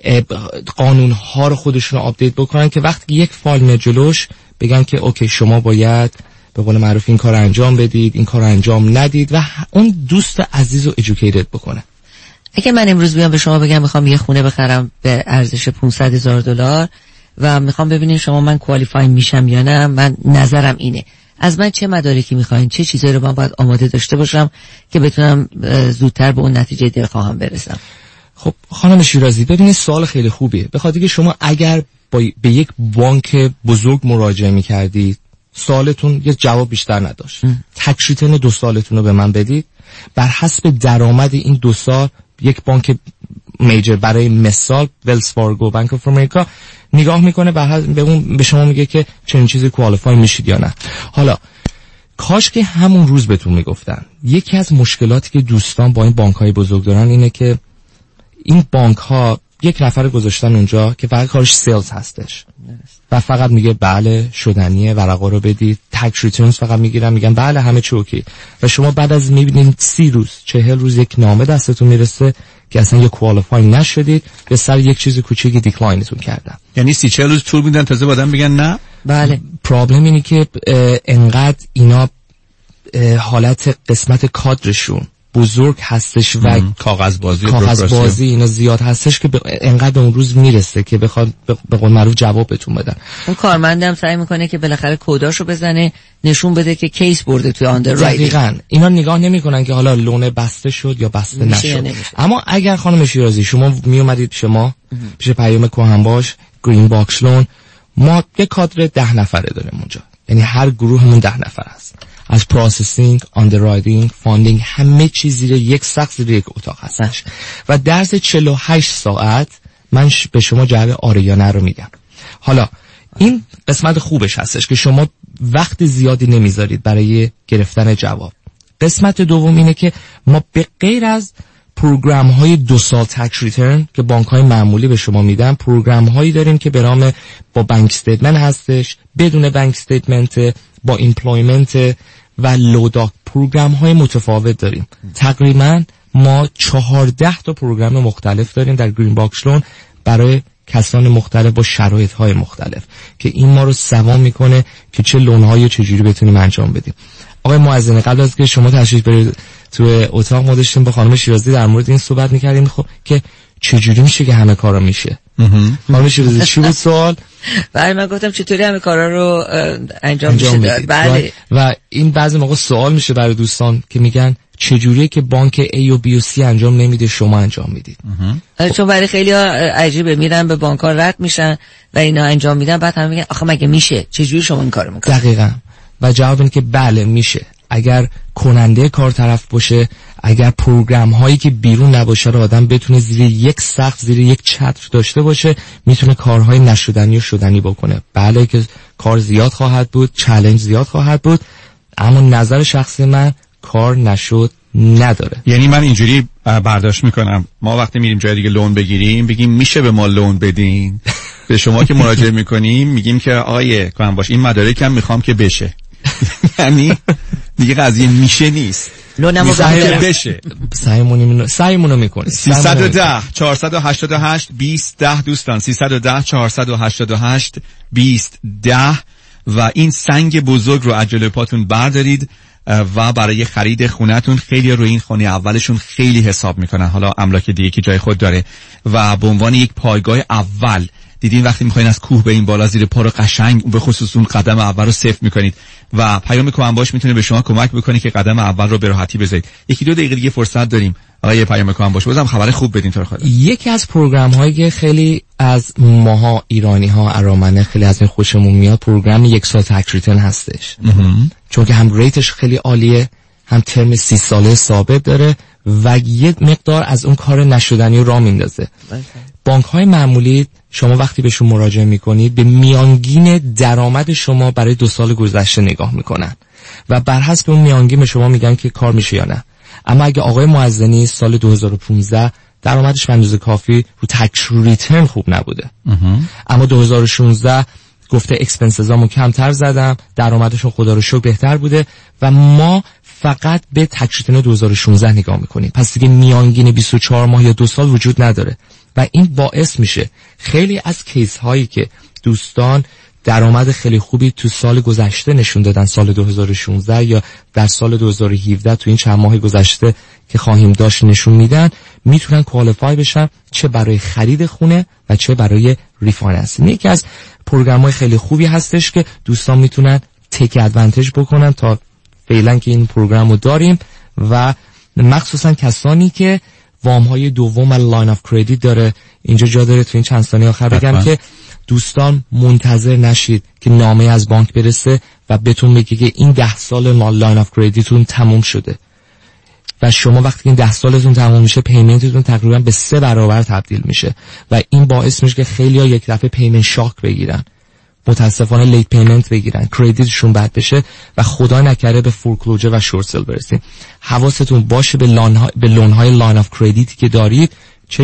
S10: قانون ها رو خودشون آپدیت بکنن که وقتی یک فایل میاد جلوش بگن که اوکی شما باید به قول معروف این کار انجام بدید، این کار انجام ندید و اون دوست عزیز رو educated بکنه.
S13: اگه من امروز بیام به شما بگم میخوام یه خونه بخرم به ارزش $500,000 و میخوام ببینین شما من کوالیفای میشم یا نه، من نظرم اینه، از من چه مدارکی میخواین، چه چیزایی رو من باید آماده داشته باشم که بتونم زودتر به اون نتیجه دلخواهم برسم؟
S10: خب خانم شیرازی ببینید سوال خیلی خوبیه، به خاطر که شما اگر به یک بانک بزرگ مراجعه میکردید سوالتون یه جواب بیشتر نداشت. تکس ریترن 2 سالتون رو به من بدید، بر حسب درآمد این 2 سال یک بانک میجر برای مثال ولز فارگو، بانک آف امریکا نگاه میکنه به شما میگه که چنین چیزی کوالیفای میشید یا نه. حالا کاش که همون روز بهتون میگفتن. یکی از مشکلاتی که دوستان با این بانک‌های بزرگ دارن اینه که این بانک‌ها یک نفر گذاشتن اونجا که فقط کارش سیلز هستش و فقط میگه بله شدنیه، ورقا رو بدید، تکس ریترنز فقط میگن بله همه چی اوکی، و شما بعد از میبینید 30 روز 40 روز یک نامه دستتون میرسه که اصلا یه کوالیفای نشدید، به سر یک چیز کوچیکی دیکلاینتون کردن.
S23: یعنی 30-40 روز طول میدن تازه بعدم بگن نه.
S13: بله.
S10: پرابلم اینه که انقدر اینا حالت قسمت کادرشون بزرگ هستش و کاغذبازی اینا زیاد هستش که انقدر به اون روز میرسه که بخواد به قول معروف جواب بهتون بدن.
S13: اون کارمندم سعی میکنه که بالاخره کداشو بزنه نشون بده که کیس برده توی آندررایدینگ.
S10: دقیقاً اینا نگاه نمیکنن که حالا لون بسته شد یا بسته نشد. اما اگر خانم شیرازی شما میومدید پیش پیام کهنباش گرین باکس لون، ما یک کادر 10 نفره داریم اونجا، یعنی هر گروهمون 10 نفر است، از پروسسینگ، آندررایدینگ، فاندینگ، همه چیز زیر یک سقف زیر یک اتاق هستش و درس 48 ساعت من به شما جواب آره یا نه رو میگم. حالا این قسمت خوبش هستش که شما وقت زیادی نمیذارید برای گرفتن جواب. قسمت دوم اینه که ما به غیر از پروگرام های 2 سال تکس ریترن که بانک های معمولی به شما میدن، پروگرام هایی داریم که به نام با بانک استیتمنت هستش، بدون بانک استیتمنت، با ایمپلویمنت و لوداک، پروگرام های متفاوت داریم. تقریبا ما 14 تا پروگرام مختلف داریم در گرین باکس لون برای کسان مختلف با شرایط های مختلف که این ما رو سوام میکنه که چه لون های چجوری بتونیم انجام بدیم. آقای معززنی قبل از که شما تشریف برید تو اتاق ما داشتیم با خانم شیرازی در مورد این صحبت میکردیم خب که چجوری میشه که همه کارا میشه. خانم شیرازی چی بود سوال؟
S13: بله من گفتم چطوری همه کارا رو انجام میشه. بله.
S10: و این بعضی موقع سوال میشه برای دوستان که میگن چجوریه که بانک A و B و C انجام نمیده شما انجام میدید؟
S13: چون برای خیلی ها عجیبه، میرن به بانک ها رد میشن و اینا انجام میدن، بعد هم میگن آخه مگه میشه؟ چجوری شما این کارو میکنید؟
S10: دقیقاً. و جواب اینه که بله میشه، اگر کننده کار طرف باشه، اگر پروگرام هایی که بیرون نباشه رو آدم بتونه زیر یک سقف زیر یک چتر داشته باشه، میتونه کارهای نشدنی و شدنی بکنه. بله که کار زیاد خواهد بود، چالش زیاد خواهد بود، اما نظر شخصی من کار نشد نداره.
S23: یعنی من اینجوری برداشت میکنم ما وقتی میریم جای دیگه لون بگیریم بگیم میشه به ما لون بدین به شما که مراجعه میکنیم میگیم که آقای کوهنباش این مدارکم میخوام که بشه. یعنی دیگه قضیه میشه نیست،
S13: لونمو
S23: بشه.
S10: سعیمونو میکنیم.
S23: 310 488 2010 دوستان، 310 488 2010 و این سنگ بزرگ رو از جلوی پاتون بردارید و برای خرید خونه‌تون خیلی روی این خونه اولشون خیلی حساب میکنن، حالا املاک دیگه که جای خود داره و به عنوان یک پایگاه اول دیدین وقتی میخواین از کوه برین بالا زیر پا رو قشنگ به خصوص اون قدم اول رو سیف میکنید و پیام کوهنباش میتونه به شما کمک بکنه که قدم اول رو به راحتی بذارید. یکی دو دقیقه دیگه فرصت داریم آقای پیام کوهنباش، بازم خبر خوب بدین تو خودت.
S10: یکی از پروگرام هایی که خیلی از ماها ایرانی ها ارامنه خیلی از این خوشمون میاد پروگرام یک سال تکس ریترن هستش، چون که هم ریتش خیلی عالیه، هم ترم 30 ساله ثابت داره و یک مقدار از اون کار نشدنی رو راه میندازه. بانک های معمولی شما وقتی بهشون مراجعه میکنید به میانگین درآمد شما برای 2 سال گذشته نگاه میکنن و بر حسب اون میانگین به شما میگن که کار میشه یا نه. اما اگه آقای معزنی سال 2015 درآمدش به اندازه کافی رو تکس ریترن خوب نبوده، اما 2016 گفته اکسپنسزامو کمتر زدم، درآمدشون خدا رو شکر بهتر بوده و ما فقط به تکس ریترن 2016 نگاه میکنیم، پس دیگه میانگین 24 ماه یا 2 سال وجود نداره و این باعث میشه خیلی از کیس هایی که دوستان درآمد خیلی خوبی تو سال گذشته نشون دادن، سال 2016 یا در سال 2017 تو این چند ماه گذشته که خواهیم داشت نشون میدن، میتونن کوالیفای بشن چه برای خرید خونه و چه برای ریفایننس. یکی از پروگرام‌های خیلی خوبی هستش که دوستان میتونن تک ادوانتج بکنن تا فعلا که این پروگرامو داریم و مخصوصا کسانی که وام‌های دوم و لاین آف کردیت داره. اینجا جا داره تو این چند ثانیه آخر بگم که دوستان منتظر نشید که نامه از بانک برسه و بهتون بگه که این 10 سال لاین آف کردیتتون تموم شده و شما وقتی این 10 سالتون تموم میشه پیمنتتون تقریبا به 3 برابر تبدیل میشه و این باعث میشه که خیلی‌ها یک دفعه پیمنت شاک بگیرن، متاسفانه لیت پیمنت بگیرن، کردیتشون بد بشه و خدا نکره به فورکلوزر و شورت سیل برسید. حواستون باشه به لون‌های لاین آف کردیتی که دارید،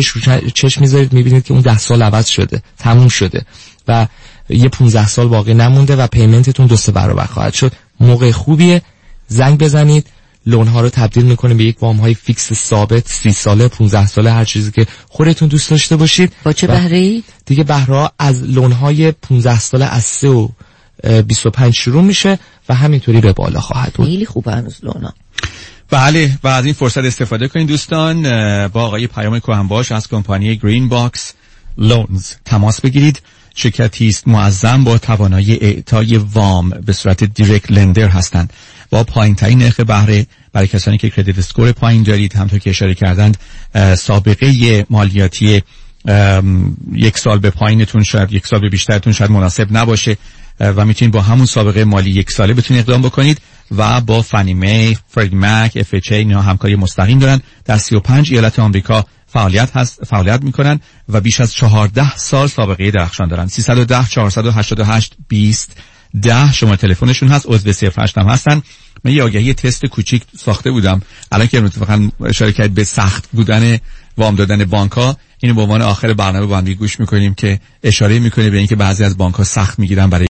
S10: چشم میذارید میبینید که اون 10 سال عوض شده، تموم شده و یه 15 سال باقی نمونده و پیمنتتون 2-3 برابر خواهد شد. موقع خوبیه زنگ بزنید، لون ها رو تبدیل میکنیم به یک وام های فیکس ثابت 30 ساله 15 ساله، هر چیزی که خودتون دوست داشته باشید.
S13: با چه بهره‌ای؟
S10: دیگه بهره از لون های 15 ساله از 3 و 25 شروع میشه و همینطوری به بالا خواهد بود.
S13: خیلی خوبه هنوز لونا.
S23: بله و از این فرصت استفاده کنید دوستان، با آقای پیام کوهنباش از کمپانی گرین باکس لونز تماس بگیرید. شرکتی است معظم با توانایی اعطای وام به صورت دایرکت لندر هستند با پایین‌ترین نرخ بهره برای کسانی که کردیت اسکور پایین دارید. همونطور که اشاره کردند سابقه مالیاتی 1 سال به پایینتون شاید 1 سال به بیشترتون شاید مناسب نباشه و میتونید با همون سابقه مالی 1 ساله بتونید اقدام بکنید و با فنی می، فردی مک، اف اچ ای اینا همکاری مستقیم دارن. در 35 ایالت آمریکا فعالیت میکنن و بیش از 14 سال سابقه درخشان دارن. 310 488 2010 شما تلفنشون هست، عضو 08 هم هستن. من یه آگهی تست کوچیک ساخته بودم الان که اتفاقا اشاره کردید به سخت بودن وام دادن بانک‌ها، اینو به عنوان آخر برنامه با هم گوش میکنیم که اشاره میکنه به اینکه بعضی از بانک‌ها سخت میگیرن برای